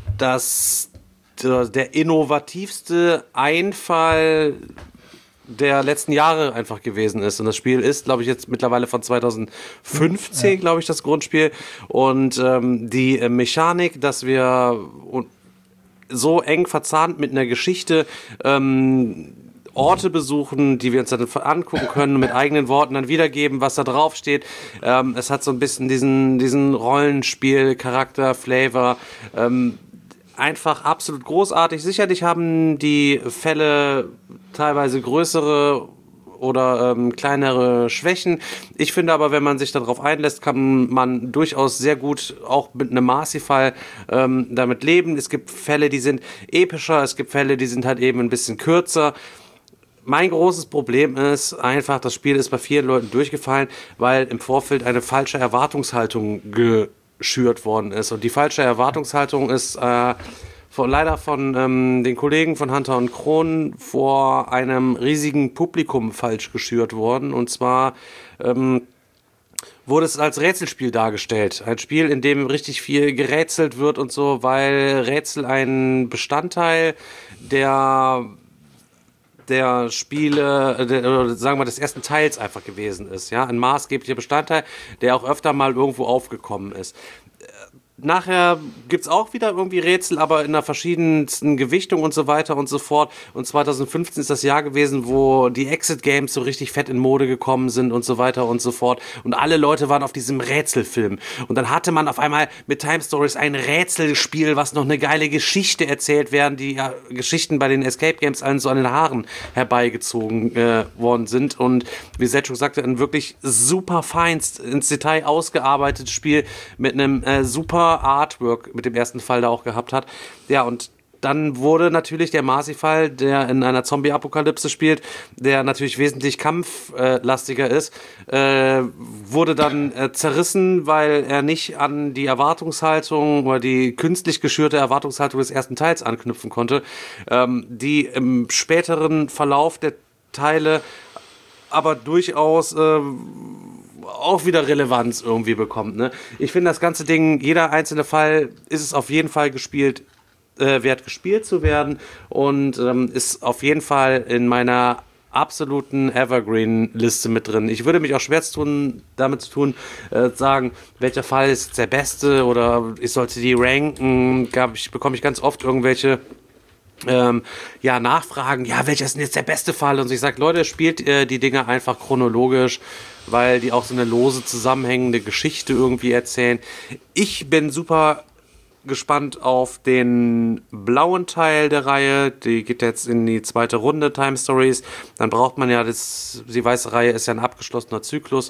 innovativste Einfall der letzten Jahre einfach gewesen ist. Und das Spiel ist, glaube ich, jetzt mittlerweile von 2015, glaube ich, das Grundspiel. Und die Mechanik, dass wir so eng verzahnt mit einer Geschichte Orte besuchen, die wir uns dann angucken können, mit eigenen Worten dann wiedergeben, was da drauf steht. Es hat so ein bisschen diesen Rollenspiel-Charakter, Flavor. Einfach absolut großartig. Sicherlich haben die Fälle teilweise größere oder kleinere Schwächen. Ich finde aber, wenn man sich darauf einlässt, kann man durchaus sehr gut auch mit einem Marcy-Fall damit leben. Es gibt Fälle, die sind epischer, es gibt Fälle, die sind halt eben ein bisschen kürzer. Mein großes Problem ist einfach, das Spiel ist bei vielen Leuten durchgefallen, weil im Vorfeld eine falsche Erwartungshaltung geschürt worden ist. Und die falsche Erwartungshaltung ist leider von den Kollegen von Hunter und Kron vor einem riesigen Publikum falsch geschürt worden. Und zwar wurde es als Rätselspiel dargestellt. Ein Spiel, in dem richtig viel gerätselt wird und so, weil Rätsel ein Bestandteil der Spiele, oder sagen wir des ersten Teils einfach gewesen ist. Ja? Ein maßgeblicher Bestandteil, der auch öfter mal irgendwo aufgekommen ist. Nachher gibt's auch wieder irgendwie Rätsel, aber in einer verschiedensten Gewichtung und so weiter und so fort. Und 2015 ist das Jahr gewesen, wo die Exit-Games so richtig fett in Mode gekommen sind und so weiter und so fort. Und alle Leute waren auf diesem Rätselfilm. Und dann hatte man auf einmal mit Time Stories ein Rätselspiel, was noch eine geile Geschichte erzählt werden, die Geschichten bei den Escape-Games allen so an den Haaren herbeigezogen worden sind. Und wie Selchuk sagte, ein wirklich super feinst ins Detail ausgearbeitetes Spiel mit einem super Artwork mit dem ersten Fall da auch gehabt hat. Ja, und dann wurde natürlich der Marcy-Fall, der in einer Zombie-Apokalypse spielt, der natürlich wesentlich kampflastiger ist, wurde dann zerrissen, weil er nicht an die Erwartungshaltung oder die künstlich geschürte Erwartungshaltung des ersten Teils anknüpfen konnte, die im späteren Verlauf der Teile aber durchaus auch wieder Relevanz irgendwie bekommt. Ne? Ich finde das ganze Ding, jeder einzelne Fall ist es auf jeden Fall wert gespielt zu werden und ist auf jeden Fall in meiner absoluten Evergreen-Liste mit drin. Ich würde mich auch schwer damit zu tun, sagen, welcher Fall ist der beste oder ich sollte die ranken. Bekomme ich ganz oft irgendwelche Nachfragen, welcher ist denn jetzt der beste Fall? Und ich sage, Leute, spielt die Dinge einfach chronologisch, weil die auch so eine lose zusammenhängende Geschichte irgendwie erzählen. Ich bin super gespannt auf den blauen Teil der Reihe. Die geht jetzt in die zweite Runde, Time Stories. Dann braucht man die weiße Reihe ist ja ein abgeschlossener Zyklus.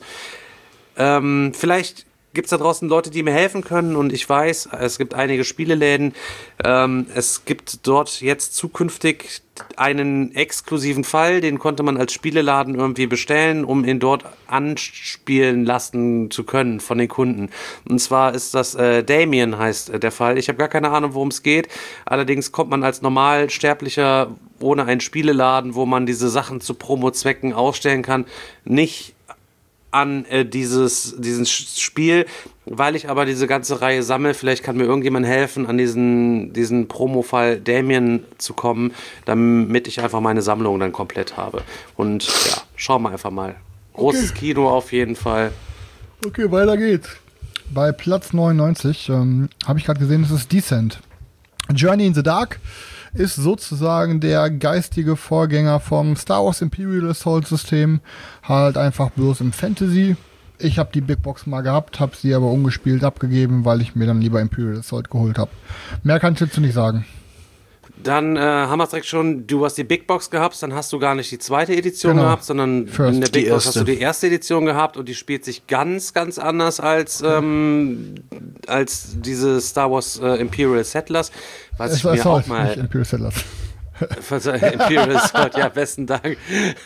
Vielleicht gibt es da draußen Leute, die mir helfen können und ich weiß, es gibt einige Spieleläden. Es gibt dort jetzt zukünftig einen exklusiven Fall, den konnte man als Spieleladen irgendwie bestellen, um ihn dort anspielen lassen zu können von den Kunden. Und zwar ist das Damien heißt der Fall. Ich habe gar keine Ahnung, worum es geht. Allerdings kommt man als Normalsterblicher ohne einen Spieleladen, wo man diese Sachen zu Promo-Zwecken ausstellen kann, nicht an diesen Spiel, weil ich aber diese ganze Reihe sammle. Vielleicht kann mir irgendjemand helfen, an diesen Promo-Fall Damien zu kommen, damit ich einfach meine Sammlung dann komplett habe. Und ja, schauen wir einfach mal. Großes Kino auf jeden Fall. Okay, weiter geht's. Bei Platz 99 habe ich gerade gesehen, das ist Descent. Journey in the Dark ist sozusagen der geistige Vorgänger vom Star Wars Imperial Assault System, halt einfach bloß im Fantasy. Ich habe die Big Box mal gehabt, habe sie aber ungespielt abgegeben, weil ich mir dann lieber Imperial Assault geholt habe. Mehr kann ich dazu nicht sagen. Dann haben wir es direkt schon, du hast die Big Box gehabt, dann hast du gar nicht die zweite Edition gehabt, sondern in der Big Box hast du die erste Edition gehabt und die spielt sich ganz, ganz anders als diese Star Wars Imperial Settlers. Was ich mir auch mal... Nicht Imperial Settlers. Imperial Sword, ja, besten Dank.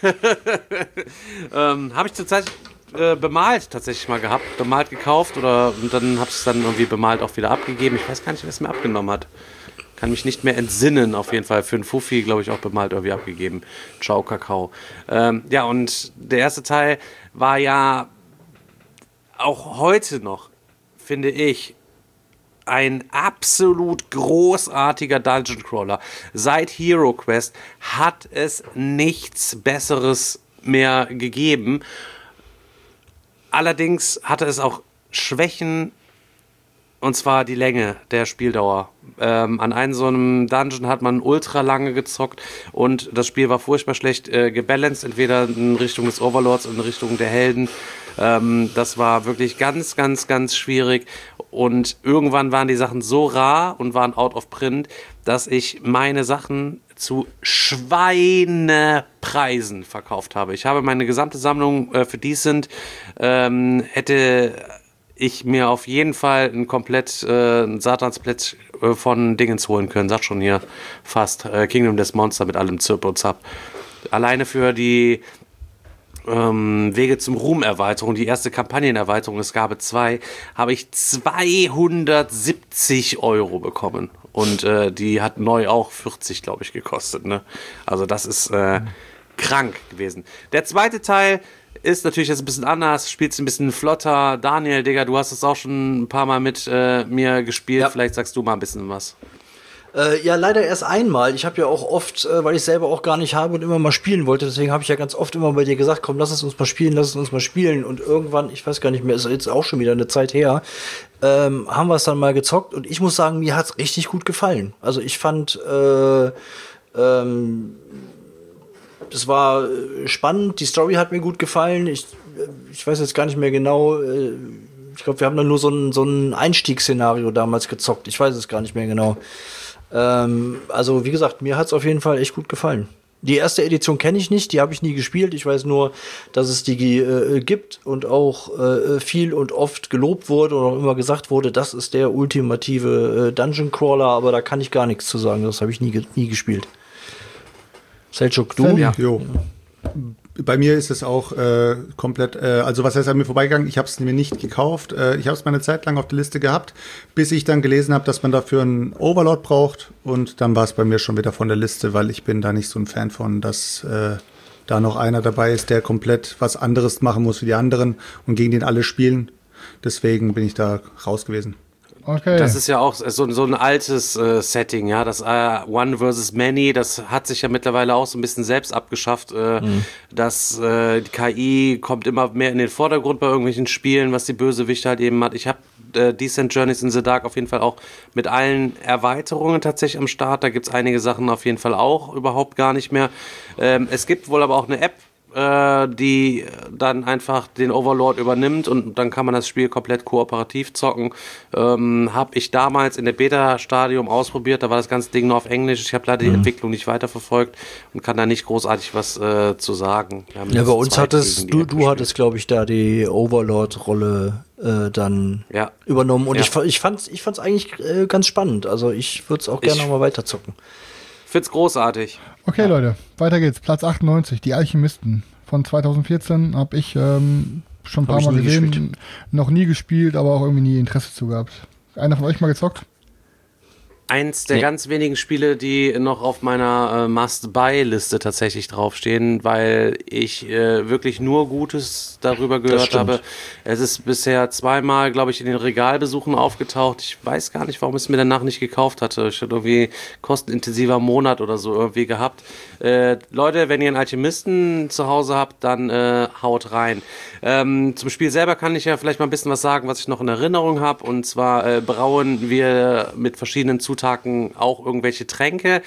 Habe ich zurzeit bemalt tatsächlich mal gehabt, bemalt gekauft und dann habe ich es dann irgendwie bemalt auch wieder abgegeben. Ich weiß gar nicht, wer es mir abgenommen hat. Kann mich nicht mehr entsinnen, auf jeden Fall. Für einen Fuffi, glaube ich, auch bemalt irgendwie abgegeben. Ciao, Kakao. Ja, und der erste Teil war ja auch heute noch, finde ich, ein absolut großartiger Dungeon Crawler. Seit Hero Quest hat es nichts Besseres mehr gegeben. Allerdings hatte es auch Schwächen, und zwar die Länge der Spieldauer. An einem so einem Dungeon hat man ultra lange gezockt und das Spiel war furchtbar schlecht gebalanced, entweder in Richtung des Overlords oder in Richtung der Helden. Das war wirklich ganz, ganz, ganz schwierig und irgendwann waren die Sachen so rar und waren out of print, dass ich meine Sachen zu Schweinepreisen verkauft habe. Ich habe meine gesamte Sammlung für Decent, hätte ich mir auf jeden Fall ein komplett Satansplatz von Dingens holen können. Sagt schon hier fast Kingdom Death Monster mit allem Zirp und Zap. Alleine für die Wege zum Ruhm-Erweiterung, die erste Kampagnenerweiterung, es gab 2, habe ich 270 € bekommen. Und die hat neu auch 40, glaube ich, gekostet. Ne? Also das ist krank gewesen. Der zweite Teil ist natürlich jetzt ein bisschen anders, spielt ein bisschen flotter. Daniel, Digga, du hast es auch schon ein paar Mal mit mir gespielt. Ja. Vielleicht sagst du mal ein bisschen was. Ja, leider erst einmal. Ich habe ja auch oft, weil ich selber auch gar nicht habe und immer mal spielen wollte, deswegen habe ich ja ganz oft immer bei dir gesagt, komm, lass es uns mal spielen. Und irgendwann, ich weiß gar nicht mehr, ist jetzt auch schon wieder eine Zeit her, haben wir es dann mal gezockt und ich muss sagen, mir hat's richtig gut gefallen. Also ich fand, das war spannend, die Story hat mir gut gefallen. Ich weiß jetzt gar nicht mehr genau, ich glaube, wir haben dann nur so ein Einstiegsszenario damals gezockt. Ich weiß es gar nicht mehr genau. Also, wie gesagt, mir hat es auf jeden Fall echt gut gefallen. Die erste Edition kenne ich nicht, die habe ich nie gespielt. Ich weiß nur, dass es die gibt und auch viel und oft gelobt wurde und auch immer gesagt wurde, das ist der ultimative Dungeon Crawler, aber da kann ich gar nichts zu sagen. Das habe ich nie gespielt. Selçuk, du? Ja. Jo. Bei mir ist es auch komplett, also was heißt an mir vorbeigegangen? Ich habe es mir nicht gekauft. Ich habe es mal eine Zeit lang auf der Liste gehabt, bis ich dann gelesen habe, dass man dafür einen Overlord braucht. Und dann war es bei mir schon wieder von der Liste, weil ich bin da nicht so ein Fan von, dass da noch einer dabei ist, der komplett was anderes machen muss wie die anderen und gegen den alle spielen. Deswegen bin ich da raus gewesen. Okay. Das ist ja auch so ein altes Setting, ja, das One versus Many, das hat sich ja mittlerweile auch so ein bisschen selbst abgeschafft, dass die KI kommt immer mehr in den Vordergrund bei irgendwelchen Spielen, was die Bösewichte halt eben hat. Ich habe Decent Journeys in the Dark auf jeden Fall auch mit allen Erweiterungen tatsächlich am Start, da gibt es einige Sachen auf jeden Fall auch überhaupt gar nicht mehr. Es gibt wohl aber auch eine App, die dann einfach den Overlord übernimmt und dann kann man das Spiel komplett kooperativ zocken. Habe ich damals in der Beta-Stadium ausprobiert, da war das ganze Ding nur auf Englisch. Ich habe leider die Entwicklung nicht weiterverfolgt und kann da nicht großartig was zu sagen. Ja, bei uns hattest du hattest, glaube ich, da die Overlord-Rolle dann übernommen und ich fand's eigentlich ganz spannend. Also ich würde es auch gerne nochmal weiterzocken. Find's großartig. Okay, Leute, weiter geht's. Platz 98, die Alchemisten von 2014 habe ich schon ein paar Mal gesehen. Noch nie gespielt, aber auch irgendwie nie Interesse zu gehabt. Einer von euch mal gezockt? Eins der ganz wenigen Spiele, die noch auf meiner Must-Buy-Liste tatsächlich draufstehen, weil ich wirklich nur Gutes darüber gehört habe. Es ist bisher zweimal, glaube ich, in den Regalbesuchen aufgetaucht. Ich weiß gar nicht, warum ich es mir danach nicht gekauft hatte. Ich hatte irgendwie kostenintensiver Monat oder so irgendwie gehabt. Leute, wenn ihr einen Alchemisten zu Hause habt, dann haut rein. Zum Spiel selber kann ich ja vielleicht mal ein bisschen was sagen, was ich noch in Erinnerung habe. Und zwar brauen wir mit verschiedenen Zutaten auch irgendwelche Tränke.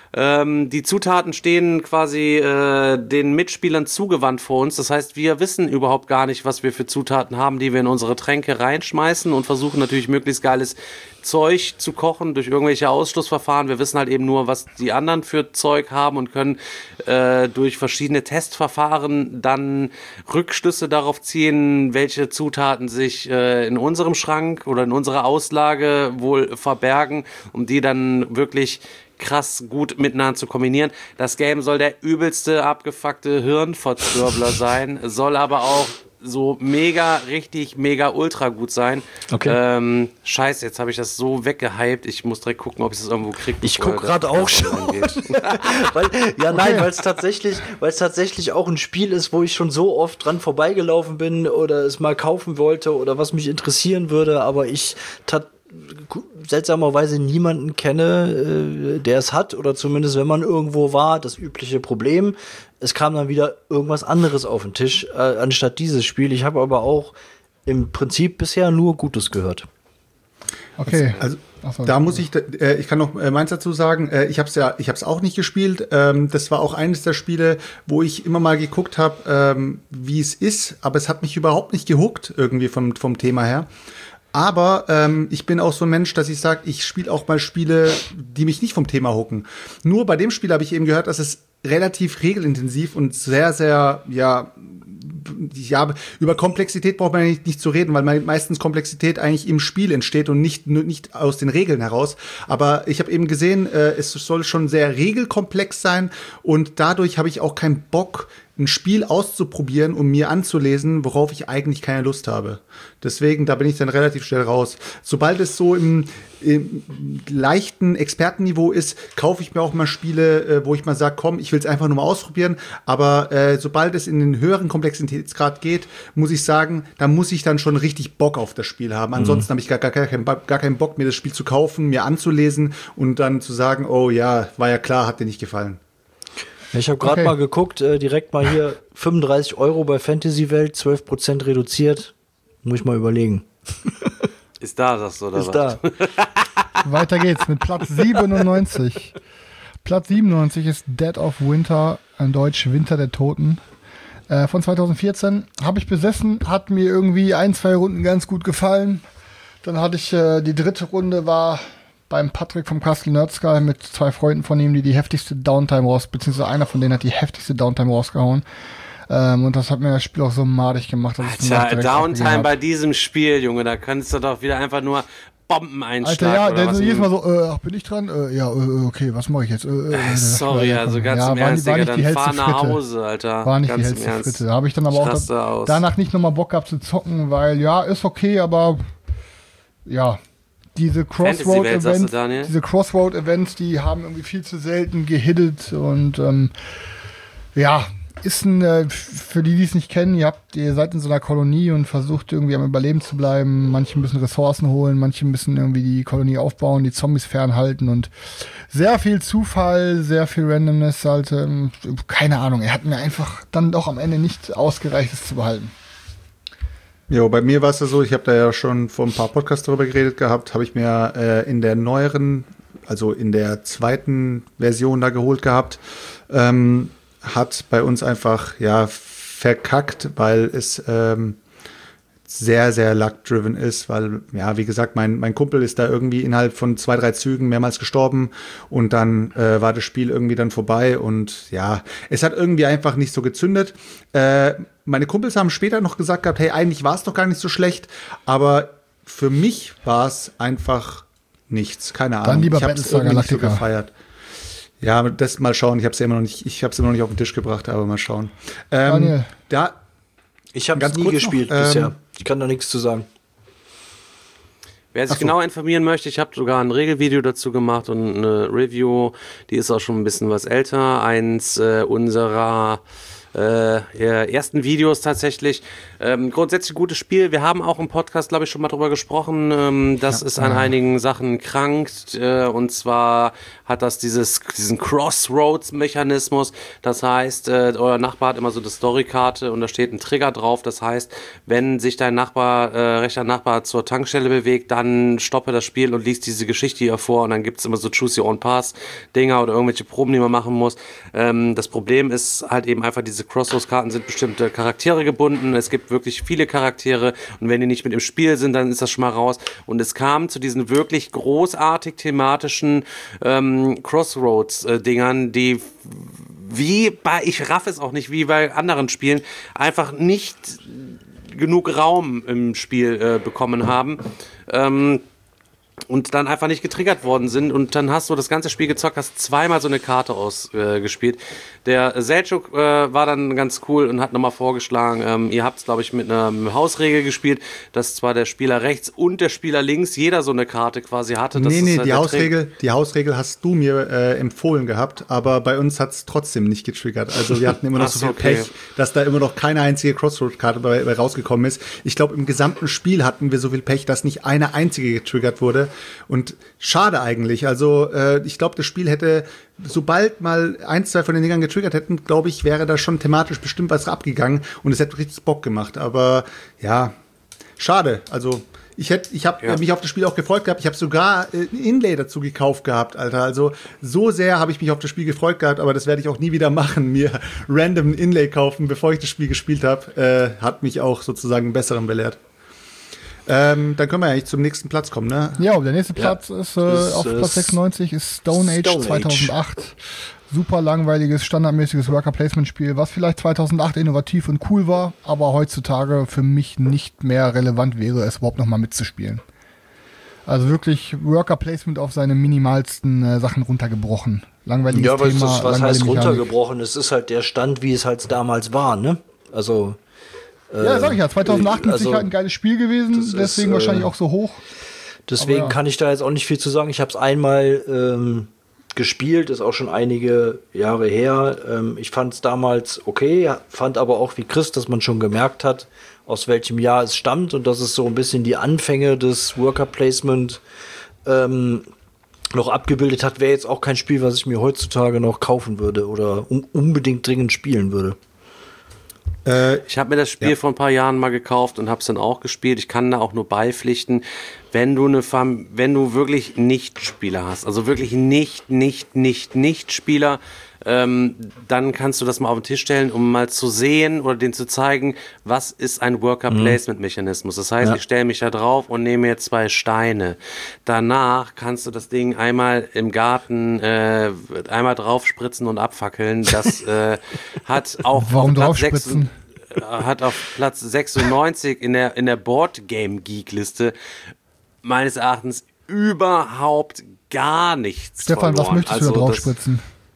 Die Zutaten stehen quasi den Mitspielern zugewandt vor uns. Das heißt, wir wissen überhaupt gar nicht, was wir für Zutaten haben, die wir in unsere Tränke reinschmeißen und versuchen natürlich möglichst geiles Zeug zu kochen durch irgendwelche Ausschlussverfahren. Wir wissen halt eben nur, was die anderen für Zeug haben und können durch verschiedene Testverfahren dann Rückschlüsse darauf ziehen, welche Zutaten sich in unserem Schrank oder in unserer Auslage wohl verbergen, um die dann wirklich krass gut miteinander zu kombinieren. Das Game soll der übelste, abgefuckte Hirnverzwirbler sein, soll aber auch so mega, richtig, mega ultra gut sein. Okay. Scheiße, jetzt habe ich das so weggehypt. Ich muss direkt gucken, ob ich das irgendwo kriege. Ich gucke gerade auch schon. Weil es tatsächlich auch ein Spiel ist, wo ich schon so oft dran vorbeigelaufen bin oder es mal kaufen wollte oder was mich interessieren würde, aber ich seltsamerweise niemanden kenne, der es hat, oder zumindest, wenn man irgendwo war, das übliche Problem. Es kam dann wieder irgendwas anderes auf den Tisch, anstatt dieses Spiel. Ich habe aber auch im Prinzip bisher nur Gutes gehört. Okay. Also da muss ich kann noch meins dazu sagen. Ich hab's auch nicht gespielt. Das war auch eines der Spiele, wo ich immer mal geguckt habe, wie es ist, aber es hat mich überhaupt nicht gehuckt irgendwie vom Thema her. Aber ich bin auch so ein Mensch, dass ich sage, ich spiele auch mal Spiele, die mich nicht vom Thema hucken. Nur bei dem Spiel habe ich eben gehört, dass es relativ regelintensiv und sehr, sehr, über Komplexität braucht man nicht zu reden, weil meistens Komplexität eigentlich im Spiel entsteht und nicht aus den Regeln heraus. Aber ich habe eben gesehen, es soll schon sehr regelkomplex sein und dadurch habe ich auch keinen Bock, ein Spiel auszuprobieren, um mir anzulesen, worauf ich eigentlich keine Lust habe. Deswegen, da bin ich dann relativ schnell raus. Sobald es so im leichten Expertenniveau ist, kaufe ich mir auch mal Spiele, wo ich mal sage, komm, ich will es einfach nur mal ausprobieren. Aber sobald es in den höheren Komplexitätsgrad geht, muss ich sagen, da muss ich dann schon richtig Bock auf das Spiel haben. Ansonsten habe ich gar keinen Bock, mir das Spiel zu kaufen, mir anzulesen und dann zu sagen, oh ja, war ja klar, hat dir nicht gefallen. Ich habe gerade mal geguckt, direkt mal hier 35 € bei Fantasy Welt, 12% reduziert. Muss ich mal überlegen. Ist da das, oder was? Ist da. Weiter geht's mit Platz 97. Platz 97 ist Dead of Winter, in Deutsch Winter der Toten. Von 2014. Habe ich besessen, hat mir irgendwie 1-2 Runden ganz gut gefallen. Dann hatte ich, die dritte Runde war beim Patrick vom Castle Nerdsky mit 2 Freunden von ihm, die heftigste Downtime beziehungsweise einer von denen hat die heftigste Downtime rausgehauen. Und das hat mir das Spiel auch so madig gemacht. Dass Alter, Downtime bei diesem Spiel, Junge, da kannst du doch wieder einfach nur Bomben einschlagen. Alter, ja, der so jedes Mal so, bin ich dran? Okay, was mache ich jetzt? Sorry, also ganz im Ernst, Digga, dann fahr nach Hause, Alter. War nicht ganz die hellste Fritte. Da habe ich dann aber auch danach nicht nochmal Bock gehabt zu zocken, weil, ja, ist okay, aber ja, diese Crossroad-Events, die haben irgendwie viel zu selten gehittet und ja, ist für die es nicht kennen, ihr seid in so einer Kolonie und versucht irgendwie am Überleben zu bleiben. Manche müssen Ressourcen holen, manche müssen irgendwie die Kolonie aufbauen, die Zombies fernhalten und sehr viel Zufall, sehr viel Randomness, halt, keine Ahnung. Er hat mir einfach dann doch am Ende nicht ausgereicht, es zu behalten. Jo, bei mir war es ja so, ich habe da ja schon vor ein paar Podcasts darüber geredet gehabt, habe ich mir in der neueren, also in der zweiten Version da geholt gehabt, hat bei uns einfach, ja, verkackt, weil es sehr, sehr luck-driven ist, weil, ja, wie gesagt, mein Kumpel ist da irgendwie innerhalb von 2-3 Zügen mehrmals gestorben und dann war das Spiel irgendwie dann vorbei und ja, es hat irgendwie einfach nicht so gezündet. Meine Kumpels haben später noch gesagt gehabt, hey, eigentlich war es doch gar nicht so schlecht, aber für mich war es einfach nichts, keine Ahnung. Dann lieber ich habe es irgendwie nicht so gefeiert. Ja, das mal schauen. Ich habe es immer noch nicht auf den Tisch gebracht, aber mal schauen. Daniel. Ich habe es nie gespielt bisher. Ich kann da nichts zu sagen. Wer sich genau informieren möchte, ich habe sogar ein Regelvideo dazu gemacht und eine Review, die ist auch schon ein bisschen was älter. Eins unserer ersten Videos tatsächlich. Grundsätzlich gutes Spiel. Wir haben auch im Podcast, glaube ich, schon mal drüber gesprochen, dass es an einigen Sachen krankt. Und zwar hat das diesen Crossroads-Mechanismus. Das heißt, euer Nachbar hat immer so eine Storykarte und da steht ein Trigger drauf. Das heißt, wenn sich dein rechter Nachbar zur Tankstelle bewegt, dann stoppe das Spiel und liest diese Geschichte hier vor. Und dann gibt es immer so Choose Your Own Pass-Dinger oder irgendwelche Proben, die man machen muss. Das Problem ist halt eben einfach, diese Crossroads-Karten sind bestimmte Charaktere gebunden. Es gibt wirklich viele Charaktere und wenn die nicht mit im Spiel sind, dann ist das schon mal raus. Und es kam zu diesen wirklich großartig thematischen Crossroads-Dingern, die ich raff es auch nicht, wie bei anderen Spielen, einfach nicht genug Raum im Spiel bekommen haben. und dann einfach nicht getriggert worden sind und dann hast du das ganze Spiel gezockt, hast zweimal so eine Karte ausgespielt. Der Selçuk war dann ganz cool und hat nochmal vorgeschlagen, ihr habt es, glaube ich, mit einer Hausregel gespielt, dass zwar der Spieler rechts und der Spieler links jeder so eine Karte quasi hatte. Die Hausregel hast du mir empfohlen gehabt, aber bei uns hat es trotzdem nicht getriggert. Also wir hatten immer noch so viel Pech, dass da immer noch keine einzige Crossroad-Karte bei rausgekommen ist. Ich glaube, im gesamten Spiel hatten wir so viel Pech, dass nicht eine einzige getriggert wurde. Und schade eigentlich. Also ich glaube, das Spiel hätte, sobald mal 1, 2 von den Dingern getriggert hätten, glaube ich, wäre da schon thematisch bestimmt was abgegangen und es hätte richtig Bock gemacht. Aber ja, schade. Also ich habe mich auf das Spiel auch gefreut gehabt. Ich habe sogar ein Inlay dazu gekauft gehabt, Alter. Also so sehr habe ich mich auf das Spiel gefreut gehabt, aber das werde ich auch nie wieder machen, mir random ein Inlay kaufen, bevor ich das Spiel gespielt habe. Hat mich auch sozusagen einen besseren belehrt. Dann können wir eigentlich zum nächsten Platz kommen, ne? Ja, der nächste Platz ist auf Platz 96 ist Stone Age 2008. Super langweiliges, standardmäßiges Worker-Placement-Spiel, was vielleicht 2008 innovativ und cool war, aber heutzutage für mich nicht mehr relevant wäre, es überhaupt nochmal mitzuspielen. Also wirklich Worker-Placement auf seine minimalsten Sachen runtergebrochen. Langweiliges Thema. Ja, aber was heißt runtergebrochen? Es ist halt der Stand, wie es halt damals war, ne? Also ja, sag ich ja, 2008 ist sicher ein geiles Spiel gewesen, deswegen wahrscheinlich auch so hoch. Deswegen kann ich da jetzt auch nicht viel zu sagen. Ich habe es einmal gespielt, ist auch schon einige Jahre her. Ich fand es damals okay, fand aber auch wie Chris, dass man schon gemerkt hat, aus welchem Jahr es stammt und dass es so ein bisschen die Anfänge des Worker Placement noch abgebildet hat. Wäre jetzt auch kein Spiel, was ich mir heutzutage noch kaufen würde oder unbedingt dringend spielen würde. Ich habe mir das Spiel vor ein paar Jahren mal gekauft und habe es dann auch gespielt. Ich kann da auch nur beipflichten, wenn du wirklich Nicht-Spieler hast, also wirklich Nicht-Spieler, dann kannst du das mal auf den Tisch stellen, um mal zu sehen oder denen zu zeigen, was ist ein Worker-Placement-Mechanismus. Das heißt, ich stelle mich da drauf und nehme mir 2 Steine. Danach kannst du das Ding einmal im Garten einmal draufspritzen und abfackeln. Das hat auch Warum draufspritzen? Hat auf Platz 96 in der Board Game Geek Liste meines Erachtens überhaupt gar nichts Stefan, verloren. was möchtest du da draufspritzen?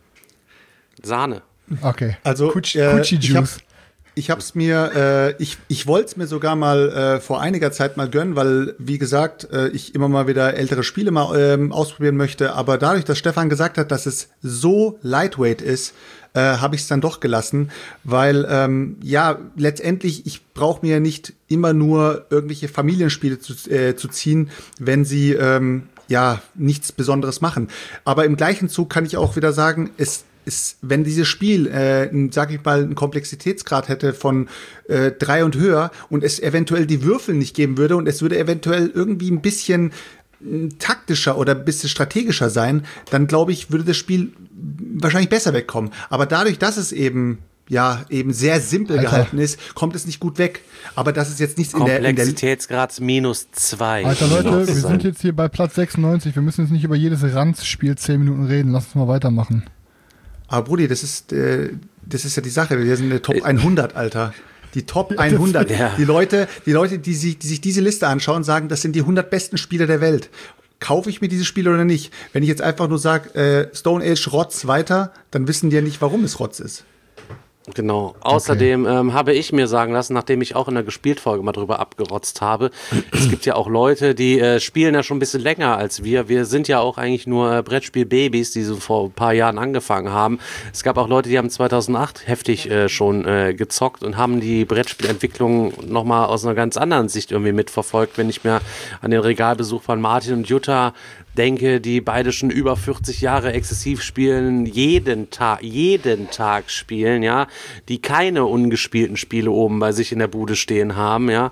Sahne. Okay. Also Kutschi-Juice. Ich hab's mir, ich wollte es mir sogar mal vor einiger Zeit mal gönnen, weil, wie gesagt, ich immer mal wieder ältere Spiele mal ausprobieren möchte. Aber dadurch, dass Stefan gesagt hat, dass es so lightweight ist, habe ich es dann doch gelassen, weil letztendlich, ich brauche mir nicht immer nur irgendwelche Familienspiele zu ziehen, wenn sie nichts Besonderes machen. Aber im gleichen Zug kann ich auch wieder sagen, wenn dieses Spiel, sag ich mal, einen Komplexitätsgrad hätte von 3 und höher und es eventuell die Würfel nicht geben würde und es würde eventuell irgendwie ein bisschen taktischer oder ein bisschen strategischer sein, dann glaube ich, würde das Spiel wahrscheinlich besser wegkommen. Aber dadurch, dass es eben sehr simpel gehalten ist, kommt es nicht gut weg. Aber das ist jetzt nichts in der Komplexitätsgrad -2. Alter Leute, wir sind jetzt hier bei Platz 96. Wir müssen jetzt nicht über jedes Ranzspiel 10 Minuten reden. Lass uns mal weitermachen. Aber Brudi, das ist ja die Sache. Wir sind in der Top 100, Alter. Die Top 100. Die Leute, die sich diese Liste anschauen, sagen, das sind die 100 besten Spieler der Welt. Kaufe ich mir dieses Spiel oder nicht? Wenn ich jetzt einfach nur sage, Stone Age Rotz weiter, dann wissen die ja nicht, warum es Rotz ist. Genau. Außerdem habe ich mir sagen lassen, nachdem ich auch in der Gespielt-Folge mal drüber abgerotzt habe, es gibt ja auch Leute, die spielen ja schon ein bisschen länger als wir. Wir sind ja auch eigentlich nur Brettspiel-Babys, die so vor ein paar Jahren angefangen haben. Es gab auch Leute, die haben 2008 heftig schon gezockt und haben die Brettspielentwicklung nochmal aus einer ganz anderen Sicht irgendwie mitverfolgt. Wenn ich mir an den Regalbesuch von Martin und Jutta denke, die beide schon über 40 Jahre exzessiv spielen, jeden Tag spielen, ja, die keine ungespielten Spiele oben bei sich in der Bude stehen haben, ja,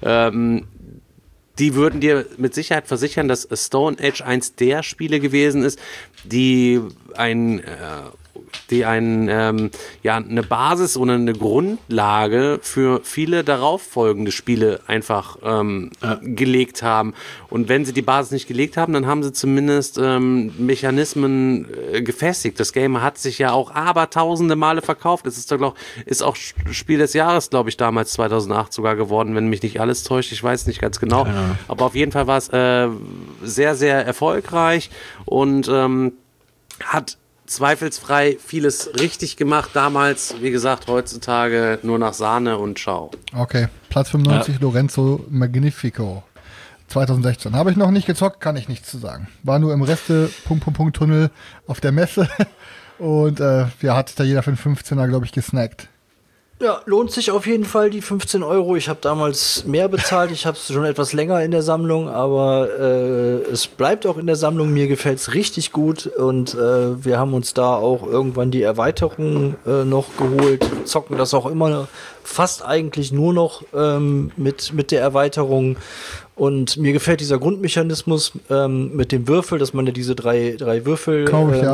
die würden dir mit Sicherheit versichern, dass Stone Age eins der Spiele gewesen ist, die ein die eine Basis oder eine Grundlage für viele darauffolgende Spiele einfach gelegt haben. Und wenn sie die Basis nicht gelegt haben, dann haben sie zumindest Mechanismen gefestigt. Das Game hat sich ja auch abertausende Male verkauft. Es ist auch Spiel des Jahres, glaube ich, damals 2008 sogar geworden, wenn mich nicht alles täuscht. Ich weiß nicht ganz genau. Ja. Aber auf jeden Fall war es sehr, sehr erfolgreich und hat zweifelsfrei vieles richtig gemacht. Damals, wie gesagt, heutzutage nur nach Sahne und Ciao. Okay, Platz 95, Lorenzo Magnifico. 2016. Habe ich noch nicht gezockt, kann ich nichts zu sagen. War nur im Reste-Tunnel auf der Messe und hat da jeder für einen 15er, glaube ich, gesnackt. Ja, lohnt sich auf jeden Fall die 15 Euro. Ich habe damals mehr bezahlt. Ich habe es schon etwas länger in der Sammlung, aber es bleibt auch in der Sammlung. Mir gefällt es richtig gut und wir haben uns da auch irgendwann die Erweiterung noch geholt. Zocken das auch immer fast eigentlich nur noch mit der Erweiterung. Und mir gefällt dieser Grundmechanismus mit dem Würfel, dass man ja diese drei Würfel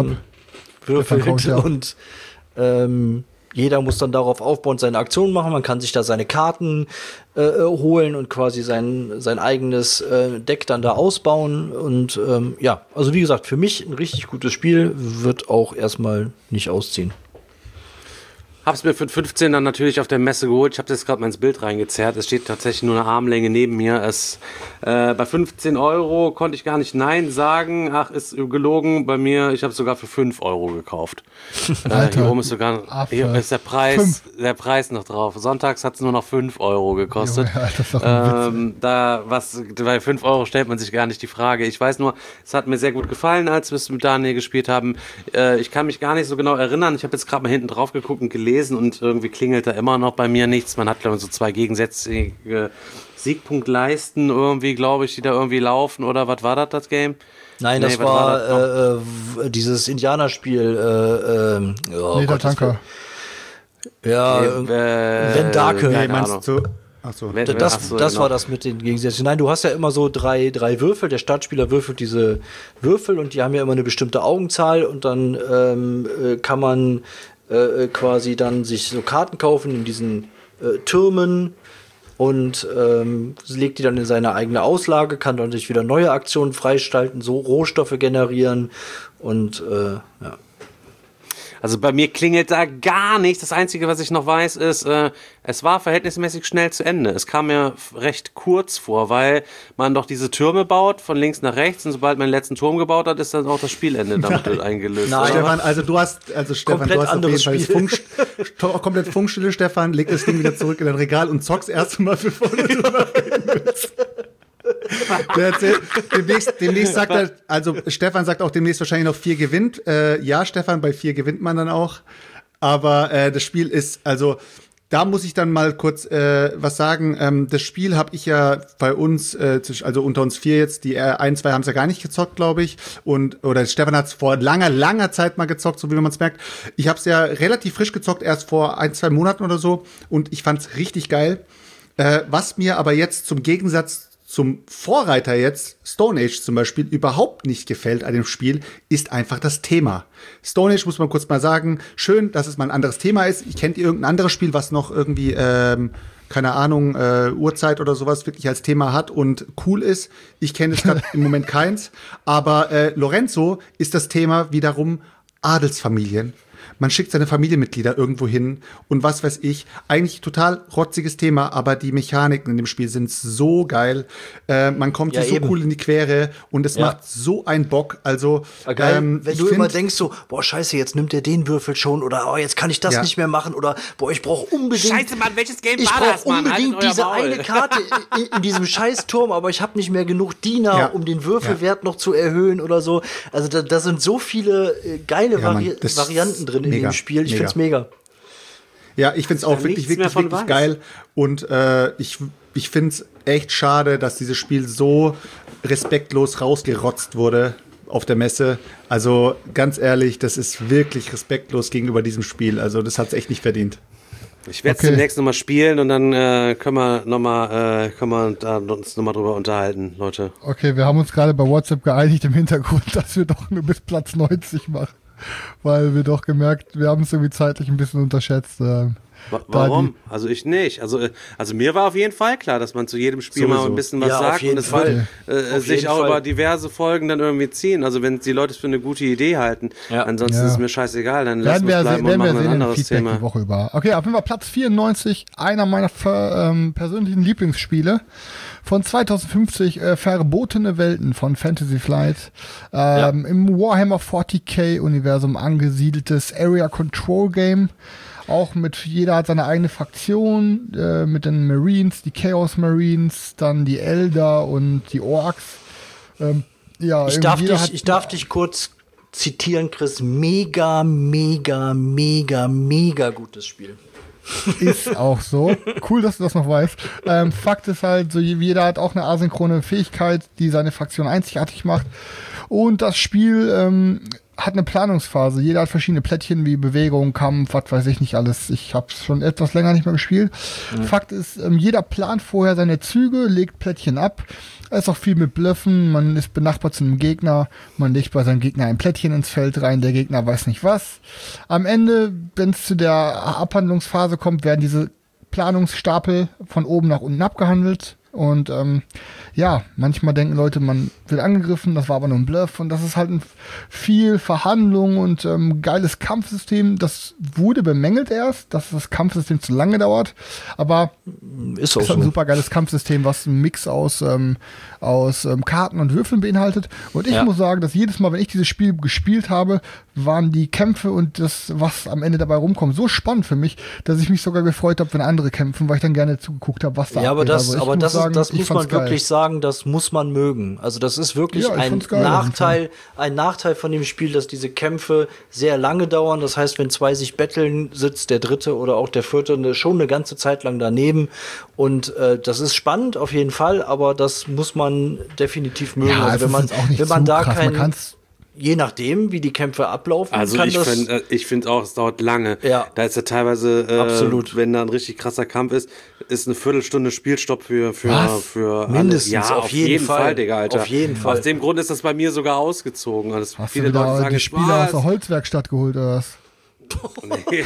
würfelt und jeder muss dann darauf aufbauen, seine Aktionen machen. Man kann sich da seine Karten holen und quasi sein eigenes Deck dann da ausbauen. Und also wie gesagt, für mich ein richtig gutes Spiel, wird auch erstmal nicht ausziehen. Hab's mir für 15 dann natürlich auf der Messe geholt. Ich habe das gerade mal ins Bild reingezerrt. Es steht tatsächlich nur eine Armlänge neben mir. Bei 15 Euro konnte ich gar nicht Nein sagen. Ach, ist gelogen. Bei mir, ich habe es sogar für 5 Euro gekauft. Hier oben ist sogar hier ist der Preis noch drauf. Sonntags hat es nur noch 5 Euro gekostet. Ja, das ist doch ein Witz. Bei 5 Euro stellt man sich gar nicht die Frage. Ich weiß nur, es hat mir sehr gut gefallen, als wir es mit Daniel gespielt haben. Ich kann mich gar nicht so genau erinnern. Ich habe jetzt gerade mal hinten drauf geguckt und gelesen und irgendwie klingelt da immer noch bei mir nichts. Man hat, glaube ich, so 2 gegensätzliche Siegpunktleisten irgendwie, glaube ich, die da irgendwie laufen, oder was war das Game? Nein, das war dieses Indianerspiel. Der Tanker. Ja, Vendakel. Nee, meinst du? Achso. Das war das mit den Gegensätzen. Nein, du hast ja immer so drei Würfel. Der Startspieler würfelt diese Würfel und die haben ja immer eine bestimmte Augenzahl und dann kann man quasi dann sich so Karten kaufen in diesen Türmen und legt die dann in seine eigene Auslage, kann dann sich wieder neue Aktionen freischalten, so Rohstoffe generieren und ja. Also bei mir klingelt da gar nichts. Das Einzige, was ich noch weiß, ist, es war verhältnismäßig schnell zu Ende. Es kam mir recht kurz vor, weil man doch diese Türme baut, von links nach rechts, und sobald man den letzten Turm gebaut hat, ist dann auch das Spielende damit eingelöst. Nein. Stefan, du hast auf jeden Fall komplett Funkstille, Stefan, leg das Ding wieder zurück in dein Regal und zock's erst mal, bevor du drüber reden willst. Demnächst sagt er, also Stefan sagt auch demnächst wahrscheinlich noch 4 gewinnt. Ja, Stefan, bei 4 gewinnt man dann auch. Aber das Spiel ist, also da muss ich dann mal kurz was sagen. Das Spiel habe ich ja bei uns, also unter uns 4 jetzt, die 1, 2 haben es ja gar nicht gezockt, glaube ich. Oder Stefan hat es vor langer Zeit mal gezockt, so wie man es merkt. Ich habe es ja relativ frisch gezockt, erst vor 1, 2 Monaten oder so. Und ich fand es richtig geil. Was mir aber jetzt zum Gegensatz zum Vorreiter jetzt, Stone Age zum Beispiel, überhaupt nicht gefällt an dem Spiel, ist einfach das Thema. Stone Age, muss man kurz mal sagen, schön, dass es mal ein anderes Thema ist. Ich kennt ihr irgendein anderes Spiel, was noch irgendwie, keine Ahnung, Uhrzeit oder sowas wirklich als Thema hat und cool ist? Ich kenne es gerade im Moment keins. Aber Lorenzo ist das Thema wiederum Adelsfamilien. Man schickt seine Familienmitglieder irgendwo hin und was weiß ich. Eigentlich total rotziges Thema, aber die Mechaniken in dem Spiel sind so geil. Man kommt hier so cool in die Quere und es macht so einen Bock. Also, wenn du immer denkst so, boah, scheiße, jetzt nimmt er den Würfel schon oder oh, jetzt kann ich das nicht mehr machen oder boah, ich brauche unbedingt. Scheiße, Mann, welches Game war das, Mann? Ich brauche unbedingt diese Maul. eine Karte in diesem scheiß Turm, aber ich habe nicht mehr genug Diener, um den Würfelwert noch zu erhöhen oder so. Also da sind so viele geile Varianten drin in dem Spiel. Ich find's mega. Ja, ich find's auch wirklich geil. Und ich find's echt schade, dass dieses Spiel so respektlos rausgerotzt wurde auf der Messe. Also ganz ehrlich, das ist wirklich respektlos gegenüber diesem Spiel. Also das hat's echt nicht verdient. Ich werde es demnächst nochmal spielen und dann können wir uns nochmal drüber unterhalten, Leute. Okay, wir haben uns gerade bei WhatsApp geeinigt im Hintergrund, dass wir doch nur bis Platz 90 machen. weil wir doch gemerkt, wir haben es irgendwie zeitlich ein bisschen unterschätzt. Warum? Also ich nicht. Also mir war auf jeden Fall klar, dass man zu jedem Spiel mal ein bisschen was sagt und es wird sich auch über diverse Folgen dann irgendwie ziehen. Also wenn die Leute es für eine gute Idee halten, ansonsten ist es mir scheißegal, dann lassen wir es bleiben und machen ein anderes Thema. Die Woche über. Okay, auf jeden Fall Platz 94, einer meiner persönlichen Lieblingsspiele. Von 2050 Verbotene Welten von Fantasy Flight. Im Warhammer 40k Universum angesiedeltes Area Control Game. Auch jeder hat seine eigene Fraktion, mit den Marines, die Chaos Marines, dann die Eldar und die Orks. Ich darf dich kurz zitieren, Chris. Mega, mega, mega, mega gutes Spiel. Ist auch so. Cool, dass du das noch weißt. Fakt ist halt, so jeder hat auch eine asynchrone Fähigkeit, die seine Fraktion einzigartig macht. Und das Spiel hat eine Planungsphase. Jeder hat verschiedene Plättchen wie Bewegung, Kampf, was weiß ich nicht alles. Ich habe es schon etwas länger nicht mehr gespielt. Fakt ist, jeder plant vorher seine Züge, legt Plättchen ab. Es ist auch viel mit Bluffen. Man ist benachbart zu einem Gegner. Man legt bei seinem Gegner ein Plättchen ins Feld rein. Der Gegner weiß nicht was. Am Ende, wenn es zu der Abhandlungsphase kommt, werden diese Planungsstapel von oben nach unten abgehandelt. Und manchmal denken Leute, man wird angegriffen, das war aber nur ein Bluff. Und das ist halt viel Verhandlung und geiles Kampfsystem. Das wurde bemängelt erst, dass das Kampfsystem zu lange dauert. Aber ist halt ein super geiles Kampfsystem, was einen Mix aus Karten und Würfeln beinhaltet. Und ich muss sagen, dass jedes Mal, wenn ich dieses Spiel gespielt habe, waren die Kämpfe und das, was am Ende dabei rumkommt, so spannend für mich, dass ich mich sogar gefreut habe, wenn andere kämpfen, weil ich dann gerne zugeguckt habe, was da abgeht. Das muss man wirklich sagen, das muss man mögen. Also das ist wirklich ein Nachteil von dem Spiel, dass diese Kämpfe sehr lange dauern. Das heißt, wenn zwei sich betteln, sitzt der dritte oder auch der vierte schon eine ganze Zeit lang daneben. Und das ist spannend auf jeden Fall, aber das muss man definitiv mögen. Ja, also wenn man da kein je nachdem, wie die Kämpfe ablaufen. Also ich finde auch, es dauert lange. Ja. Da ist ja teilweise, absolut, wenn da ein richtig krasser Kampf ist eine Viertelstunde Spielstopp für mindestens, alles. Ja, auf jeden Fall, Digga, Alter. Auf jeden Fall. Aus dem Grund ist das bei mir sogar ausgezogen. Also hast viele Leute sagen, die Spieler aus der Holzwerkstatt geholt oder was? Nee.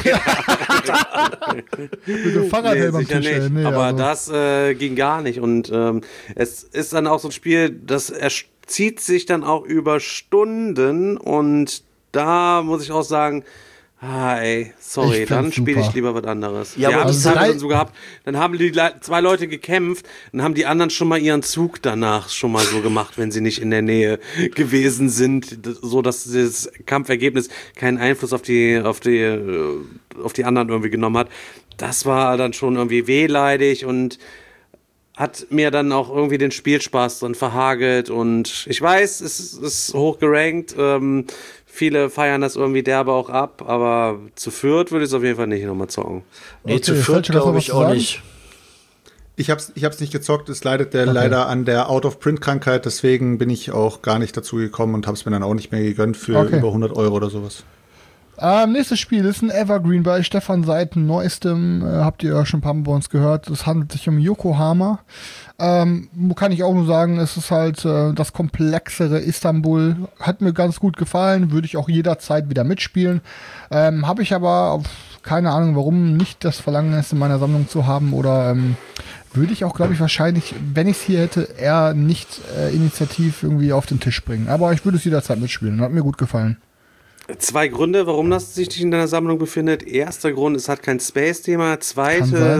Mit dem Fahrradhelm am Tisch. Nee, aber das ging gar nicht. Und es ist dann auch so ein Spiel, das zieht sich dann auch über Stunden und da muss ich auch sagen, sorry, dann spiele ich lieber was anderes. Ja, aber das haben dann so gehabt, dann haben die zwei Leute gekämpft, dann haben die anderen schon mal ihren Zug danach schon mal so gemacht, wenn sie nicht in der Nähe gewesen sind, so dass das Kampfergebnis keinen Einfluss auf die anderen irgendwie genommen hat. Das war dann schon irgendwie wehleidig und hat mir dann auch irgendwie den Spielspaß drin verhagelt und ich weiß, es ist hoch gerankt, viele feiern das irgendwie derbe auch ab, aber zu viert würde ich es auf jeden Fall nicht nochmal zocken. Nee, okay, zu viert glaube ich auch nicht. Ich hab's nicht gezockt, es leidet leider an der Out-of-Print-Krankheit, deswegen bin ich auch gar nicht dazu gekommen und hab's mir dann auch nicht mehr gegönnt für über 100 € oder sowas. Nächstes Spiel ist ein Evergreen bei Stefan Seiten, neuestem, habt ihr ja schon ein paar Mal bei uns gehört. Es handelt sich um Yokohama. Kann ich auch nur sagen, es ist halt das komplexere Istanbul. Hat mir ganz gut gefallen, würde ich auch jederzeit wieder mitspielen. Habe ich aber keine Ahnung, warum nicht das Verlangen ist, in meiner Sammlung zu haben oder würde ich auch, glaube ich, wahrscheinlich, wenn ich es hier hätte, eher nicht initiativ irgendwie auf den Tisch bringen. Aber ich würde es jederzeit mitspielen. Hat mir gut gefallen. 2 Gründe, warum das sich nicht in deiner Sammlung befindet. Erster Grund, es hat kein Space-Thema. Zweiter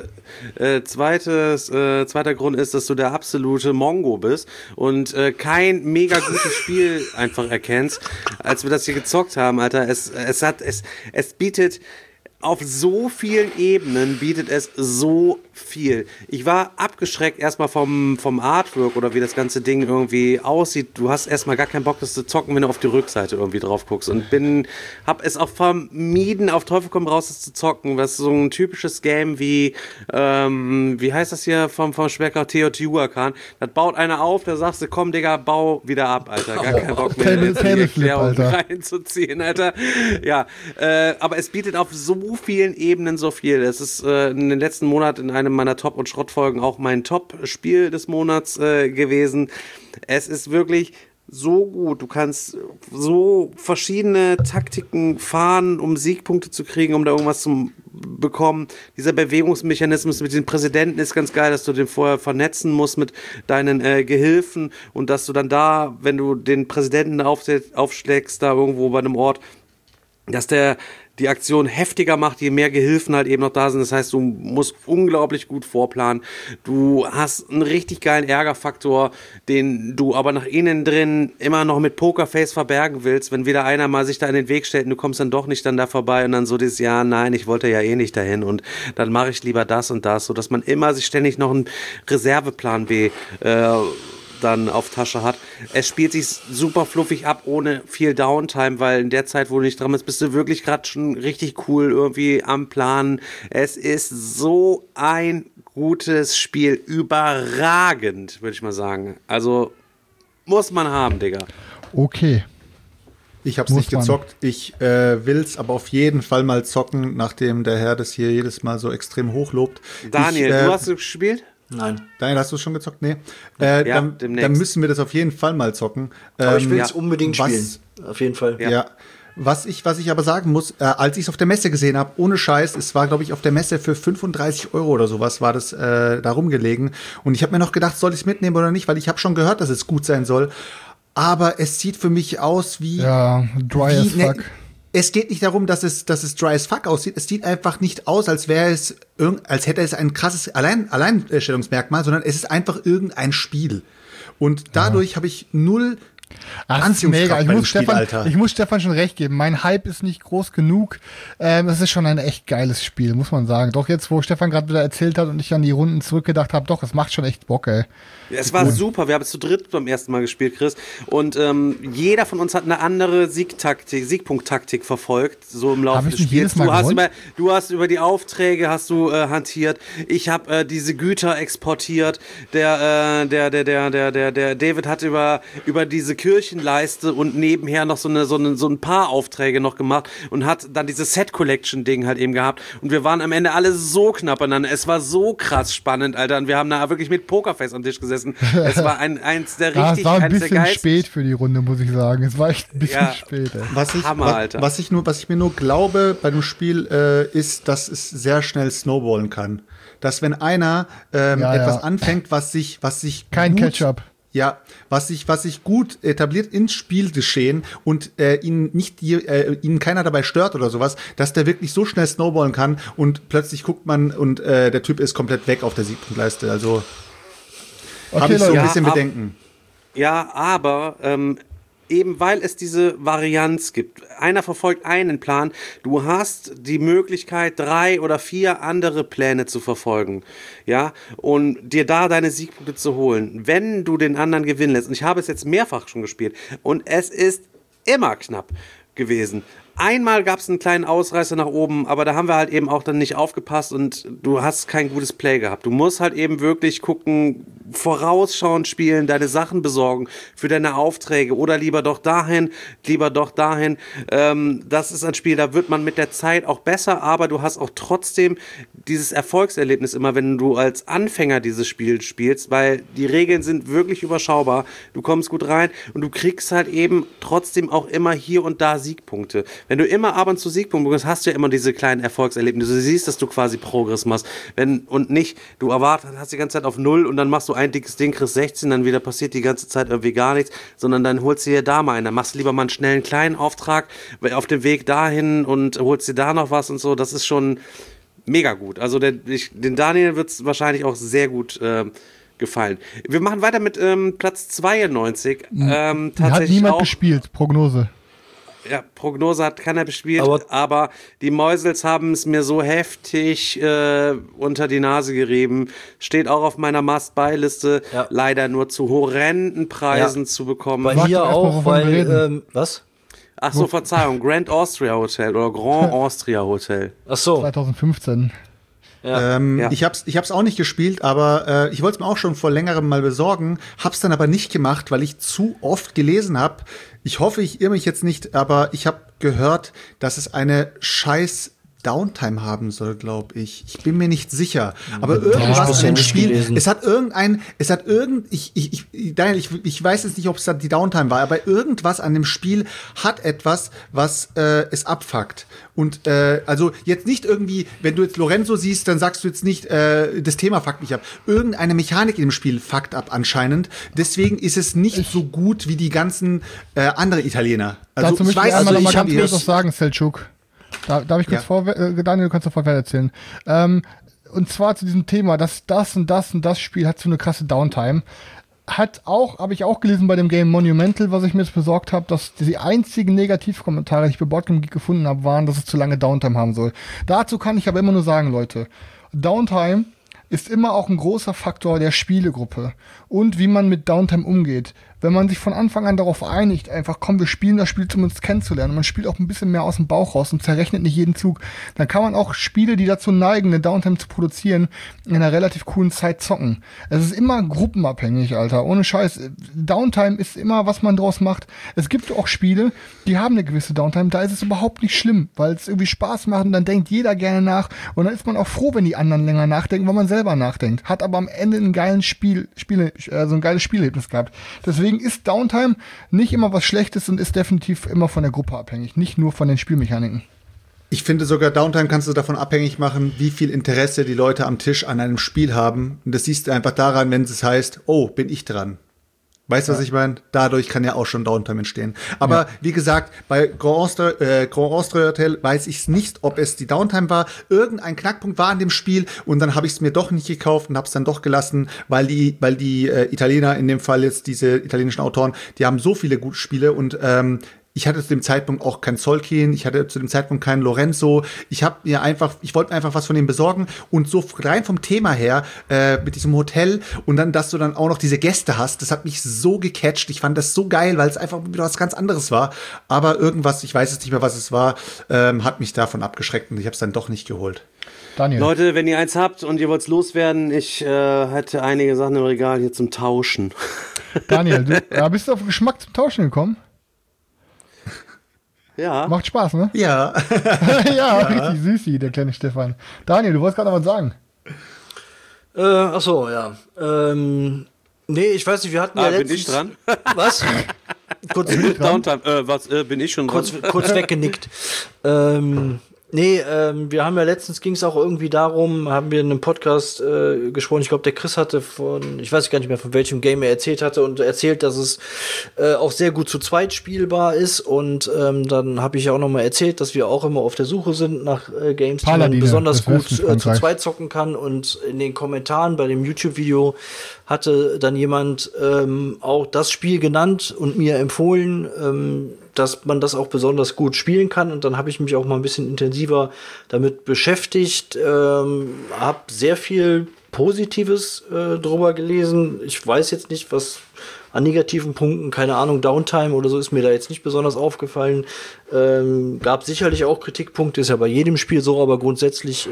Grund ist, dass du der absolute Mongo bist und kein mega gutes Spiel einfach erkennst. Als wir das hier gezockt haben, Alter, es bietet auf so vielen Ebenen bietet es so viel. Ich war abgeschreckt erstmal vom Artwork oder wie das ganze Ding irgendwie aussieht. Du hast erstmal gar keinen Bock, das zu zocken, wenn du auf die Rückseite irgendwie drauf guckst. Und hab es auch vermieden, auf Teufel komm raus, das zu zocken. Was so ein typisches Game wie heißt das hier vom Schwerkraft Teotihuacan? Das baut einer auf, da sagst du, komm Digga, bau wieder ab, Alter. Gar keinen Bock mehr, jetzt die Erklärung reinzuziehen, Alter. Ja, aber es bietet auf so vielen Ebenen so viel. Es ist in den letzten Monaten in einem meiner Top- und Schrottfolgen auch mein Top-Spiel des Monats gewesen. Es ist wirklich so gut. Du kannst so verschiedene Taktiken fahren, um Siegpunkte zu kriegen, um da irgendwas zu bekommen. Dieser Bewegungsmechanismus mit den Präsidenten ist ganz geil, dass du den vorher vernetzen musst mit deinen Gehilfen und dass du dann da, wenn du den Präsidenten aufschlägst, da irgendwo bei einem Ort, dass der die Aktion heftiger macht, je mehr Gehilfen halt eben noch da sind. Das heißt, du musst unglaublich gut vorplanen. Du hast einen richtig geilen Ärgerfaktor, den du aber nach innen drin immer noch mit Pokerface verbergen willst, wenn wieder einer mal sich da in den Weg stellt und du kommst dann doch nicht dann da vorbei und dann so dieses, ja, nein, ich wollte ja eh nicht dahin und dann mache ich lieber das und das, sodass man immer sich ständig noch einen Reserveplan B dann auf Tasche hat. Es spielt sich super fluffig ab, ohne viel Downtime, weil in der Zeit, wo du nicht dran bist, bist du wirklich gerade schon richtig cool irgendwie am Planen. Es ist so ein gutes Spiel. Überragend, würde ich mal sagen. Also, muss man haben, Digga. Okay. Ich hab's nicht gezockt. Ich will's aber auf jeden Fall mal zocken, nachdem der Herr das hier jedes Mal so extrem hochlobt. Daniel, du hast es gespielt? Nein. Daniel, hast du es schon gezockt? Nee. Demnächst. Dann müssen wir das auf jeden Fall mal zocken. Aber ich will es unbedingt spielen. Auf jeden Fall. Ja. Was ich aber sagen muss, als ich es auf der Messe gesehen habe, ohne Scheiß, es war, glaube ich, auf der Messe für 35 € oder sowas war das da rumgelegen. Und ich habe mir noch gedacht, soll ich es mitnehmen oder nicht, weil ich habe schon gehört, dass es gut sein soll. Aber es sieht für mich aus wie... Ja, dry as fuck. Es geht nicht darum, dass es dry as fuck aussieht. Es sieht einfach nicht aus, als hätte es ein krasses Alleinstellungsmerkmal, sondern es ist einfach irgendein Spiel. Und dadurch habe ich null Anziehungskraft bei dem Spiel, Alter. Ich muss Stefan schon recht geben. Mein Hype ist nicht groß genug. Es ist schon ein echt geiles Spiel, muss man sagen. Doch jetzt, wo Stefan gerade wieder erzählt hat und ich an die Runden zurückgedacht habe, doch, es macht schon echt Bock, ey. Es war super. Wir haben es zu dritt beim ersten Mal gespielt, Chris. Und jeder von uns hat eine andere Siegpunkttaktik verfolgt, so im Laufe des Spiels. Du hast über die Aufträge hantiert. Ich habe diese Güter exportiert. Der David hat über diese Kirchenleiste und nebenher noch so ein paar Aufträge noch gemacht und hat dann dieses Set-Collection-Ding halt eben gehabt. Und wir waren am Ende alle so knapp aneinander. Es war so krass spannend, Alter. Und wir haben da wirklich mit Pokerface am Tisch gesessen. Es war eins der richtig, es war ein bisschen spät für die Runde, muss ich sagen. Es war echt ein bisschen spät. Ey. Was ich mir nur glaube bei dem Spiel ist, dass es sehr schnell snowballen kann. Dass wenn einer etwas anfängt, was sich kein Catch-up. Ja, was sich gut etabliert ins Spielgeschehen und ihn keiner dabei stört oder sowas, dass der wirklich so schnell snowballen kann und plötzlich guckt man und der Typ ist komplett weg auf der Siegpunktleiste. Also habe ich so ein bisschen Bedenken. Ja, aber eben weil es diese Varianz gibt. Einer verfolgt einen Plan. Du hast die Möglichkeit, 3 oder 4 andere Pläne zu verfolgen. Ja, und dir da deine Siegpunkte zu holen. Wenn du den anderen gewinnen lässt. Und ich habe es jetzt mehrfach schon gespielt. Und es ist immer knapp gewesen. Einmal gab es einen kleinen Ausreißer nach oben, aber da haben wir halt eben auch dann nicht aufgepasst und du hast kein gutes Play gehabt. Du musst halt eben wirklich gucken, vorausschauend spielen, deine Sachen besorgen für deine Aufträge oder lieber doch dahin. Das ist ein Spiel, da wird man mit der Zeit auch besser, aber du hast auch trotzdem dieses Erfolgserlebnis immer, wenn du als Anfänger dieses Spiel spielst, weil die Regeln sind wirklich überschaubar. Du kommst gut rein und du kriegst halt eben trotzdem auch immer hier und da Siegpunkte. Wenn du immer ab und zu Siegpunkte bekommst, hast du ja immer diese kleinen Erfolgserlebnisse. Du siehst, dass du quasi Progress machst. Du hast die ganze Zeit auf 0 und dann machst du ein dickes Ding, kriegst 16, dann wieder passiert die ganze Zeit irgendwie gar nichts, sondern dann holst du dir da mal einen. Dann machst du lieber mal einen schnellen kleinen Auftrag auf dem Weg dahin und holst dir da noch was und so. Das ist schon mega gut. Also den Daniel wird es wahrscheinlich auch sehr gut gefallen. Wir machen weiter mit Platz 92. Hat niemand gespielt, Prognose. Ja, Prognose hat keiner bespielt, aber die Mäusels haben es mir so heftig unter die Nase gerieben. Steht auch auf meiner Must-Buy-Liste, leider nur zu horrenden Preisen zu bekommen. Bei hier auch, weil, was? Ach so, Verzeihung, Grand Austria Hotel oder Grand Austria Hotel. Ach so. 2015. Ich hab's auch nicht gespielt, aber ich wollte es mir auch schon vor längerem mal besorgen, hab's dann aber nicht gemacht, weil ich zu oft gelesen habe. Ich hoffe, ich irre mich jetzt nicht, aber ich habe gehört, dass es eine scheiß Downtime haben soll, glaube ich. Ich bin mir nicht sicher. Aber irgendwas in dem Spiel, ich weiß jetzt nicht, ob es die Downtime war, aber irgendwas an dem Spiel hat etwas, was es abfuckt. Und also jetzt nicht irgendwie, wenn du jetzt Lorenzo siehst, dann sagst du jetzt nicht, das Thema fuckt mich ab. Irgendeine Mechanik in dem Spiel fuckt ab anscheinend. Deswegen ist es nicht so gut wie die ganzen andere Italiener. Also dazu möchte ich einmal noch mal ganz kurz was sagen, Selçuk. Darf ich kurz Daniel, du kannst sofort weiter erzählen. Und zwar zu diesem Thema, dass das und das und das Spiel hat so eine krasse Downtime. Habe ich auch gelesen bei dem Game Monumental, was ich mir jetzt besorgt habe, dass die einzigen Negativkommentare, die ich bei Boardgame Geek gefunden habe, waren, dass es zu lange Downtime haben soll. Dazu kann ich aber immer nur sagen, Leute, Downtime ist immer auch ein großer Faktor der Spielegruppe und wie man mit Downtime umgeht. Wenn man sich von Anfang an darauf einigt, einfach komm, wir spielen das Spiel, um uns kennenzulernen, und man spielt auch ein bisschen mehr aus dem Bauch raus und zerrechnet nicht jeden Zug, dann kann man auch Spiele, die dazu neigen, eine Downtime zu produzieren, in einer relativ coolen Zeit zocken. Es ist immer gruppenabhängig, Alter, ohne Scheiß. Downtime ist immer, was man draus macht. Es gibt auch Spiele, die haben eine gewisse Downtime, da ist es überhaupt nicht schlimm, weil es irgendwie Spaß macht und dann denkt jeder gerne nach und dann ist man auch froh, wenn die anderen länger nachdenken, weil man selber nachdenkt. Hat aber am Ende ein geiles ein geiles Spielerlebnis gehabt. Deswegen ist Downtime nicht immer was Schlechtes und ist definitiv immer von der Gruppe abhängig, nicht nur von den Spielmechaniken. Ich finde sogar, Downtime kannst du davon abhängig machen, wie viel Interesse die Leute am Tisch an einem Spiel haben. Und das siehst du einfach daran, wenn es heißt, oh, bin ich dran. Weißt du, was ich meine? Dadurch kann ja auch schon Downtime entstehen. Aber wie gesagt, bei Grand Austria Hotel weiß ich es nicht, ob es die Downtime war. Irgendein Knackpunkt war in dem Spiel und dann habe ich es mir doch nicht gekauft und habe es dann doch gelassen, weil die Italiener, in dem Fall jetzt diese italienischen Autoren, die haben so viele gute Spiele und ich hatte zu dem Zeitpunkt auch kein Solkin, ich hatte zu dem Zeitpunkt keinen Lorenzo. Ich wollte mir einfach was von ihm besorgen und so rein vom Thema her mit diesem Hotel und dann, dass du dann auch noch diese Gäste hast, das hat mich so gecatcht. Ich fand das so geil, weil es einfach wieder was ganz anderes war. Aber irgendwas, ich weiß jetzt nicht mehr, was es war, hat mich davon abgeschreckt und ich habe es dann doch nicht geholt. Daniel. Leute, wenn ihr eins habt und ihr wollt es loswerden, ich hätte einige Sachen im Regal hier zum Tauschen. Daniel, bist du auf den Geschmack zum Tauschen gekommen? Ja. Macht Spaß, ne? Ja. Ja, richtig süßi, der kleine Stefan. Daniel, du wolltest gerade noch was sagen. Achso, ja. Nee, ich weiß nicht, wir hatten ja letztens... Bin ich dran? Was? Kurz Downtime. Bin ich schon dran? Kurz weggenickt. Wir haben ja letztens, ging es auch irgendwie darum, haben wir in einem Podcast gesprochen, ich glaube, der Chris hatte ich weiß gar nicht mehr, von welchem Game er erzählt hatte und erzählt, dass es auch sehr gut zu zweit spielbar ist und dann habe ich ja auch noch mal erzählt, dass wir auch immer auf der Suche sind nach Games, die man besonders gut zu zweit zocken kann und in den Kommentaren bei dem YouTube-Video hatte dann jemand auch das Spiel genannt und mir empfohlen, dass man das auch besonders gut spielen kann. Und dann habe ich mich auch mal ein bisschen intensiver damit beschäftigt, habe sehr viel Positives drüber gelesen. Ich weiß jetzt nicht, was an negativen Punkten, keine Ahnung, Downtime oder so ist mir da jetzt nicht besonders aufgefallen. Gab sicherlich auch Kritikpunkte, ist ja bei jedem Spiel so, aber grundsätzlich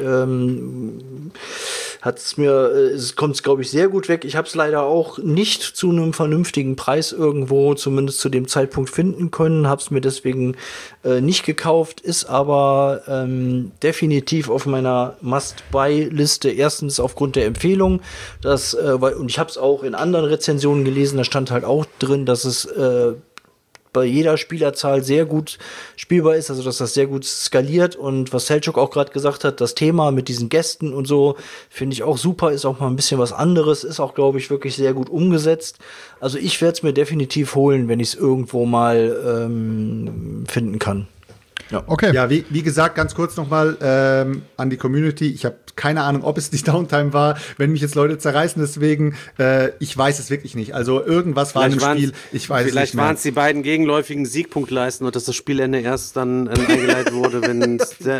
kommt es, glaube ich, sehr gut weg. Ich habe es leider auch nicht zu einem vernünftigen Preis irgendwo, zumindest zu dem Zeitpunkt, finden können, habe es mir deswegen nicht gekauft, ist aber definitiv auf meiner Must-Buy-Liste. Erstens aufgrund der Empfehlung, und ich habe es auch in anderen Rezensionen gelesen, da stand halt auch drin, dass es bei jeder Spielerzahl sehr gut spielbar ist, also dass das sehr gut skaliert und was Selçuk auch gerade gesagt hat, das Thema mit diesen Gästen und so, finde ich auch super, ist auch mal ein bisschen was anderes, ist auch, glaube ich, wirklich sehr gut umgesetzt. Also ich werde es mir definitiv holen, wenn ich es irgendwo mal finden kann. Ja. Okay. Ja, wie gesagt, ganz kurz nochmal an die Community. Ich habe keine Ahnung, ob es die Downtime war, wenn mich jetzt Leute zerreißen, deswegen, ich weiß es wirklich nicht. Also irgendwas war im Spiel, ich weiß es nicht mehr. Vielleicht waren es die beiden gegenläufigen Siegpunktleisten und dass das Spielende erst dann eingeleitet wurde, wenn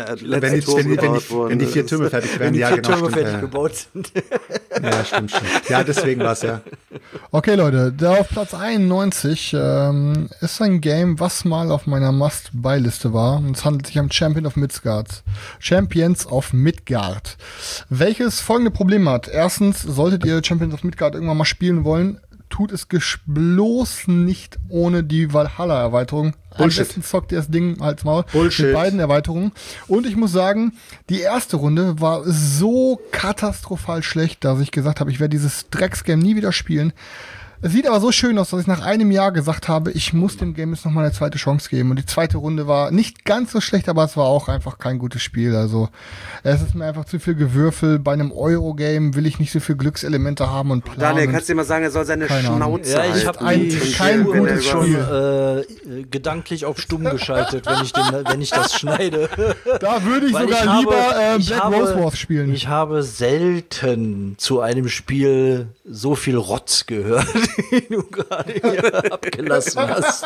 die 4 Türme fertig werden. Wenn die 4 Türme fertig gebaut sind. Ja, stimmt schon. Ja, deswegen war es ja. Okay, Leute, da auf Platz 91 ist ein Game, was mal auf meiner Must-Buy-Liste war. Und es handelt sich um Champions of Midgard. Welches folgende Problem hat. Erstens, solltet ihr Champions of Midgard irgendwann mal spielen wollen, tut es bloß nicht ohne die Valhalla-Erweiterung. Am besten zockt ihr das Ding als Maul Bullshit. mit beiden Erweiterungen. Und ich muss sagen, die erste Runde war so katastrophal schlecht, dass ich gesagt habe, ich werde dieses Drecksgame nie wieder spielen. Es sieht aber so schön aus, dass ich nach einem Jahr gesagt habe, ich muss dem Game jetzt nochmal eine zweite Chance geben. Und die zweite Runde war nicht ganz so schlecht, aber es war auch einfach kein gutes Spiel. Also es ist mir einfach zu viel Gewürfel. Bei einem Euro-Game will ich nicht so viel Glückselemente haben und planen. Daniel, kannst du dir mal sagen, er soll seine Schnauze Ja, ich halten. habe kein gutes schon gedanklich auf stumm geschaltet, wenn ich das schneide. Da würde ich Weil sogar lieber Black Rose Wars spielen. Ich habe selten zu einem Spiel so viel Rotz gehört, wie du gerade hier abgelassen hast.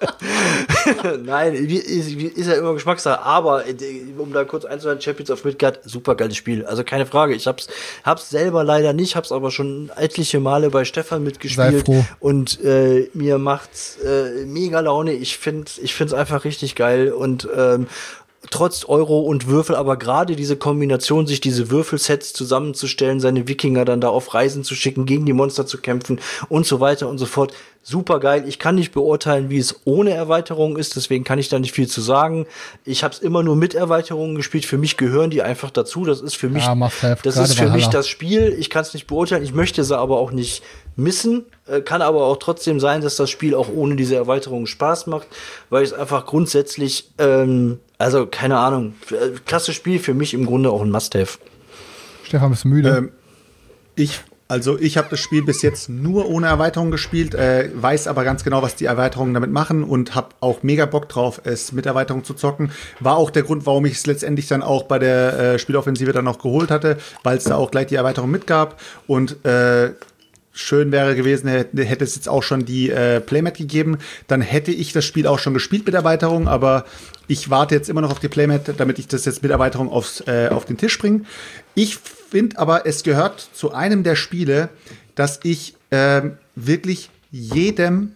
Nein, ist ja immer Geschmackssache. Aber um da kurz einzuhalten, Champions of Midgard, super geiles Spiel. Also keine Frage. Ich hab's selber leider nicht, hab's aber schon etliche Male bei Stefan mitgespielt. Sei froh. Und mir macht's mega Laune. Ich find's einfach richtig geil. Und trotz Euro und Würfel, aber gerade diese Kombination, sich diese Würfelsets zusammenzustellen, seine Wikinger dann da auf Reisen zu schicken, gegen die Monster zu kämpfen und so weiter und so fort. Super geil. Ich kann nicht beurteilen, wie es ohne Erweiterung ist, deswegen kann ich da nicht viel zu sagen. Ich habe es immer nur mit Erweiterungen gespielt. Für mich gehören die einfach dazu. Das ist für mich, das Spiel. Ich kann es nicht beurteilen. Ich möchte sie aber auch nicht missen. Kann aber auch trotzdem sein, dass das Spiel auch ohne diese Erweiterung Spaß macht, weil es einfach grundsätzlich, also keine Ahnung, klasse Spiel, für mich im Grunde auch ein Must-Have. Stefan, bist du müde? Ich habe das Spiel bis jetzt nur ohne Erweiterung gespielt, weiß aber ganz genau, was die Erweiterungen damit machen und habe auch mega Bock drauf, es mit Erweiterung zu zocken. War auch der Grund, warum ich es letztendlich dann auch bei der Spieloffensive dann noch geholt hatte, weil es da auch gleich die Erweiterung mitgab und schön wäre gewesen, hätte es jetzt auch schon die Playmat gegeben, dann hätte ich das Spiel auch schon gespielt mit Erweiterung, aber ich warte jetzt immer noch auf die Playmat, damit ich das jetzt mit Erweiterung auf den Tisch bringe. Ich finde aber, es gehört zu einem der Spiele, dass ich wirklich jedem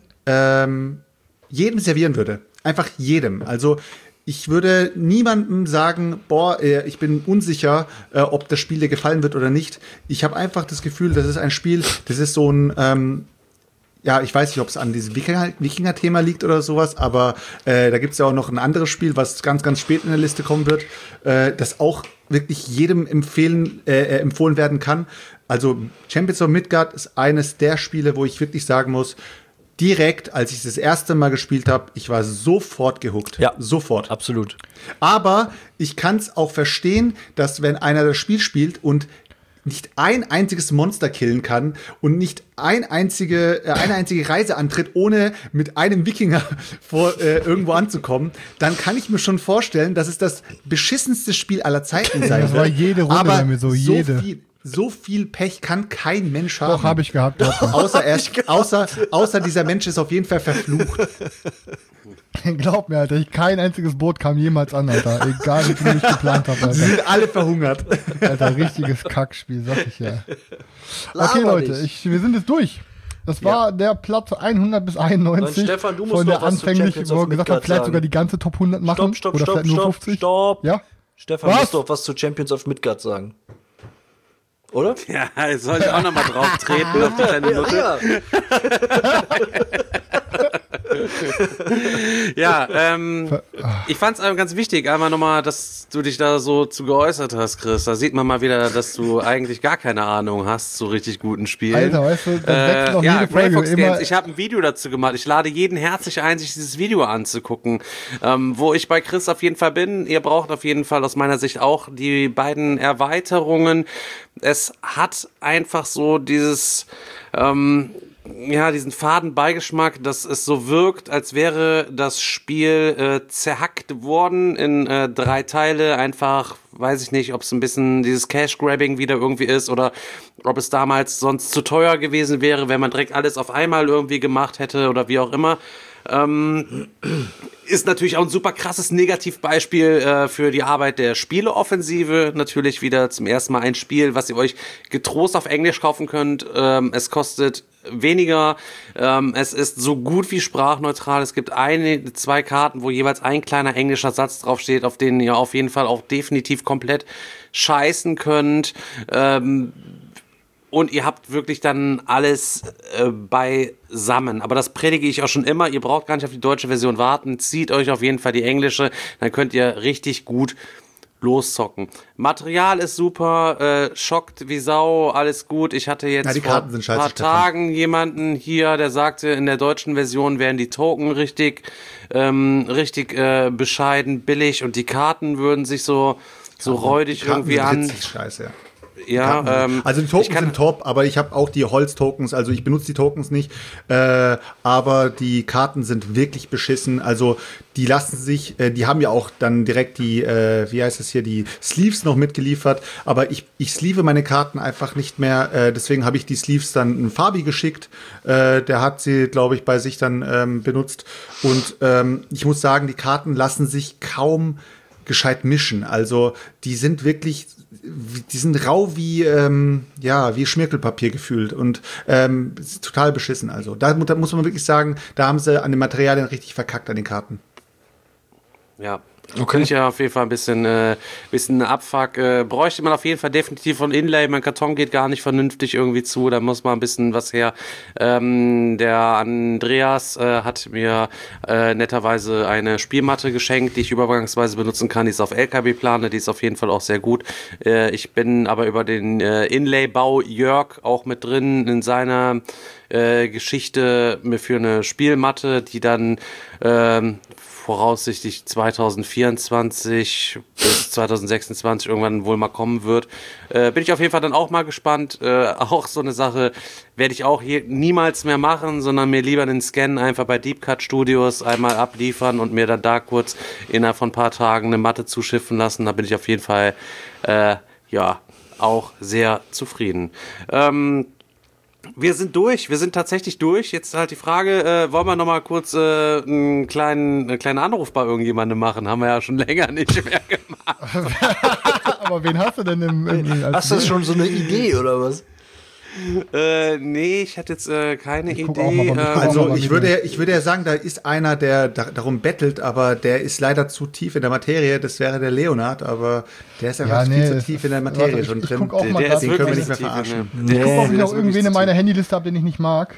servieren würde. Einfach jedem. Also ich würde niemandem sagen, ich bin unsicher, ob das Spiel dir gefallen wird oder nicht. Ich habe einfach das Gefühl, das ist ein Spiel, das ist so ein, ich weiß nicht, ob es an diesem Wikinger-Thema liegt oder sowas, aber da gibt es ja auch noch ein anderes Spiel, was ganz, ganz spät in der Liste kommen wird, das auch wirklich jedem empfohlen werden kann. Also Champions of Midgard ist eines der Spiele, wo ich wirklich sagen muss, direkt, als ich das erste Mal gespielt habe, ich war sofort gehuckt. Ja, sofort. Absolut. Aber ich kann es auch verstehen, dass wenn einer das Spiel spielt und nicht ein einziges Monster killen kann und nicht eine einzige Reise antritt, ohne mit einem Wikinger irgendwo anzukommen, dann kann ich mir schon vorstellen, dass es das beschissenste Spiel aller Zeiten sein wird. Das war jede Runde aber bei mir so, jede. So viel Pech kann kein Mensch haben. Doch, habe ich gehabt. Außer dieser Mensch ist auf jeden Fall verflucht. Glaub mir, Alter, kein einziges Boot kam jemals an, Alter. Egal, wie viel ich geplant habe, Alter. Sie sind alle verhungert. Alter, richtiges Kackspiel, sag ich ja. Okay, Leute, wir sind jetzt durch. Das war der Platz 100 bis 91 Dann, Stefan, du musst von der noch was zu anfänglich, Champions wo of er gesagt Midgard hat, vielleicht sagen. sogar die ganze Top 100 machen. Stopp, oder vielleicht nur 50. Stopp. Ja? Stefan, Was? musst doch was zu Champions of Midgard sagen. Oder? Ja, jetzt soll ich auch noch mal drauf treten auf die kleine Nutte. Ja, ich fand es ganz wichtig, einmal nochmal, dass du dich da so zu geäußert hast, Chris. Da sieht man mal wieder, dass du eigentlich gar keine Ahnung hast zu richtig guten Spielen. Alter, weißt du, dann wechselt auch jede Grey Folge Fox immer. Games, ich habe ein Video dazu gemacht. Ich lade jeden herzlich ein, sich dieses Video anzugucken. Wo ich bei Chris auf jeden Fall bin. Ihr braucht auf jeden Fall aus meiner Sicht auch die beiden Erweiterungen. Es hat einfach so dieses, diesen faden Beigeschmack, dass es so wirkt, als wäre das Spiel zerhackt worden in 3 Teile. Einfach, weiß ich nicht, ob es ein bisschen dieses Cash-Grabbing wieder irgendwie ist oder ob es damals sonst zu teuer gewesen wäre, wenn man direkt alles auf einmal irgendwie gemacht hätte oder wie auch immer. Ist natürlich auch ein super krasses Negativbeispiel für die Arbeit der Spieleoffensive. Natürlich wieder zum ersten Mal ein Spiel, was ihr euch getrost auf Englisch kaufen könnt. Es kostet weniger. Es ist so gut wie sprachneutral. Es gibt 2 Karten, wo jeweils ein kleiner englischer Satz draufsteht, auf denen ihr auf jeden Fall auch definitiv komplett scheißen könnt. Und ihr habt wirklich dann alles beisammen. Aber das predige ich auch schon immer. Ihr braucht gar nicht auf die deutsche Version warten. Zieht euch auf jeden Fall die englische. Dann könnt ihr richtig gut loszocken. Material ist super. Schockt wie Sau. Alles gut. Ich hatte jetzt vor ein paar Tagen jemanden hier, der sagte, in der deutschen Version wären die Token richtig bescheiden, billig. Und die Karten würden sich so räudig irgendwie an. Scheiße, ja. Ja, also die Tokens sind top, aber ich habe auch die Holz-Tokens, also ich benutze die Tokens nicht, aber die Karten sind wirklich beschissen, also die lassen sich, die haben ja auch dann direkt die, wie heißt es hier, die Sleeves noch mitgeliefert, aber ich sleeve meine Karten einfach nicht mehr, deswegen habe ich die Sleeves dann einen Fabi geschickt, der hat sie, glaube ich, bei sich dann benutzt und ich muss sagen, die Karten lassen sich kaum gescheit mischen, also die sind wirklich, die sind rau wie Schmirgelpapier gefühlt und ist total beschissen. Also da muss man wirklich sagen, da haben sie an den Materialien richtig verkackt an den Karten. Ja. Okay. Finde ich ja auf jeden Fall ein bisschen Abfuck. Bräuchte man auf jeden Fall definitiv von Inlay. Mein Karton geht gar nicht vernünftig irgendwie zu. Da muss mal ein bisschen was her. Der Andreas hat mir netterweise eine Spielmatte geschenkt, die ich übergangsweise benutzen kann. Die ist auf LKW-Plane. Die ist auf jeden Fall auch sehr gut. Ich bin aber über den Inlay-Bau Jörg auch mit drin in seiner Geschichte für eine Spielmatte, die dann voraussichtlich 2024 bis 2026 irgendwann wohl mal kommen wird. Bin ich auf jeden Fall dann auch mal gespannt. Auch so eine Sache werde ich auch hier niemals mehr machen, sondern mir lieber den Scan einfach bei Deep Cut Studios einmal abliefern und mir dann da kurz innerhalb von ein paar Tagen eine Matte zuschiffen lassen. Da bin ich auf jeden Fall auch sehr zufrieden. Wir sind durch, wir sind tatsächlich durch. Jetzt halt die Frage, wollen wir noch mal kurz einen kleinen Anruf bei irgendjemandem machen? Haben wir ja schon länger nicht mehr gemacht. Aber wen hast du denn Hast du schon so eine Idee oder was? Nee, ich hatte jetzt keine Idee. Also ich würde ja sagen, da ist einer, der darum bettelt, aber der ist leider zu tief in der Materie. Das wäre der Leonard, aber der ist einfach viel zu tief in der Materie schon drin. Den können wir nicht mehr verarschen. Ich gucke, ob ich noch irgendwen in meiner Handyliste habe, den ich nicht mag.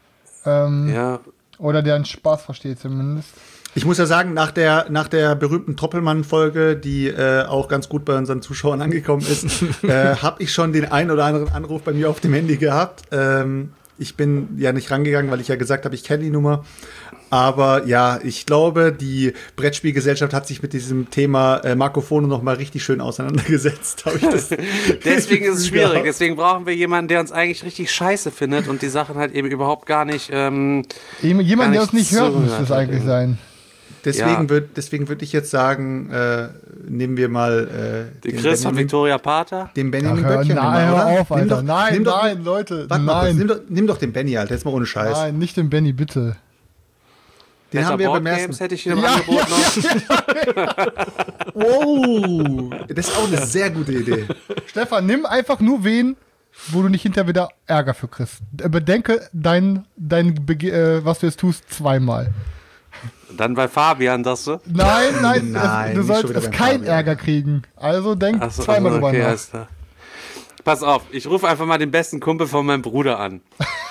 Oder der einen Spaß versteht zumindest. Ich muss ja sagen, nach der berühmten Troppelmann-Folge, die auch ganz gut bei unseren Zuschauern angekommen ist, habe ich schon den einen oder anderen Anruf bei mir auf dem Handy gehabt. Ich bin ja nicht rangegangen, weil ich ja gesagt habe, ich kenne die Nummer. Aber ja, ich glaube, die Brettspielgesellschaft hat sich mit diesem Thema Marco noch mal richtig schön auseinandergesetzt. Deswegen ist es schwierig. Deswegen brauchen wir jemanden, der uns eigentlich richtig scheiße findet und die Sachen halt eben überhaupt gar nicht. Jemand, der uns nicht hört, müsste es eigentlich sein. Deswegen würde ich jetzt sagen, nehmen wir mal den Chris von Victoria Pater. Den Benjamin Böttcher. Nein, hör auf, Alter. Nein, Leute. Nimm doch den Benny, Alter. Jetzt mal ohne Scheiß. Nein, nicht den Benny, bitte. Den haben wir beim ersten. Hätte ich hier im Angebot noch. Wow. Das ist auch eine sehr gute Idee. Stefan, nimm einfach nur wen, wo du nicht hinterher wieder Ärger für kriegst. Bedenke was du jetzt tust, zweimal. Dann bei Fabian, das du? Nein, du sollst keinen Ärger kriegen. Also denk zweimal drüber nach. Pass auf, ich rufe einfach mal den besten Kumpel von meinem Bruder an.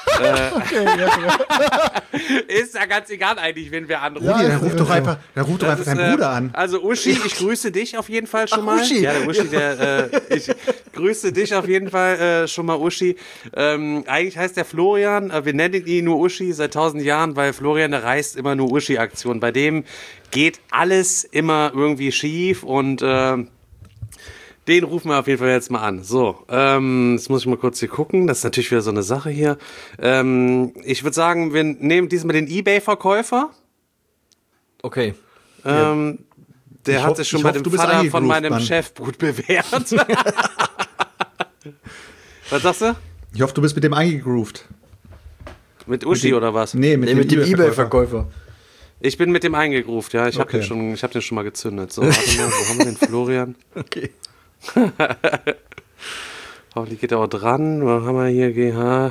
Ist ja ganz egal eigentlich, wen wir anrufen. Ja, dann ruf doch einfach deinen Bruder an. Also Uschi, ich grüße dich auf jeden Fall schon mal. Uschi. Ja, der Uschi, ich grüße dich auf jeden Fall schon mal, Uschi. Eigentlich heißt der Florian, wir nennen ihn nur Uschi seit 1000 Jahren, weil Florian, der reißt immer nur Uschi-Aktionen. Bei dem geht alles immer irgendwie schief und den rufen wir auf jeden Fall jetzt mal an. So, jetzt muss ich mal kurz hier gucken. Das ist natürlich wieder so eine Sache hier. Ich würde sagen, wir nehmen diesmal den eBay-Verkäufer. Okay. Der hat sich schon bei dem Vater von meinem Chef gut bewährt. Was sagst du? Ich hoffe, du bist mit dem eingegroovt. Mit Uschi oder was? Nee, mit dem eBay-Verkäufer. Ich bin mit dem eingegroovt, ja. Ich hab den schon mal gezündet. So, warte mal, wo haben wir den Florian? Okay. Hoffentlich geht er auch dran. Was haben wir hier? GH.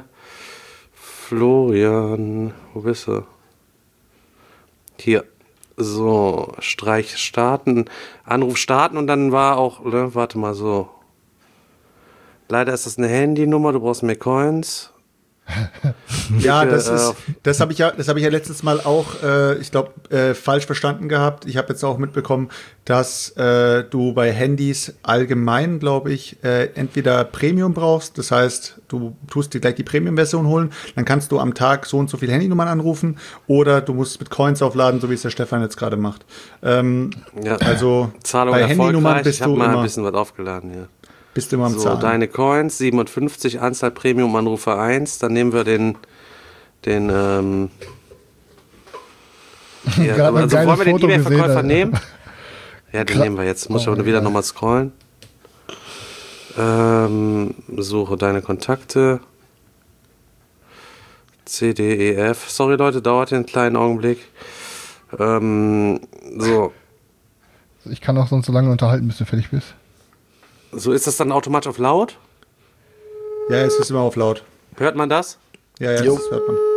Florian. Wo bist du? Hier. So. Streich starten. Anruf starten und dann war auch, oder? Warte mal so. Leider ist das eine Handynummer, du brauchst mehr Coins. Ja, das habe ich ja letztes Mal auch, ich glaube, falsch verstanden gehabt. Ich habe jetzt auch mitbekommen, dass du bei Handys allgemein, glaube ich, entweder Premium brauchst. Das heißt, du tust dir gleich die Premium-Version holen. Dann kannst du am Tag so und so viele Handynummern anrufen. Oder du musst mit Coins aufladen, so wie es der Stefan jetzt gerade macht. Also Zahlung bei erfolgreich. Handynummern bist ich habe du mal immer, ein bisschen was aufgeladen hier. bist du immer am So, Zahlen. deine Coins, 57, Anzahl Premium-Anrufer 1. Dann nehmen wir den ja, Gerade ein also geiles wollen wir den Foto E-Mail-Verkäufer gesehen, Alter. nehmen? Ja, den nehmen wir jetzt. Muss ich aber wieder nochmal scrollen. Suche deine Kontakte. CDEF. Sorry Leute, dauert einen kleinen Augenblick. So. Ich kann auch sonst so lange unterhalten, bis du fertig bist. So, ist das dann automatisch auf laut? Ja, es ist immer auf laut. Hört man das? Ja, das hört man.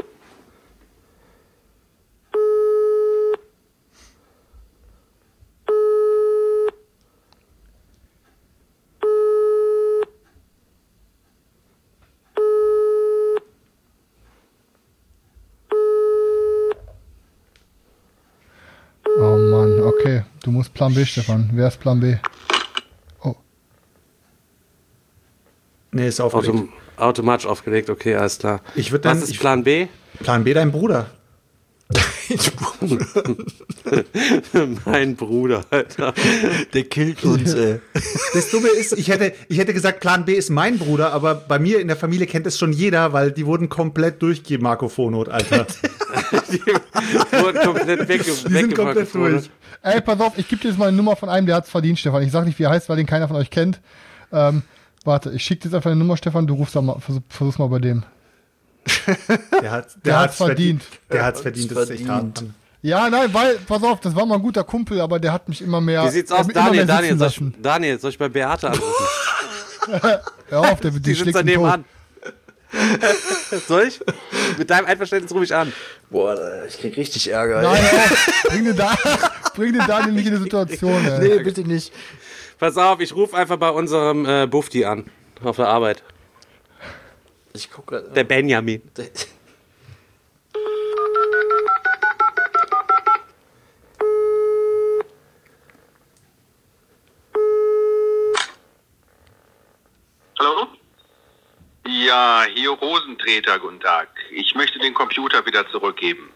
Oh Mann, okay. Du musst Plan B, Stefan. Wer ist Plan B? Oh. Nee, ist aufgelegt. Automatisch aufgelegt, okay, alles klar. Ich würd dann- Was ist Plan B? Plan B, dein Bruder. Mein Bruder, Alter. Der killt uns, ey. Das Dumme ist, ich hätte gesagt, Plan B ist mein Bruder, aber bei mir in der Familie kennt es schon jeder, weil die wurden komplett durchgegeben, Marco Fonot, Alter. Die wurden komplett Die sind komplett durch. Ey, pass auf, ich gebe dir jetzt mal eine Nummer von einem, der hat's verdient, Stefan. Ich sag nicht, wie er heißt, weil den keiner von euch kennt. Warte, ich schicke dir jetzt einfach eine Nummer, Stefan, du rufst da mal, versuch's mal bei dem. Der hat's verdient. Der hat's verdient, das ist echt hart. verdient. Ja, nein, weil, pass auf, das war mal ein guter Kumpel, aber der hat mich immer mehr. Wie sieht's aus, immer mehr Daniel? sitzen Daniel, lassen. soll ich bei Beate anrufen? Hör auf, die Die schlägt sitzt ihn tot. daneben an. Soll ich? Mit deinem Einverständnis rufe ich an. Boah, ich krieg richtig Ärger. Nein, ey. hör auf. Bring den Daniel nicht in die Situation, ey. Nee, bitte nicht. Pass auf, ich rufe einfach bei unserem Bufti an. Auf der Arbeit. Ich gucke. Der Benjamin. Hallo? Ja, hier Rosentreter, guten Tag. Ich möchte den Computer wieder zurückgeben.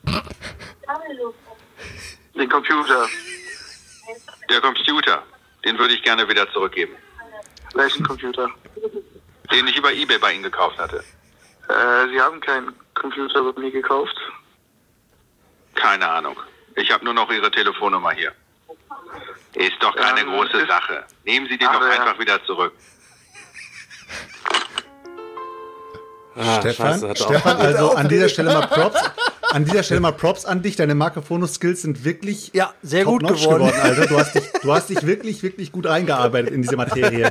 Den Computer? Der Computer, den würde ich gerne wieder zurückgeben. Welchen Computer? Den ich über eBay bei Ihnen gekauft hatte. Sie haben keinen Computer bei mir gekauft. Keine Ahnung. Ich habe nur noch Ihre Telefonnummer hier. Ist doch keine große Sache. Nehmen Sie den doch einfach wieder zurück. Stefan, Scheiße, hat er Stefan, also an dieser Stelle mal Props an dich. Deine Marco-Fono-Skills sind wirklich Ja, sehr gut top-notch geworden. Alter. Du hast dich wirklich, wirklich gut eingearbeitet in diese Materie.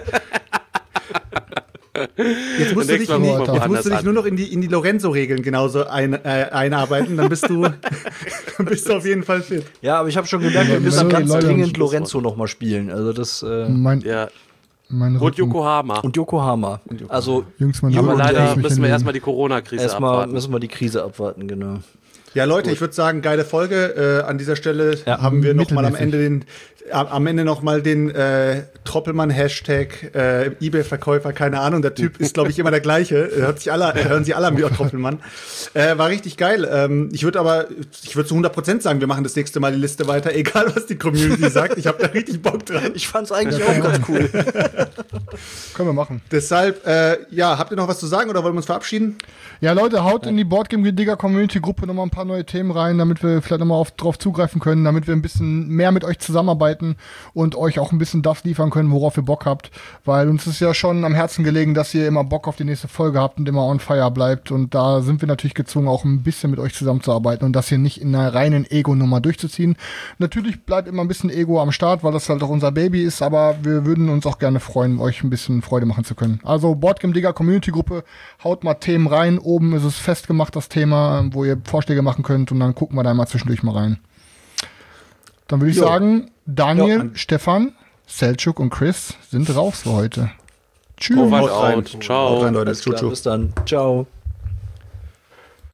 Jetzt musst du dich, Mal rufen wir jetzt musst du dich woanders nur noch in die Lorenzo-Regeln genauso einarbeiten. Dann bist du auf jeden Fall fit. Ja, aber ich habe schon gemerkt, wir Ja, müssen Leute, ganz Leute, dringend Schlusswort. Lorenzo noch mal spielen. Also das Ja. Mein Und Rücken. Yokohama. und Yokohama. Also Jungs, mein Aber Rücken leider lässt mich müssen wir hinlegen. erstmal die Corona-Krise erstmal abwarten. müssen wir die Krise abwarten, genau. Ja, Leute, ich würde sagen, geile Folge. An dieser Stelle haben wir noch mal am Ende noch mal den Troppelmann-Hashtag eBay-Verkäufer, keine Ahnung. Der Typ ist, glaube ich, immer der gleiche. Hören sie alle an wie auch Troppelmann. War richtig geil. Ich würde zu 100% sagen, wir machen das nächste Mal die Liste weiter, egal was die Community sagt. Ich habe da richtig Bock dran. Ich fand's eigentlich auch ganz cool. Können wir machen. Deshalb, habt ihr noch was zu sagen oder wollen wir uns verabschieden? Ja, Leute, haut in die Boardgame-Digger-Community-Gruppe nochmal ein paar neue Themen rein, damit wir vielleicht nochmal drauf zugreifen können, damit wir ein bisschen mehr mit euch zusammenarbeiten und euch auch ein bisschen das liefern können, worauf ihr Bock habt. Weil uns ist ja schon am Herzen gelegen, dass ihr immer Bock auf die nächste Folge habt und immer on fire bleibt. Und da sind wir natürlich gezwungen, auch ein bisschen mit euch zusammenzuarbeiten und das hier nicht in einer reinen Ego-Nummer durchzuziehen. Natürlich bleibt immer ein bisschen Ego am Start, weil das halt auch unser Baby ist, aber wir würden uns auch gerne freuen, euch ein bisschen Freude machen zu können. Also Boardgame-Digger-Community-Gruppe, haut mal Themen rein. Oben ist es festgemacht, das Thema, wo ihr Vorschläge machen könnt und dann gucken wir da mal zwischendurch mal rein. Dann würde ich sagen, Daniel, Stefan, Selçuk und Chris sind raus für heute. Tschüss. Over and Haut rein. out. Ciao. Haut rein, Leute. Alles klar, Tschu. bis dann. Ciao.